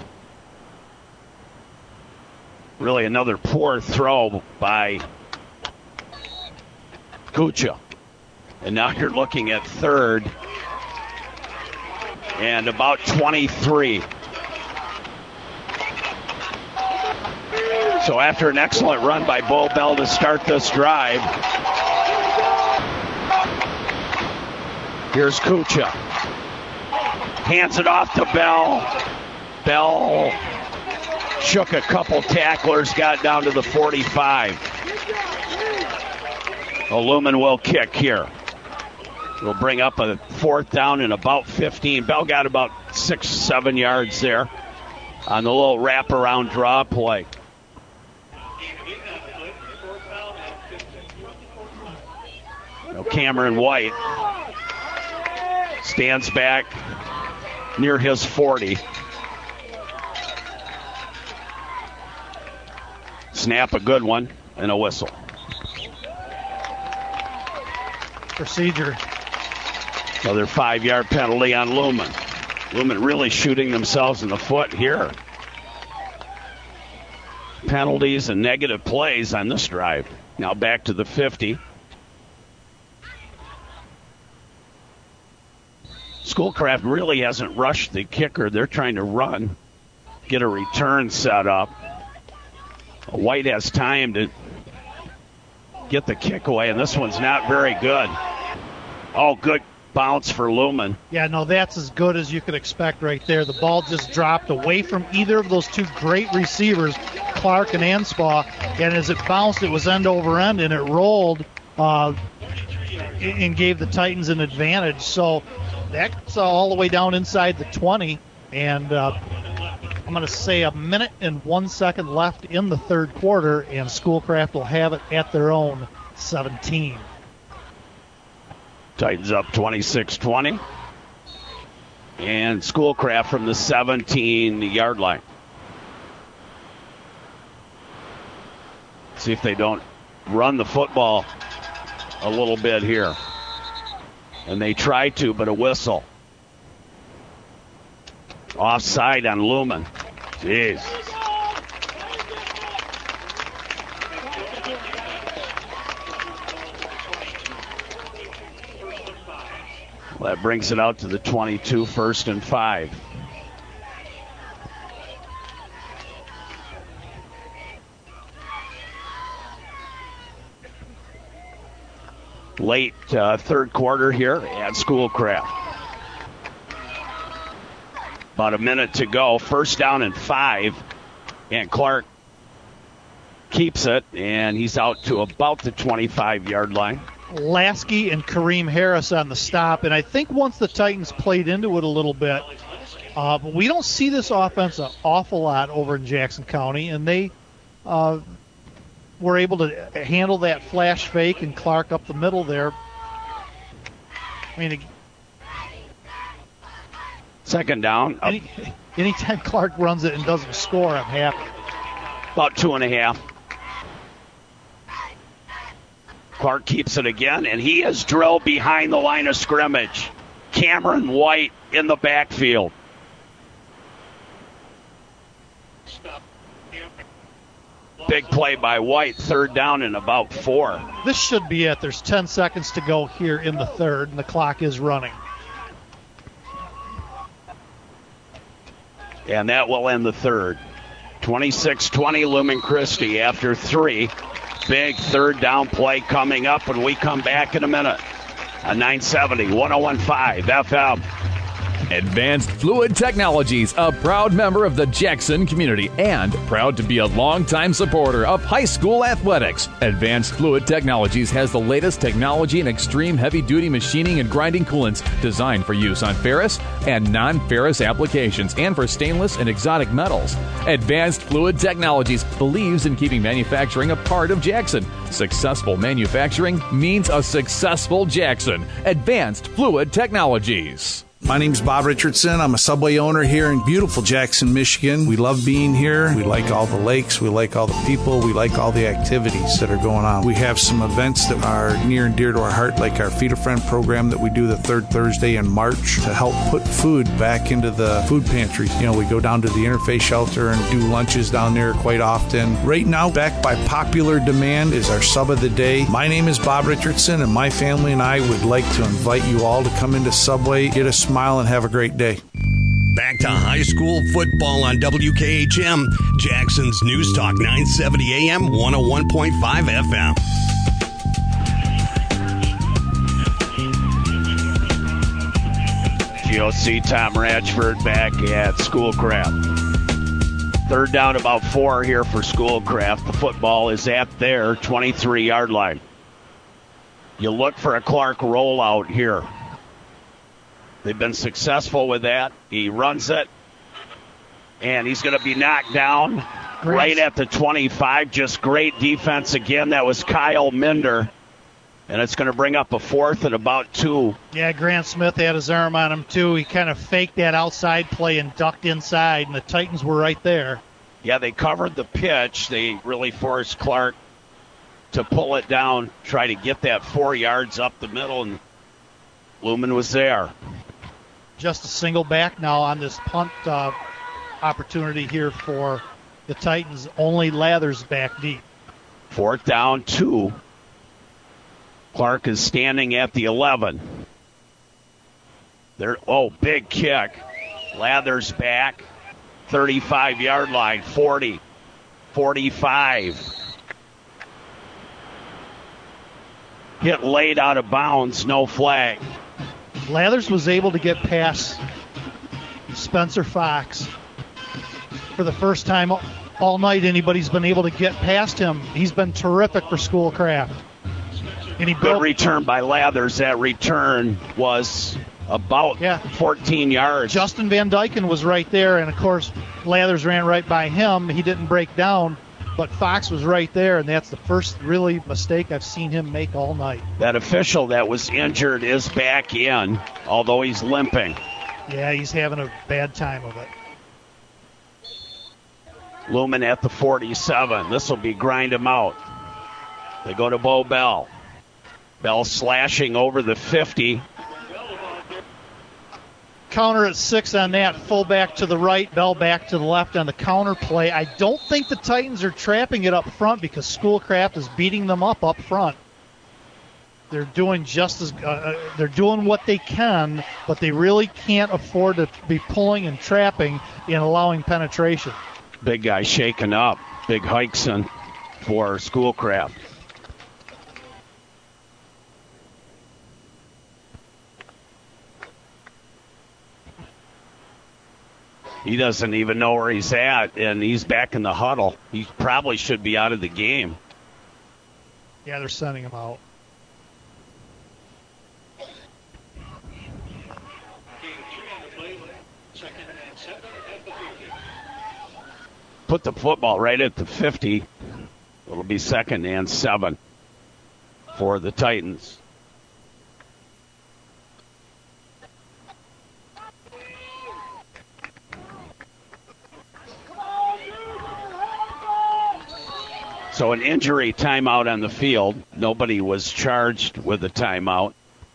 Really another poor throw by Kucha. And now you're looking at third and about 23. So after an excellent run by Bo Bell to start this drive, here's Kucha. Hands it off to Bell. Bell shook a couple tacklers, got down to the 45. Lumen will kick here. We'll bring up a 4th down and about 15. Bell got about 6-7 yards there on the little wraparound draw play. Cameron White stands back near his 40. Snap, a good one, and a whistle. Procedure. Another 5-yard penalty on Lumen. Lumen really shooting themselves in the foot here. Penalties and negative plays on this drive. Now back to the 50. Schoolcraft really hasn't rushed the kicker. They're trying to run, get a return set up. White has time to get the kick away, and this one's not very good. Oh, good bounce for Lumen. Yeah, no, that's as good as you could expect right there. The ball just dropped away from either of those two great receivers, Clark and Anspaugh, and as it bounced, it was end over end, and it rolled and gave the Titans an advantage. So that's all the way down inside the 20, and I'm going to say 1 minute and 1 second left in the third quarter, and Schoolcraft will have it at their own 17. Titans up 26-20. And Schoolcraft from the 17-yard line. See if they don't run the football a little bit here. And they try to, but a whistle. Offside on Lumen. Jeez. Well, that brings it out to the 22, 1st and 5. Late third quarter here at Schoolcraft. About a minute to go. 1st down and 5. And Clark keeps it, and he's out to about the 25-yard line. Lasky and Kareem Harris on the stop, and I think once the Titans played into it a little bit, But we don't see this offense an awful lot over in Jackson County, and they were able to handle that flash fake and Clark up the middle there. I mean, second down. Anytime Clark runs it and doesn't score, I'm happy. About 2.5. Clark keeps it again, and he is drilled behind the line of scrimmage. Cameron White in the backfield. Big play by White, third down and about 4. This should be it. There's 10 seconds to go here in the third, and the clock is running. And that will end the third. 26-20 Lumen Christi after 3. Big third down play coming up when we come back in a minute. A 970, 101.5 FM. Advanced Fluid Technologies, a proud member of the Jackson community and proud to be a longtime supporter of high school athletics. Advanced Fluid Technologies has the latest technology in extreme heavy-duty machining and grinding coolants designed for use on ferrous and non-ferrous applications and for stainless and exotic metals. Advanced Fluid Technologies believes in keeping manufacturing a part of Jackson. Successful manufacturing means a successful Jackson. Advanced Fluid Technologies. My name's Bob Richardson. I'm a Subway owner here in beautiful Jackson, Michigan. We love being here. We like all the lakes. We like all the people. We like all the activities that are going on. We have some events that are near and dear to our heart, like our Feed a Friend program that we do the third Thursday in March to help put food back into the food pantries. You know, we go down to the Interfaith Shelter and do lunches down there quite often. Right now, back by popular demand, is our Sub of the Day. My name is Bob Richardson, and my family and I would like to invite you all to come into Subway, get a smile, and have a great day. Back to high school football on WKHM, Jackson's News Talk 970 AM, 101.5 FM. GOC Tom Ratchford back at Schoolcraft. Third down, about 4 here for Schoolcraft. The football is at their 23-yard line. You look for a Clark rollout here. They've been successful with that. He runs it, and he's going to be knocked down right at the 25. Just great defense again. That was Kyle Minder, and it's going to bring up a 4th and about 2. Yeah, Grant Smith had his arm on him, too. He kind of faked that outside play and ducked inside, and the Titans were right there. Yeah, they covered the pitch. They really forced Clark to pull it down, try to get that 4 yards up the middle, and Lumen was there. Just a single back now on this punt opportunity here for the Titans. Only Lathers back deep. 4th down, 2. Clark is standing at the 11. Big kick. Lathers back. 35-yard line. 40. 45. Hit laid out of bounds. No flag. Lathers was able to get past Spencer Fox for the first time all night anybody's been able to get past him. He's been terrific for Schoolcraft. And good return by Lathers. That return was about 14 yards. Justin Van Dyken was right there, and, of course, Lathers ran right by him. He didn't break down, but Fox was right there, and that's the first really mistake I've seen him make all night. That official that was injured is back in, although he's limping. Yeah, he's having a bad time of it. Lumen at the 47. This will be grind him out. They go to Bo Bell. Bell slashing over the 50. Counter at 6 on that. Fullback to the right, Bell back to the left on the counter play. I don't think the Titans are trapping it up front because Schoolcraft is beating them up front. They're doing they're doing what they can, but they really can't afford to be pulling and trapping and allowing penetration. Big guy shaking up. Big Hikeson for Schoolcraft. He doesn't even know where he's at, and he's back in the huddle. He probably should be out of the game. Yeah, they're sending him out. put the football right at the 50. It'll be 2nd and 7 for the Titans. So an injury timeout on the field. Nobody was charged with a timeout.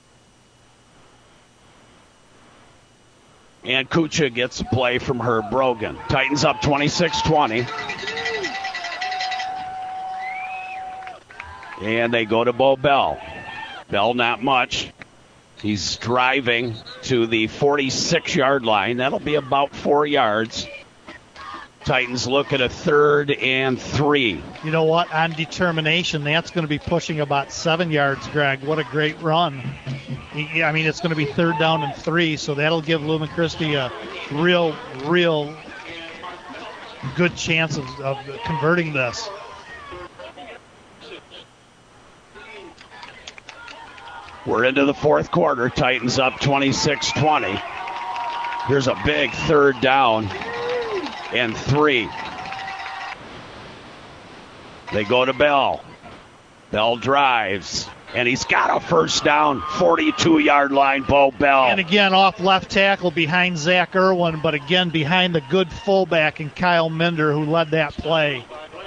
And Kucha gets a play from Herb Brogan. Titans up 26-20. And they go to Bo Bell. Bell not much. He's driving to the 46-yard line. That'll be about 4 yards. Titans look at a 3rd and 3. You know what? On determination, that's going to be pushing about 7 yards, Greg. What a great run. I mean, it's going to be 3rd down and 3, so that'll give Lumen Christi a real good chance of converting this. We're into the 4th quarter. Titans up 26-20. Here's a big 3rd down and 3. They go to Bell. Bell drives, and he's got a 1st down, 42-yard line, Bo Bell. And again, off left tackle behind Zach Irwin, but again behind the good fullback and Kyle Minder, who led that play.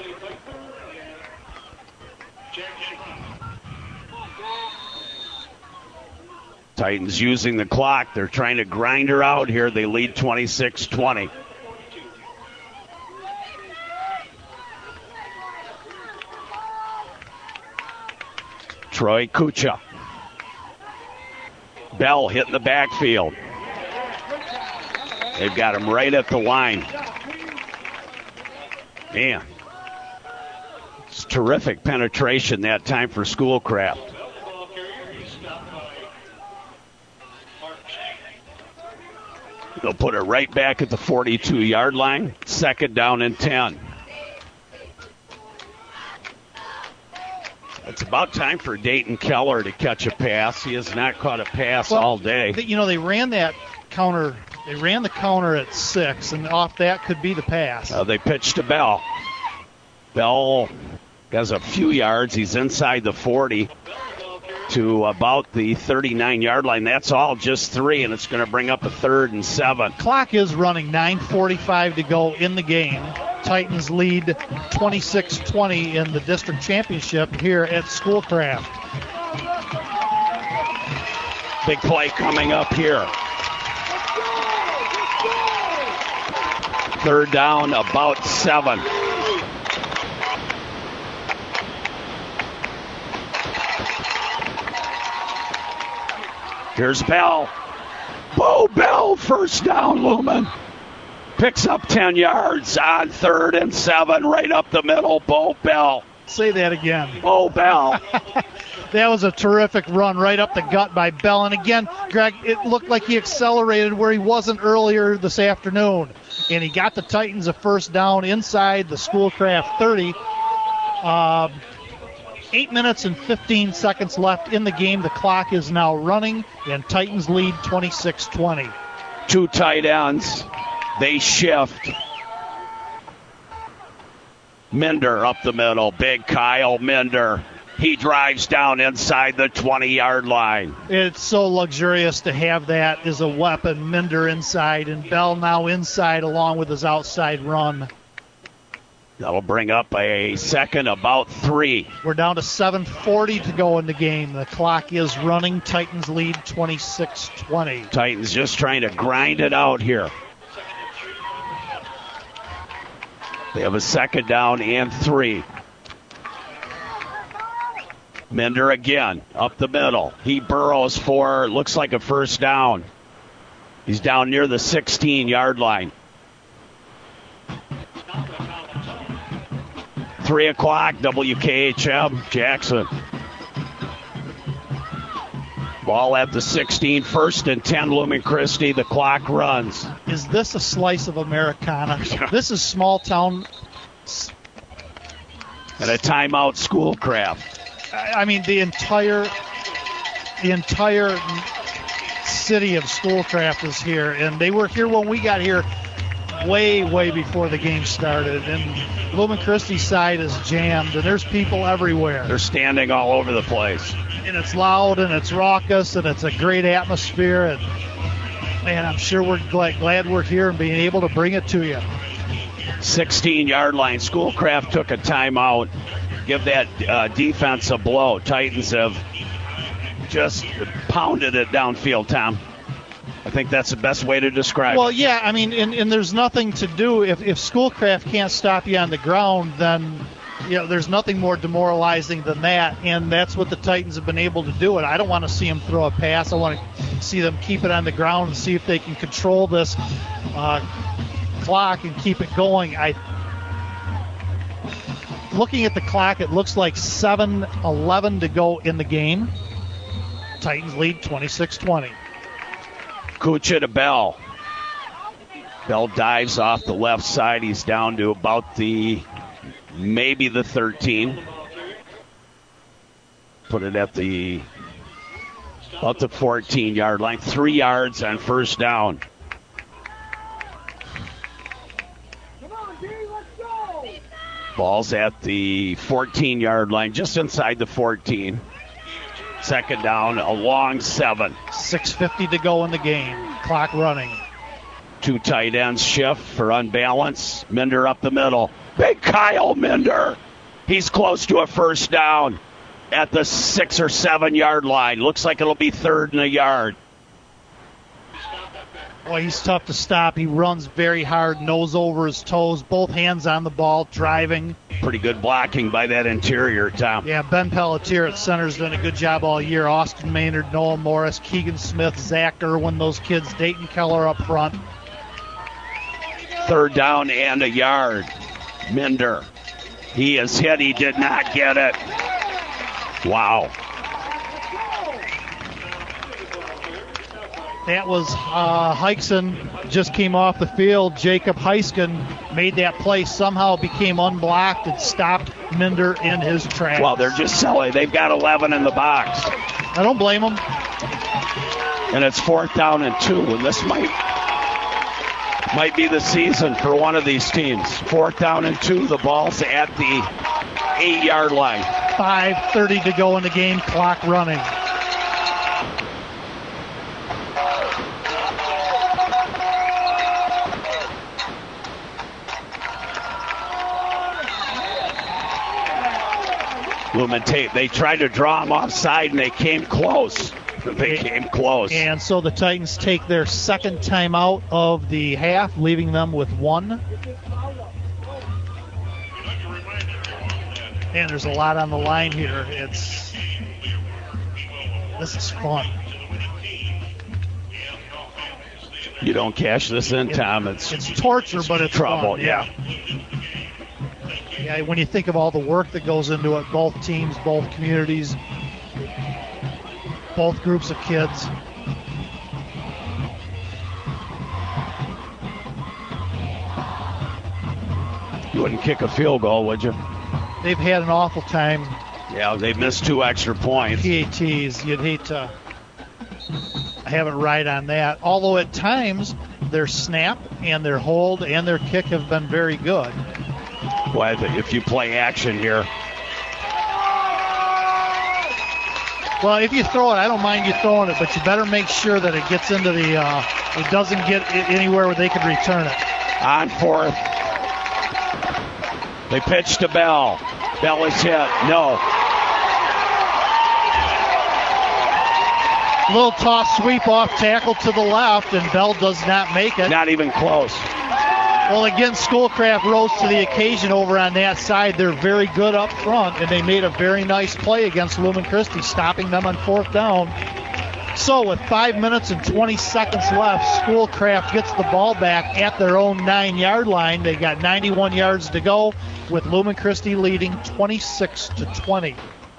Titans using the clock. They're trying to grind her out here. They lead 26-20. Troy Kucha. Bell hitting the backfield. They've got him right at the line. Man, it's terrific penetration that time for Schoolcraft. They'll put it right back at the 42-yard line. 2nd down and 10. It's about time for Dayton Keller to catch a pass. He has not caught a pass all day. They ran that counter. They ran the counter at 6, and off that could be the pass. They pitched to Bell. Bell has a few yards. He's inside the 40 to about the 39-yard line. That's all, just 3, and it's going to bring up a 3rd and 7. Clock is running, 9:45 to go in the game. Titans lead 26-20 in the district championship here at Schoolcraft. Big play coming up here. 3rd down, about 7. Here's Bell. Bo Bell, 1st down, Lumen. Picks up 10 yards on 3rd and 7, right up the middle. Bo Bell. Say that again. Bo Bell. That was a terrific run right up the gut by Bell. And again, Greg, it looked like he accelerated where he wasn't earlier this afternoon. And he got the Titans a 1st down inside the Schoolcraft 30. 8 minutes and 15 seconds left in the game. The clock is now running, and Titans lead 26-20. 2 tight ends. They shift. Minder up the middle. Big Kyle Minder. He drives down inside the 20-yard line. It's so luxurious to have that as a weapon. Minder inside, and Bell now inside along with his outside run. That'll bring up a 2nd, about 3. We're down to 7:40 to go in the game. The clock is running. Titans lead 26-20. Titans just trying to grind it out here. They have a 2nd down and 3. Minder again, up the middle. He burrows for, looks like a 1st down. He's down near the 16-yard line. 3 o'clock, WKHM, Jackson. Ball at the 16, 1st and 10, Lumen Christi. The clock runs. Is this a slice of Americana? This is small town. And a timeout, Schoolcraft. I mean, the entire city of Schoolcraft is here, and they were here when we got here. way before the game started. And Lumen Christi's side is jammed, and there's people everywhere. They're standing all over the place. And it's loud, and it's raucous, and it's a great atmosphere. And, man, I'm sure we're glad we're here and being able to bring it to you. 16-yard line. Schoolcraft took a timeout. Give that defense a blow. Titans have just pounded it downfield, Tom. I think that's the best way to describe it. Well, yeah, I mean, and there's nothing to do. If Schoolcraft can't stop you on the ground, then there's nothing more demoralizing than that, and that's what the Titans have been able to do. And I don't want to see them throw a pass. I want to see them keep it on the ground and see if they can control this clock and keep it going. Looking at the clock, it looks like 7:11 to go in the game. Titans lead 26-20. Kucha to Bell. Bell dives off the left side. He's down to about maybe the 13. Put it at about the 14-yard line. 3 yards on first down. Ball's at the 14-yard line, just inside the 14. Second down, a long 7. 6:50 to go in the game. Clock running. 2 tight ends shift for unbalance. Minder up the middle. Big Kyle Minder. He's close to a first down at the 6 or 7 yard line. Looks like it'll be 3rd and a yard. Boy, he's tough to stop. He runs very hard, nose over his toes, both hands on the ball, driving. Pretty good blocking by that interior, Tom. Yeah, Ben Pelletier at center's done a good job all year. Austin Maynard, Noah Morris, Keegan Smith, Zach Irwin, those kids, Dayton Keller up front. 3rd down and a yard. Minder. He is hit. He did not get it. Wow. That was Hykson, just came off the field. Jacob Heisken made that play, somehow became unblocked and stopped Minder in his tracks. Well, they're just silly. They've got 11 in the box. I don't blame them. And it's 4th down and 2, and this might be the season for one of these teams. 4th down and 2, the ball's at the 8-yard line. 5:30 to go in the game, clock running. Lumen Tate, they tried to draw him offside, and they came close. And so the Titans take their second timeout of the half, leaving them with 1. And there's a lot on the line here. This is fun. You don't cash this in, Tom. It's torture, but it's trouble. Fun, yeah. Yeah, when you think of all the work that goes into it, both teams, both communities, both groups of kids. You wouldn't kick a field goal, would you? They've had an awful time. Yeah, they've missed 2 extra points. PATs, you'd hate to have it right on that. Although at times, their snap and their hold and their kick have been very good. Well, if you play action here. Well, if you throw it, I don't mind you throwing it, but you better make sure that it gets into the, it doesn't get anywhere where they can return it. On 4th. They pitch to Bell. Bell is hit. No. Little toss sweep off tackle to the left, and Bell does not make it. Not even close. Well, again, Schoolcraft rose to the occasion over on that side. They're very good up front, and they made a very nice play against Lumen Christi, stopping them on 4th down. So with 5 minutes and 20 seconds left, Schoolcraft gets the ball back at their own 9-yard line. They got 91 yards to go, with Lumen Christi leading 26-20.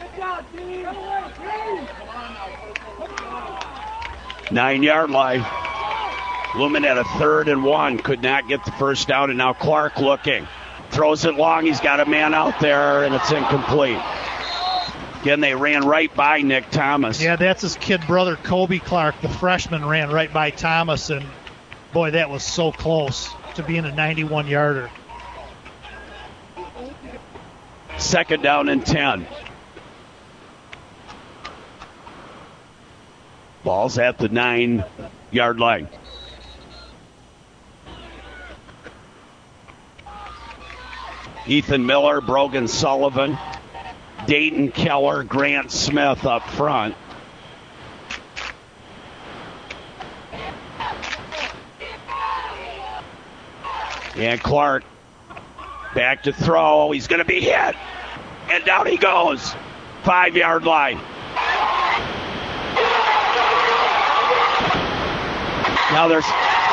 9-yard line. Lumen had a 3rd and 1, could not get the first down, and now Clark looking. Throws it long, he's got a man out there, and it's incomplete. Again, they ran right by Nick Thomas. Yeah, that's his kid brother, Kobe Clark, the freshman, ran right by Thomas, and boy, that was so close. to being a 91-yarder. 2nd down and 10. Ball's at the 9-yard line. Ethan Miller, Brogan Sullivan, Dayton Keller, Grant Smith up front. And Clark back to throw. He's going to be hit. And down he goes. 5-yard line. Now there's...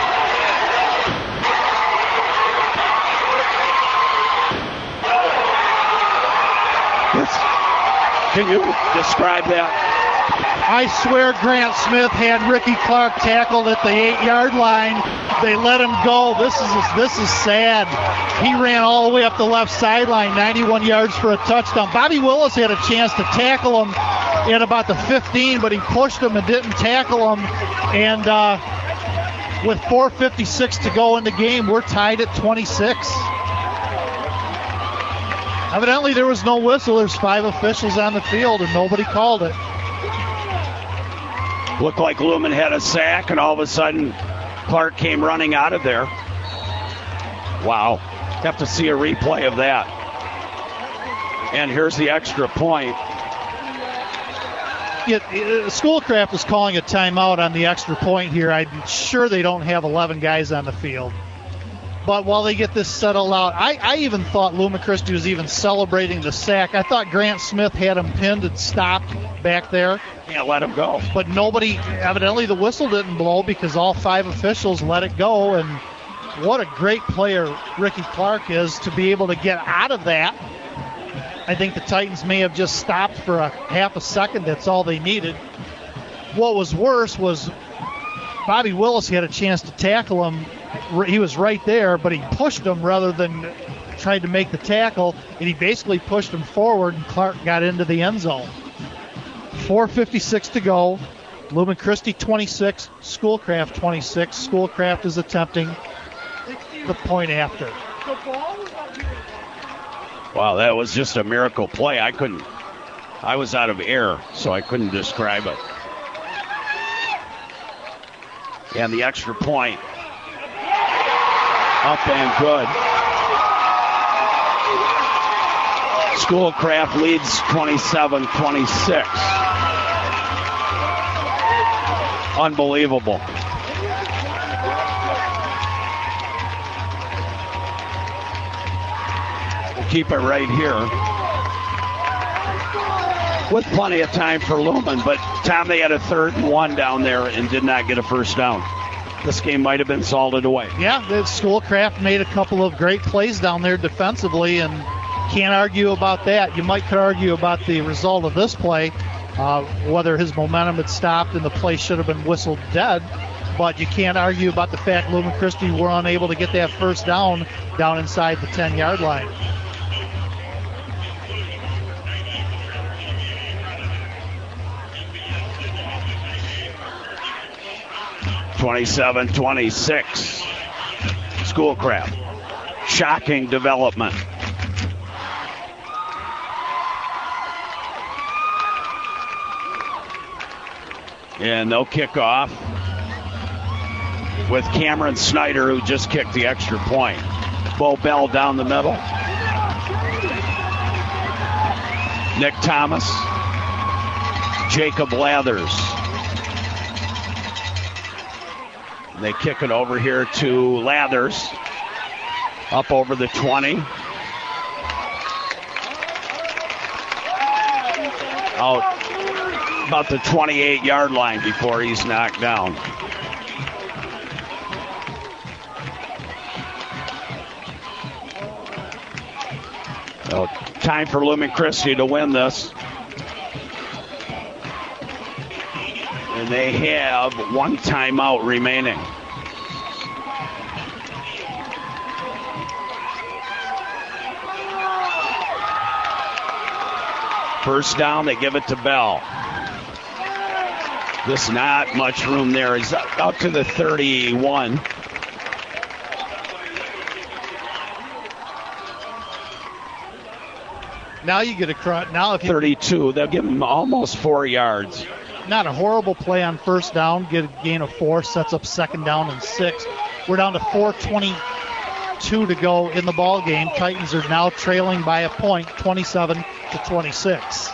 Can you describe that? I swear Grant Smith had Ricky Clark tackled at the 8-yard line. They let him go. This is sad. He ran all the way up the left sideline, 91 yards for a touchdown. Bobby Willis had a chance to tackle him at about the 15, but he pushed him and didn't tackle him. And with 4:56 to go in the game, we're tied at 26. Evidently, there was no whistle. There's 5 officials on the field, and nobody called it. Looked like Lumen had a sack, and all of a sudden, Clark came running out of there. Wow. Have to see a replay of that. And here's the extra point. Schoolcraft is calling a timeout on the extra point here. I'm sure they don't have 11 guys on the field. But while they get this settled out, I even thought Lumen Christi was even celebrating the sack. I thought Grant Smith had him pinned and stopped back there. Can't let him go. But nobody, evidently the whistle didn't blow because all 5 officials let it go. And what a great player Ricky Clark is to be able to get out of that. I think the Titans may have just stopped for a half a second. That's all they needed. What was worse was Bobby Willis had a chance to tackle him. He was right there, but he pushed him rather than tried to make the tackle, and he basically pushed him forward, and Clark got into the end zone. 4:56 to go. Lumen Christi 26, Schoolcraft 26. Schoolcraft is attempting the point after. Wow, that was just a miracle play. I was out of air, so I couldn't describe it. And the extra point. Up and good. Schoolcraft leads 27-26. Unbelievable. We'll keep it right here. With plenty of time for Lumen, but Tom, they had a 3rd and 1 down there and did not get a first down. This game might have been salted away. Yeah, the Schoolcraft made a couple of great plays down there defensively, and can't argue about that. You might could argue about the result of this play, whether his momentum had stopped and the play should have been whistled dead, but you can't argue about the fact Lumen Christi were unable to get that first down inside the 10-yard line. (27-26). Schoolcraft. Shocking development. And they'll kick off with Cameron Snyder, who just kicked the extra point. Bo Bell down the middle. Nick Thomas. Jacob Lathers. They kick it over here to Lathers. Up over the 20. Out about the 28-yard line before he's knocked down. So time for Lumen Christi to win this. And they have 1 timeout remaining. First down, they give it to Bell. There's not much room there. He's out to the 31. Now you get a now if 32. They'll give him almost 4 yards. Not a horrible play on first down. Get a gain of 4. Sets up second down and 6. We're down to 4:22 to go in the ball game. Titans are now trailing by a point, 27-26.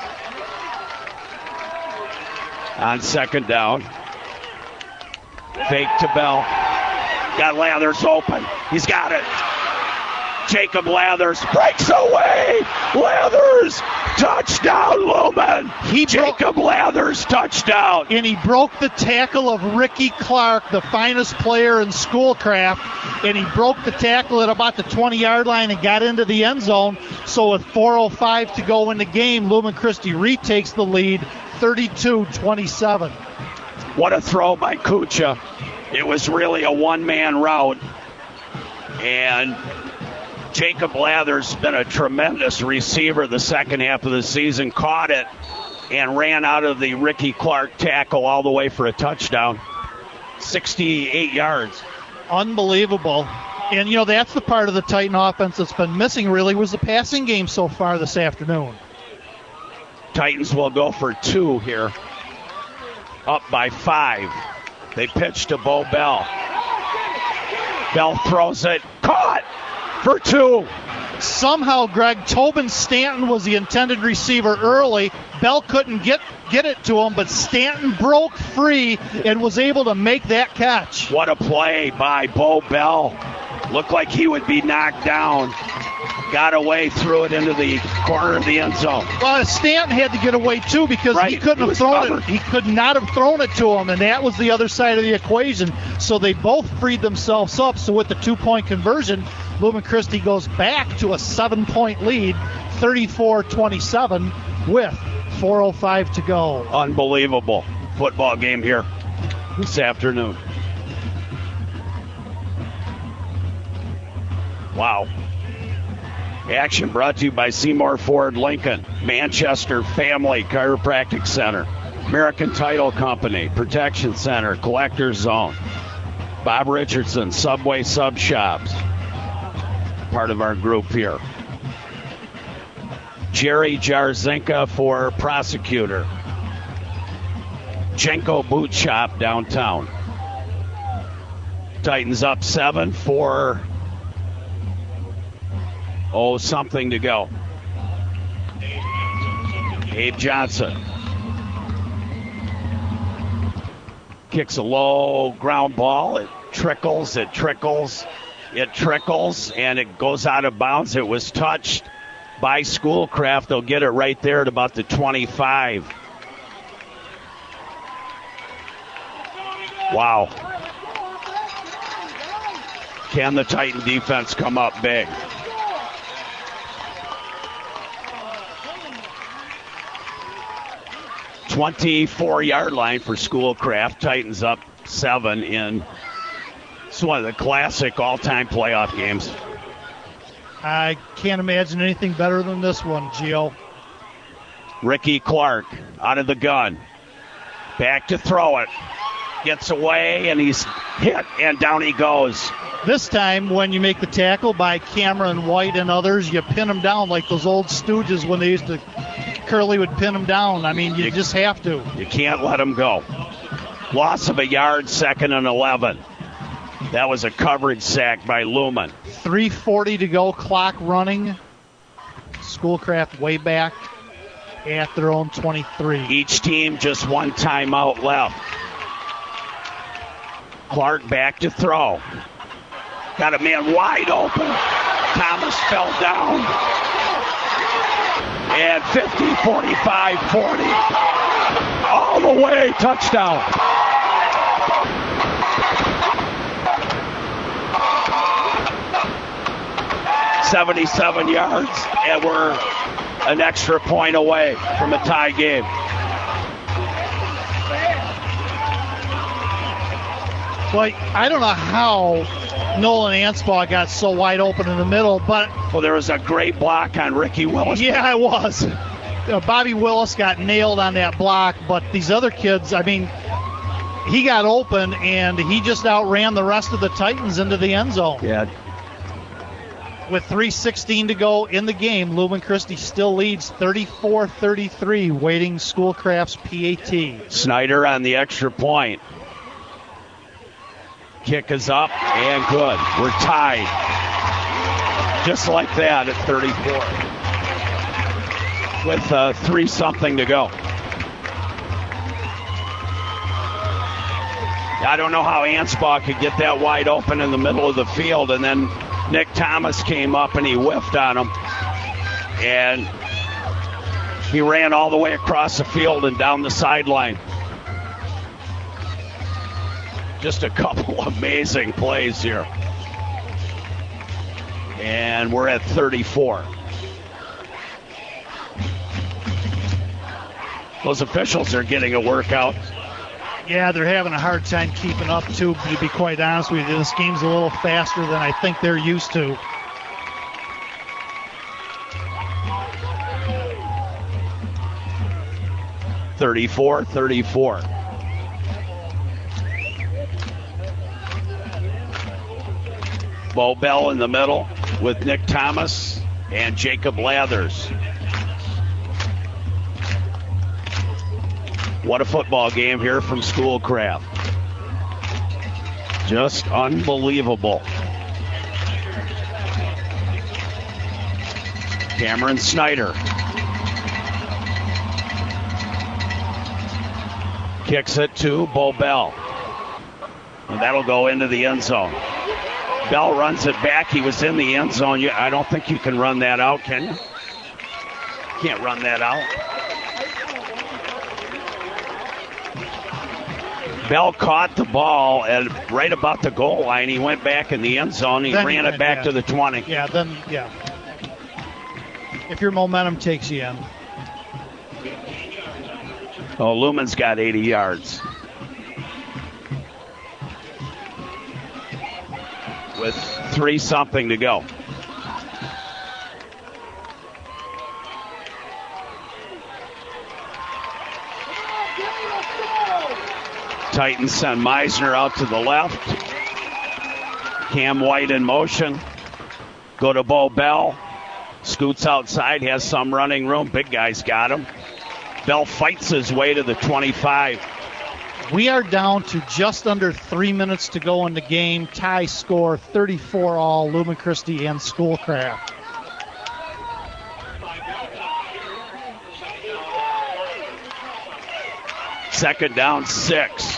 On second down. Fake to Bell. Got Lathers open. He's got it. Jacob Lathers breaks away. Lathers, touchdown, Lumen. Jacob Lathers, touchdown. And he broke the tackle of Ricky Clark, the finest player in Schoolcraft. And he broke the tackle at about the 20-yard line and got into the end zone. So with 4:05 to go in the game, Lumen Christi retakes the lead, 32-27. What a throw by Kucha. It was really a one-man route. And Jacob Lathers been a tremendous receiver the second half of the season. Caught it and ran out of the Ricky Clark tackle all the way for a touchdown. 68 yards. Unbelievable. And, you know, that's the part of the Titan offense that's been missing, really, was the passing game so far this afternoon. Titans will go for 2 here. Up by 5. They pitch to Bo Bell. Bell throws it. Caught for 2. Somehow, Greg, Tobin Stanton was the intended receiver early. Bell couldn't get it to him, but Stanton broke free and was able to make that catch. What a play by Bo Bell. Looked like he would be knocked down. Got away, threw it into the corner of the end zone. Well, Stanton had to get away too because he couldn't have thrown it. He could not have thrown it to him, and that was the other side of the equation. So they both freed themselves up. So with the 2-point conversion, Lumen Christi goes back to a 7-point lead, 34-27, with 4:05 to go. Unbelievable football game here this afternoon. Wow. Action brought to you by Seymour Ford Lincoln, Manchester Family Chiropractic Center, American Title Company, Protection Center, Collector's Zone, Bob Richardson, Subway Sub Shops, part of our group here. Jerry Jarzinka for prosecutor. Jenko Boot Shop downtown. Titans up 7 for something to go. Abe Johnson kicks a low ground ball. It trickles, and it goes out of bounds. It was touched by Schoolcraft. They'll get it right there at about the 25. Wow. Can the Titan defense come up big? .24-yard line for Schoolcraft. Titans up 7 in. It's one of the classic all-time playoff games. I can't imagine anything better than this one, Gio. Ricky Clark out of the gun. Back to throw it. Gets away, and he's hit, and down he goes. This time, when you make the tackle by Cameron White and others, you pin them down like those old Stooges when they used to, Curly would pin them down. I mean, you just have to. You can't let them go. Loss of a yard, 2nd and 11. That was a coverage sack by Lumen. 3:40 to go, clock running. Schoolcraft way back at their own 23. Each team just one timeout left. Clark back to throw. Got a man wide open. Thomas fell down. And 50, 45, 40. All the way, touchdown. .77 yards, and we're an extra point away from a tie game. Well, I don't know how Nolan Anspaugh got so wide open in the middle, but... Well, there was a great block on Ricky Willis. Yeah, it was. Bobby Willis got nailed on that block, but these other kids, I mean, he got open, and he just outran the rest of the Titans into the end zone. Yeah. With 3:16 to go in the game, Lumen Christi still leads 34-33, waiting Schoolcraft's PAT. Snyder on the extra point. Kick is up and good. We're tied. Just like that at 34. With 3-something to go. I don't know how Anspaugh could get that wide open in the middle of the field, and then Nick Thomas came up and he whiffed on him. And he ran all the way across the field and down the sideline. Just a couple amazing plays here. And we're at 34. Those officials are getting a workout. Yeah, they're having a hard time keeping up, too, to be quite honest with you. This game's a little faster than I think they're used to. (34-34). Bo Bell in the middle with Nick Thomas and Jacob Lathers. What a football game here from Schoolcraft. Just unbelievable. Cameron Snyder kicks it to Bo Bell. And that'll go into the end zone. Bell runs it back. He was in the end zone. I don't think you can run that out, can you? Can't run that out. Bell caught the ball at right about the goal line. He went back in the end zone. He ran it back to the 20. Yeah, then, yeah. If your momentum takes you in. Oh, Lumen's got 80 yards. With 3-something to go. Titans send Meisner out to the left. Cam White in motion. Go to Bo Bell. Scoots outside, has some running room. Big guy's got him. Bell fights his way to the 25. We are down to just under 3 minutes to go in the game. Tie score 34-all, Lumen Christi and Schoolcraft. Second down, 6.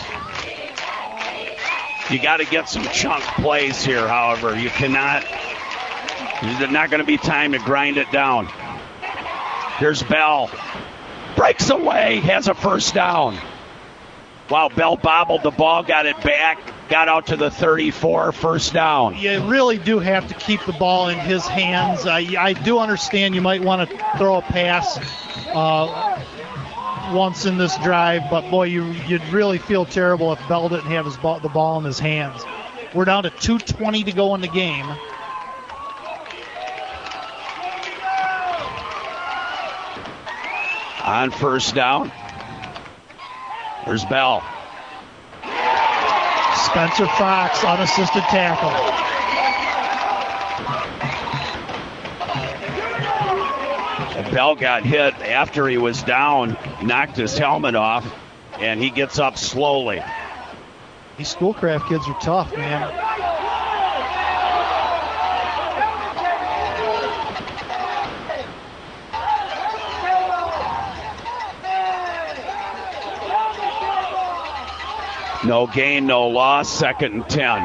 You got to get some chunk plays here, however. You cannot. There's not going to be time to grind it down. Here's Bell. Breaks away, has a first down. Wow, Bell bobbled the ball, got it back, got out to the 34, first down. You really do have to keep the ball in his hands. I do understand you might want to throw a pass once in this drive, but boy, you'd really feel terrible if Bell didn't have the ball in his hands. We're down to 2:20 to go in the game. On first down, there's Bell. Spencer Fox, unassisted tackle. Bell got hit after he was down, knocked his helmet off, and he gets up slowly. These Schoolcraft kids are tough, man. No gain, no loss, second and 10.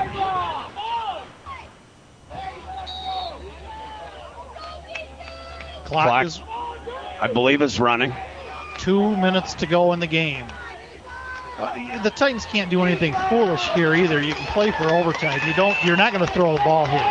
Clock is, I believe, is running. 2 minutes to go in the game. The Titans can't do anything foolish here either. You can play for overtime. You're not going to throw the ball here.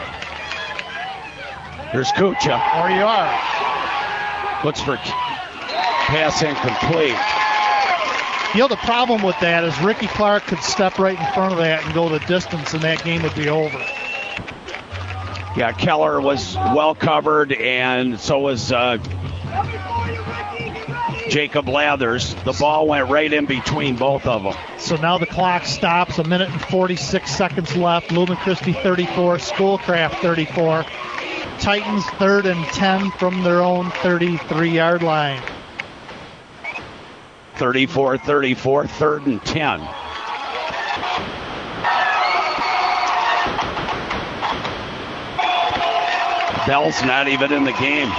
Here's Kucha. Or you are. Looks for pass incomplete. You know, the problem with that is Ricky Clark could step right in front of that and go the distance, and that game would be over. Yeah, Keller was well covered, and so was J.P. Jacob Lathers. The ball went right in between both of them. So now the clock stops. 1 minute and 46 seconds left. Lumen Christi 34, Schoolcraft 34. Titans 3rd and 10 from their own 33-yard line. 34-34, 3rd and 10. Bell's not even in the game.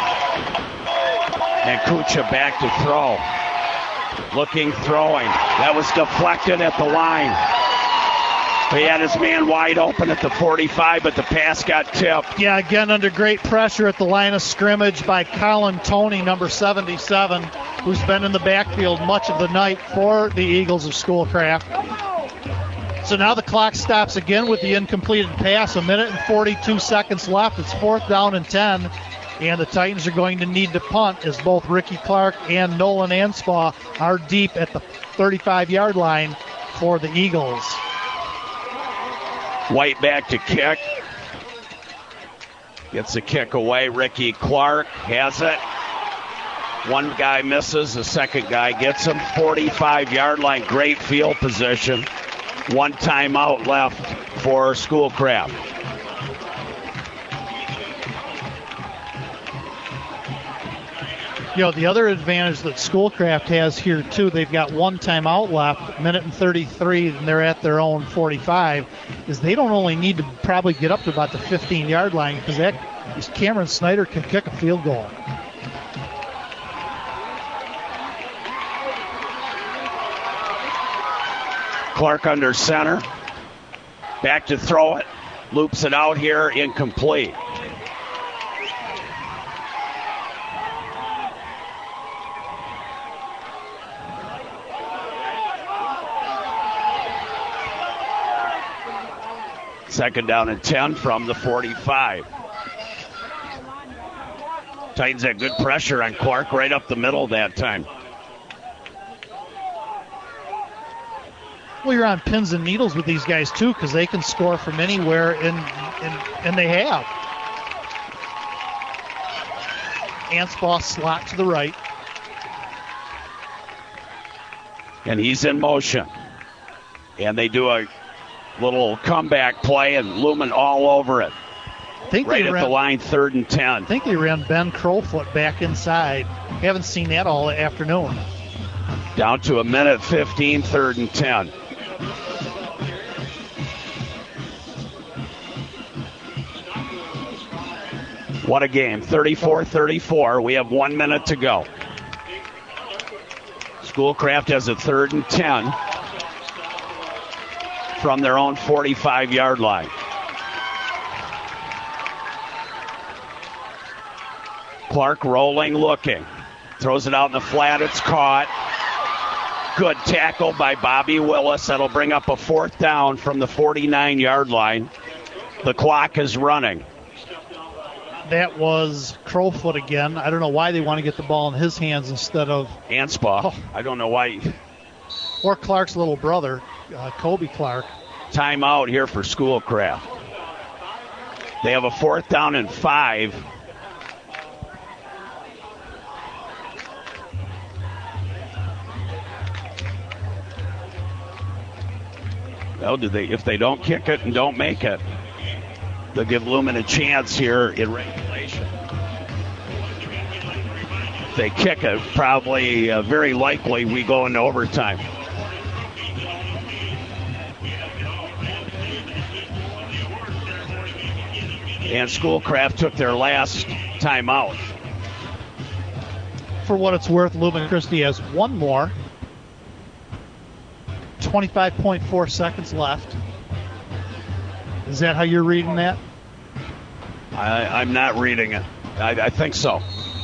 And Kucha back to throw. Looking, throwing. That was deflected at the line. He had his man wide open at the 45, but the pass got tipped. Yeah, again under great pressure at the line of scrimmage by Colin Toney, number 77, who's been in the backfield much of the night for the Eagles of Schoolcraft. So now the clock stops again with the incompleted pass. 1 minute and 42 seconds left. It's 4th down and 10. And the Titans are going to need to punt as both Ricky Clark and Nolan Anspaugh are deep at the 35-yard line for the Eagles. White back to kick. Gets the kick away. Ricky Clark has it. One guy misses. The second guy gets him. 45-yard line. Great field position. One timeout left for Schoolcraft. You know, the other advantage that Schoolcraft has here, too, they've got one timeout left, 1 minute and 33, and they're at their own 45, is they don't only need to probably get up to about the 15-yard line because Cameron Snyder can kick a field goal. Clark under center. Back to throw it. Loops it out here. Incomplete. Second down and 10 from the 45. Titans had good pressure on Clark right up the middle that time. Well, you're on pins and needles with these guys, too, because they can score from anywhere, and they have. Anspaugh slot to the right. And he's in motion. And they do a little comeback play, and Lumen all over it. I think right at the line, 3rd and 10. I think they ran Ben Crowfoot back inside. Haven't seen that all afternoon. Down to 1 minute 15, 3rd and 10. What a game. 34-34. We have 1 minute to go. Schoolcraft has a 3rd and 10 from their own 45-yard line. Clark rolling, looking. Throws it out in the flat. It's caught. Good tackle by Bobby Willis. That'll bring up a 4th down from the 49-yard line. The clock is running. That was Crowfoot again. I don't know why they want to get the ball in his hands instead of Anspaugh. I don't know why. Or Clark's little brother, Kobe Clark. Timeout here for Schoolcraft. They have a 4th down and 5. Well, if they don't kick it and don't make it, they'll give Lumen a chance here in regulation. If they kick it, probably very likely we go into overtime. And Schoolcraft took their last timeout. For what it's worth, Lumen Christi has one more. 25.4 seconds left. Is that how you're reading that? I'm not reading it. I think so.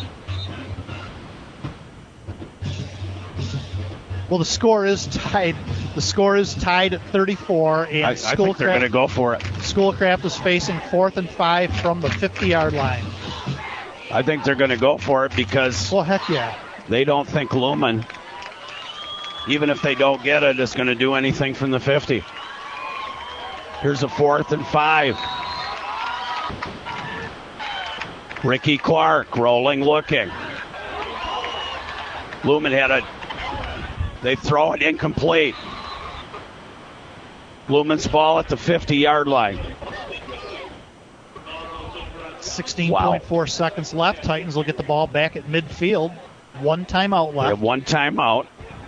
Well, the score is tied. The score is tied at 34, and I think they're going to go for it. Schoolcraft is facing 4th and 5 from the 50-yard line. I think they're going to go for it because well, heck yeah. They don't think Lumen, even if they don't get it, is going to do anything from the 50. Here's a 4th and 5. Ricky Clark rolling, looking. Lumen they throw it incomplete. Lumen's ball at the 50-yard line. 16.4 seconds left. Titans will get the ball back at midfield. One timeout left. Yeah, one timeout.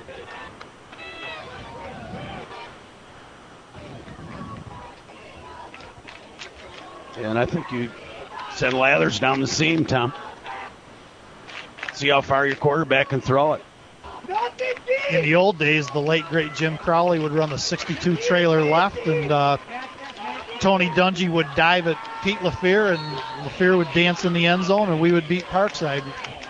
And I think you send Lathers down the seam, Tom. See how far your quarterback can throw it. In the old days, the late, great Jim Crowley would run the 62 trailer left, and Tony Dungy would dive at Pete LaFear, and LaFear would dance in the end zone, and we would beat Parkside.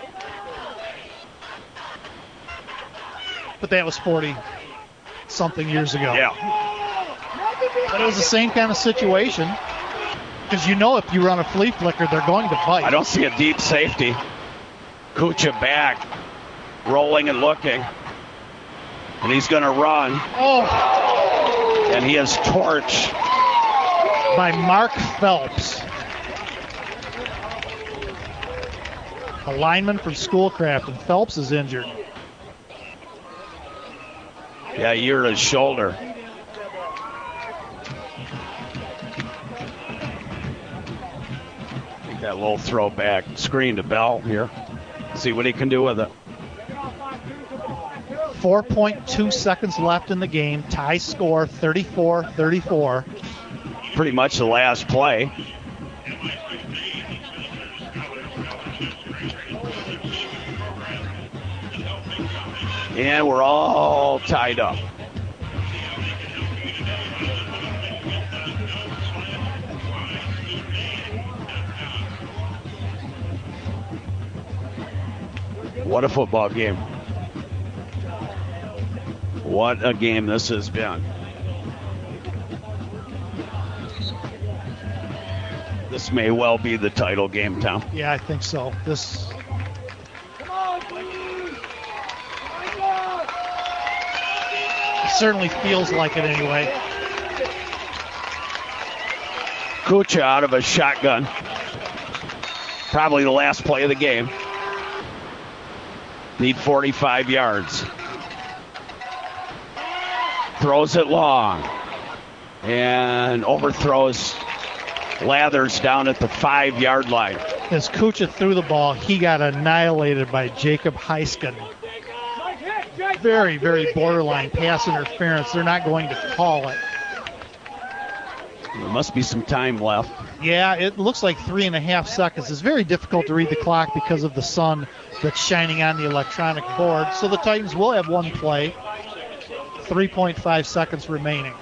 But that was 40-something years ago. Yeah. But it was the same kind of situation, because you know if you run a flea flicker, they're going to bite. I don't see a deep safety. Kucha back, rolling and looking. And he's going to run. Oh! And he is torched by Mark Phelps. A lineman from Schoolcraft, and Phelps is injured. Yeah, he hurt his shoulder. Take that little throwback screen to Bell here. See what he can do with it. 4.2 seconds left in the game. Tie score 34-34. Pretty much the last play. And we're all tied up. What a football game. What a game this has been. This may well be the title game, Tom. Yeah, I think so. It certainly feels like it anyway. Kucha out of a shotgun. Probably the last play of the game. Need 45 yards. Throws it long. And overthrows Lathers down at the 5-yard line. As Kucha threw the ball, he got annihilated by Jacob Heisken. Very, very borderline pass interference. They're not going to call it. There must be some time left. Yeah, it looks like 3.5 seconds. It's very difficult to read the clock because of the sun that's shining on the electronic board. So the Titans will have one play. 3.5 seconds remaining.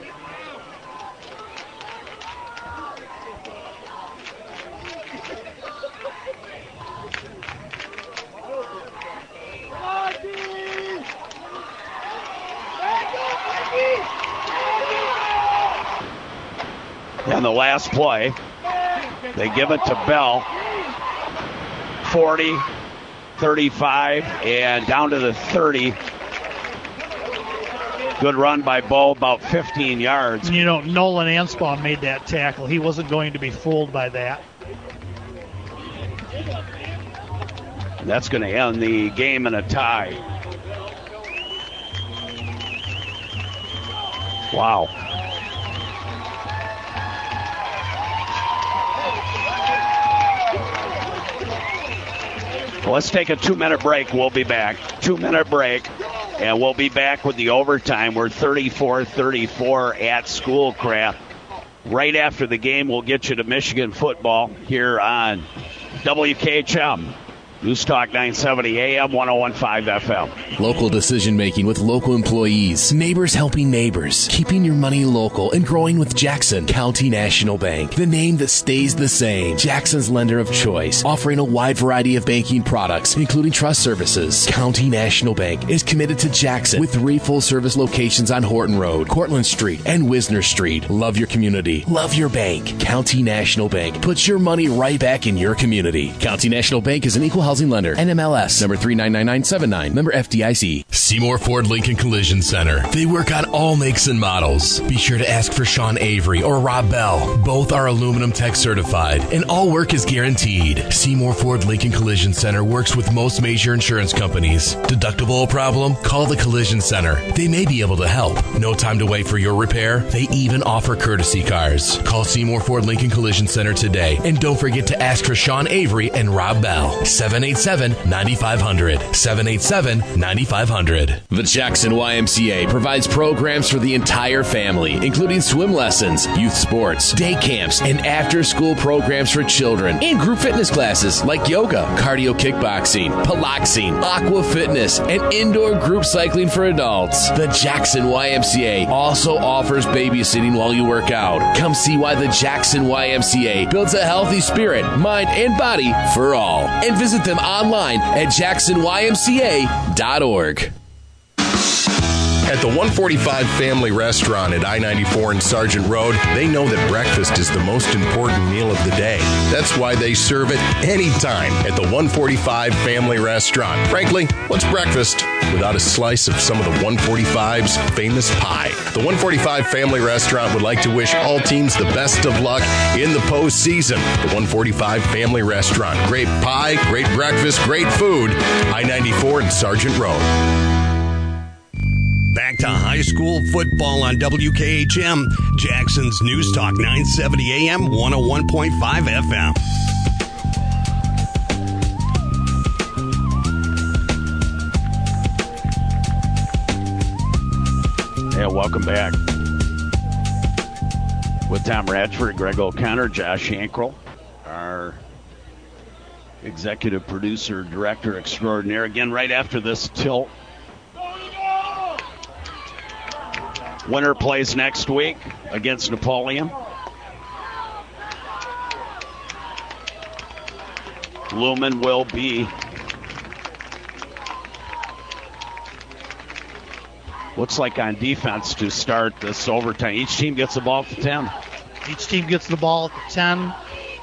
And the last play, they give it to Bell. 40, 35, and down to the 30. Good run by Bo, about 15 yards. You know, Nolan Anspaugh made that tackle. He wasn't going to be fooled by that. And that's going to end the game in a tie. Wow. Well, let's take a 2-minute break. We'll be back. 2-minute break. And we'll be back with the overtime. We're 34-34 at Schoolcraft. Right after the game, we'll get you to Michigan football here on WKHM. News Talk 970 AM, 101.5 FM. Local decision making with local employees. Neighbors helping neighbors. Keeping your money local and growing with Jackson County National Bank. The name that stays the same. Jackson's lender of choice. Offering a wide variety of banking products, including trust services. County National Bank is committed to Jackson with 3 full-service locations on Horton Road, Cortlandt Street, and Wisner Street. Love your community. Love your bank. County National Bank puts your money right back in your community. County National Bank is an equal housing lender. NMLS number 399979. Member FDIC. Seymour Ford Lincoln Collision Center. They work on all makes and models. Be sure to ask for Sean Avery or Rob Bell. Both are Aluminum Tech certified, and all work is guaranteed. Seymour Ford Lincoln Collision Center works with most major insurance companies. Deductible problem? Call the Collision Center. They may be able to help. No time to wait for your repair. They even offer courtesy cars. Call Seymour Ford Lincoln Collision Center today, and don't forget to ask for Sean Avery and Rob Bell. 787-9500. 787-9500. The Jackson YMCA provides programs for the entire family, including swim lessons, youth sports, day camps, and after-school programs for children, and group fitness classes like yoga, cardio kickboxing, piloxing, aqua fitness, and indoor group cycling for adults. The Jackson YMCA also offers babysitting while you work out. Come see why the Jackson YMCA builds a healthy spirit, mind, and body for all. And visit them online at jacksonymca.org. At the 145 Family Restaurant at I-94 and Sargent Road, they know that breakfast is the most important meal of the day. That's why they serve it anytime at the 145 Family Restaurant. Frankly, what's breakfast without a slice of some of the 145's famous pie? The 145 Family Restaurant would like to wish all teams the best of luck in the postseason. The 145 Family Restaurant. Great pie, great breakfast, great food. I-94 and Sargent Road. Back to high school football on WKHM, Jackson's News Talk 970 AM, 101.5 FM. Yeah, welcome back. With Tom Ratchford, Greg O'Connor, Josh Hankrell, our executive producer, director extraordinaire. Again, right after this tilt. Winner plays next week against Napoleon. Lumen will be looks like on defense to start this overtime. Each team gets the ball at the 10. Each team gets the ball at the 10,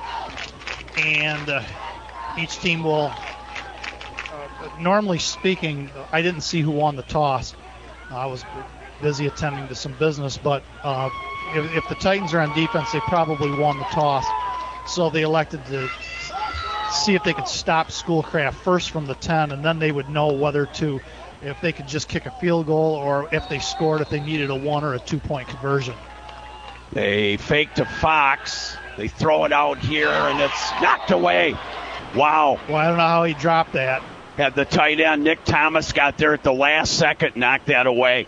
and each team will, normally speaking, I didn't see who won the toss. I was busy attending to some business, but if the Titans are on defense, they probably won the toss. So they elected to see if they could stop Schoolcraft first from the 10, and then they would know whether to, if they could just kick a field goal or if they scored, if they needed a 1 or a 2-point conversion. They fake to Fox. They throw it out here, and it's knocked away. Wow. Well, I don't know how he dropped that. Had the tight end, Nick Thomas, got there at the last second, knocked that away.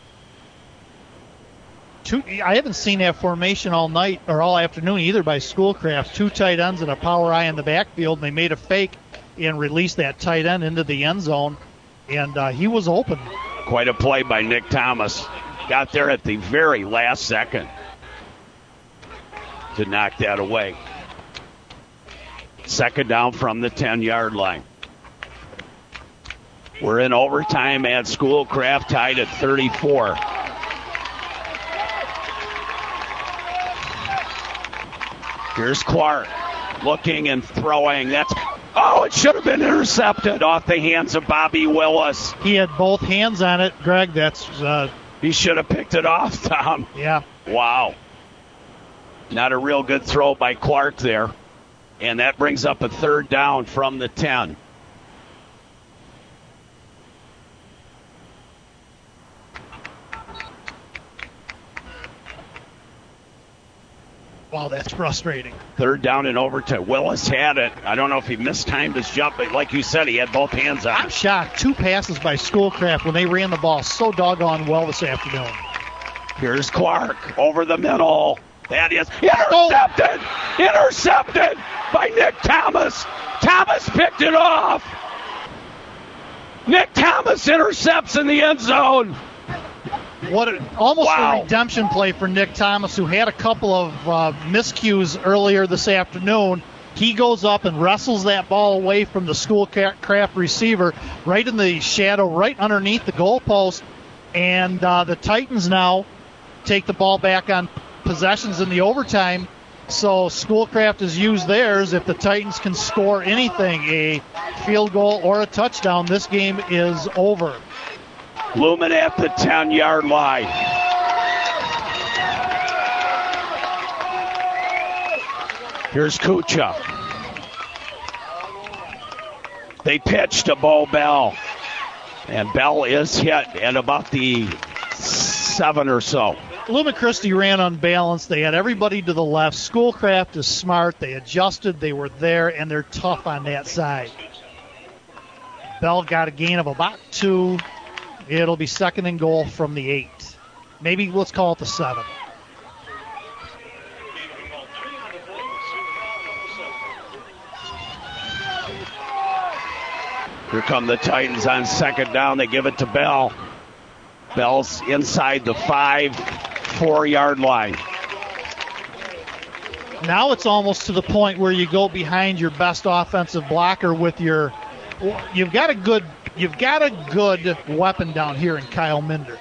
I haven't seen that formation all night or all afternoon either by Schoolcraft. 2 tight ends and a power eye in the backfield, and they made a fake and released that tight end into the end zone, and he was open. Quite a play by Nick Thomas. Got there at the very last second to knock that away. Second down from the 10-yard line. We're in overtime at Schoolcraft, tied at 34. Here's Clark looking and throwing. It should have been intercepted off the hands of Bobby Willis. He had both hands on it, Greg. He should have picked it off, Tom. Yeah. Wow. Not a real good throw by Clark there. And that brings up a third down from the 10. Wow, that's frustrating. Third down and overtime. Willis had it. I don't know if he mistimed his jump, but like you said, he had both hands on it. I'm shocked. 2 passes by Schoolcraft when they ran the ball so doggone well this afternoon. Here's Clark over the middle. That is intercepted! Intercepted by Nick Thomas. Thomas picked it off. Nick Thomas intercepts in the end zone. Almost a redemption play for Nick Thomas, who had a couple of miscues earlier this afternoon. He goes up and wrestles that ball away from the Schoolcraft receiver right in the shadow, right underneath the goalpost. And the Titans now take the ball back on possessions in the overtime. So Schoolcraft has used theirs. If the Titans can score anything, a field goal or a touchdown, this game is over. Lumen at the 10-yard line. Here's Kucha. They pitch to Bo Bell. And Bell is hit at about the 7 or so. Lumen Christi ran unbalanced. They had everybody to the left. Schoolcraft is smart. They adjusted. They were there, and they're tough on that side. Bell got a gain of about 2. It'll be 2nd and goal from the 8. Maybe let's call it the 7. Here come the Titans on 2nd down. They give it to Bell. Bell's inside the 4-yard line. Now it's almost to the point where you go behind your best offensive blocker with your. You've got a good weapon down here in Kyle Minder.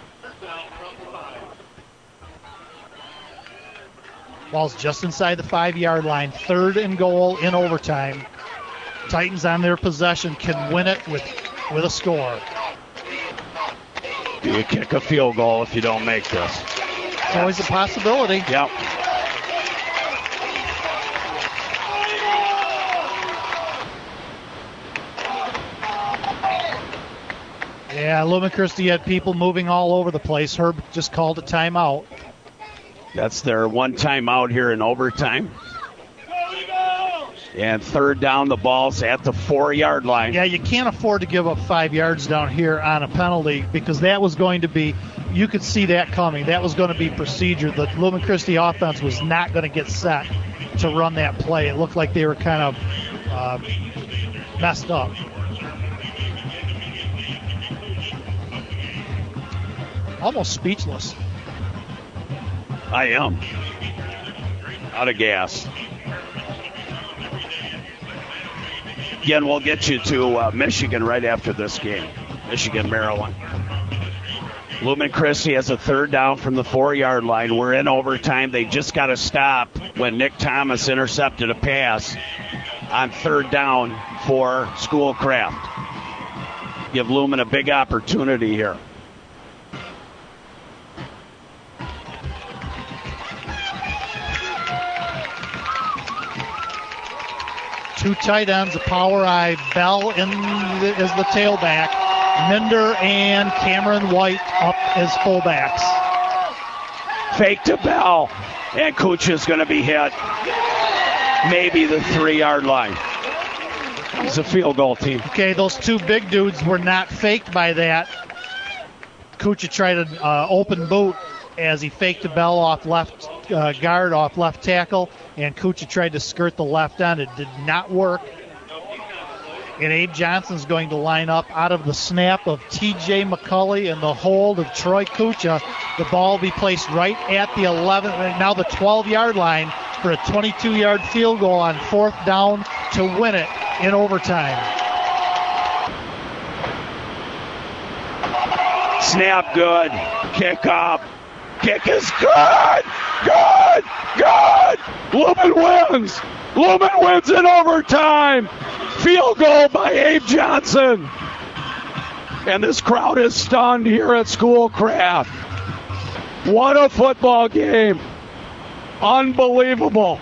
Ball's just inside the 5-yard line. 3rd and goal in overtime. Titans on their possession can win it with a score. You kick a field goal if you don't make this. It's always a possibility. Yep. Yeah, Lumen Christi had people moving all over the place. Herb just called a timeout. That's their one timeout here in overtime. And 3rd down, the ball's at the 4-yard line. Yeah, you can't afford to give up 5 yards down here on a penalty because that was going to be, you could see that coming. That was going to be procedure. The Lumen Christi offense was not going to get set to run that play. It looked like they were kind of messed up. Almost speechless. I am. Out of gas. Again, we'll get you to Michigan right after this game. Michigan, Maryland. Lumen Christi has a 3rd down from the 4-yard line. We're in overtime. They just got to stop when Nick Thomas intercepted a pass on 3rd down for Schoolcraft. Give Lumen a big opportunity here. Two tight ends, a power eye. Bell is the tailback. Minder and Cameron White up as fullbacks. Fake to Bell. And Kucha's going to be hit. Maybe the 3-yard line. It's a field goal team. Okay, those two big dudes were not faked by that. Kucha tried an open boot as he faked the Bell off left guard, off left tackle, and Kucha tried to skirt the left end. It did not work. And Abe Johnson's going to line up out of the snap of T.J. McCulley and the hold of Troy Kucha. The ball will be placed right at the 11, now the 12-yard line for a 22-yard field goal on 4th down to win it in overtime. Snap good. Kick up. Kick is good. Good. Good. Lumen wins. Lumen wins in overtime. Field goal by Abe Johnson. And this crowd is stunned here at Schoolcraft. What a football game. Unbelievable.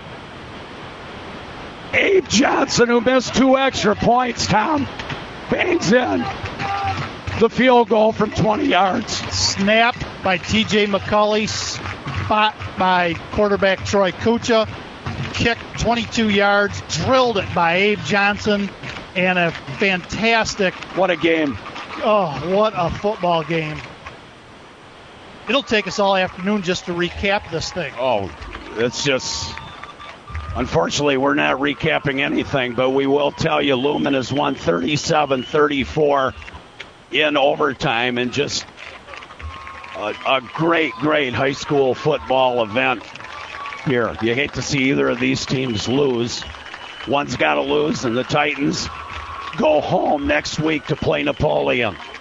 Abe Johnson, who missed 2 extra points, Tom, bangs in the field goal from 20 yards. Snap by T.J. McCulley. Spot by quarterback Troy Kucha. Kick 22 yards. Drilled it by Abe Johnson. And a fantastic... What a game. Oh, what a football game. It'll take us all afternoon just to recap this thing. Oh, it's just... Unfortunately, we're not recapping anything, but we will tell you Lumen has won 37-34 in overtime, and just a great, great high school football event here. You hate to see either of these teams lose. One's got to lose, and the Titans go home next week to play Napoleon.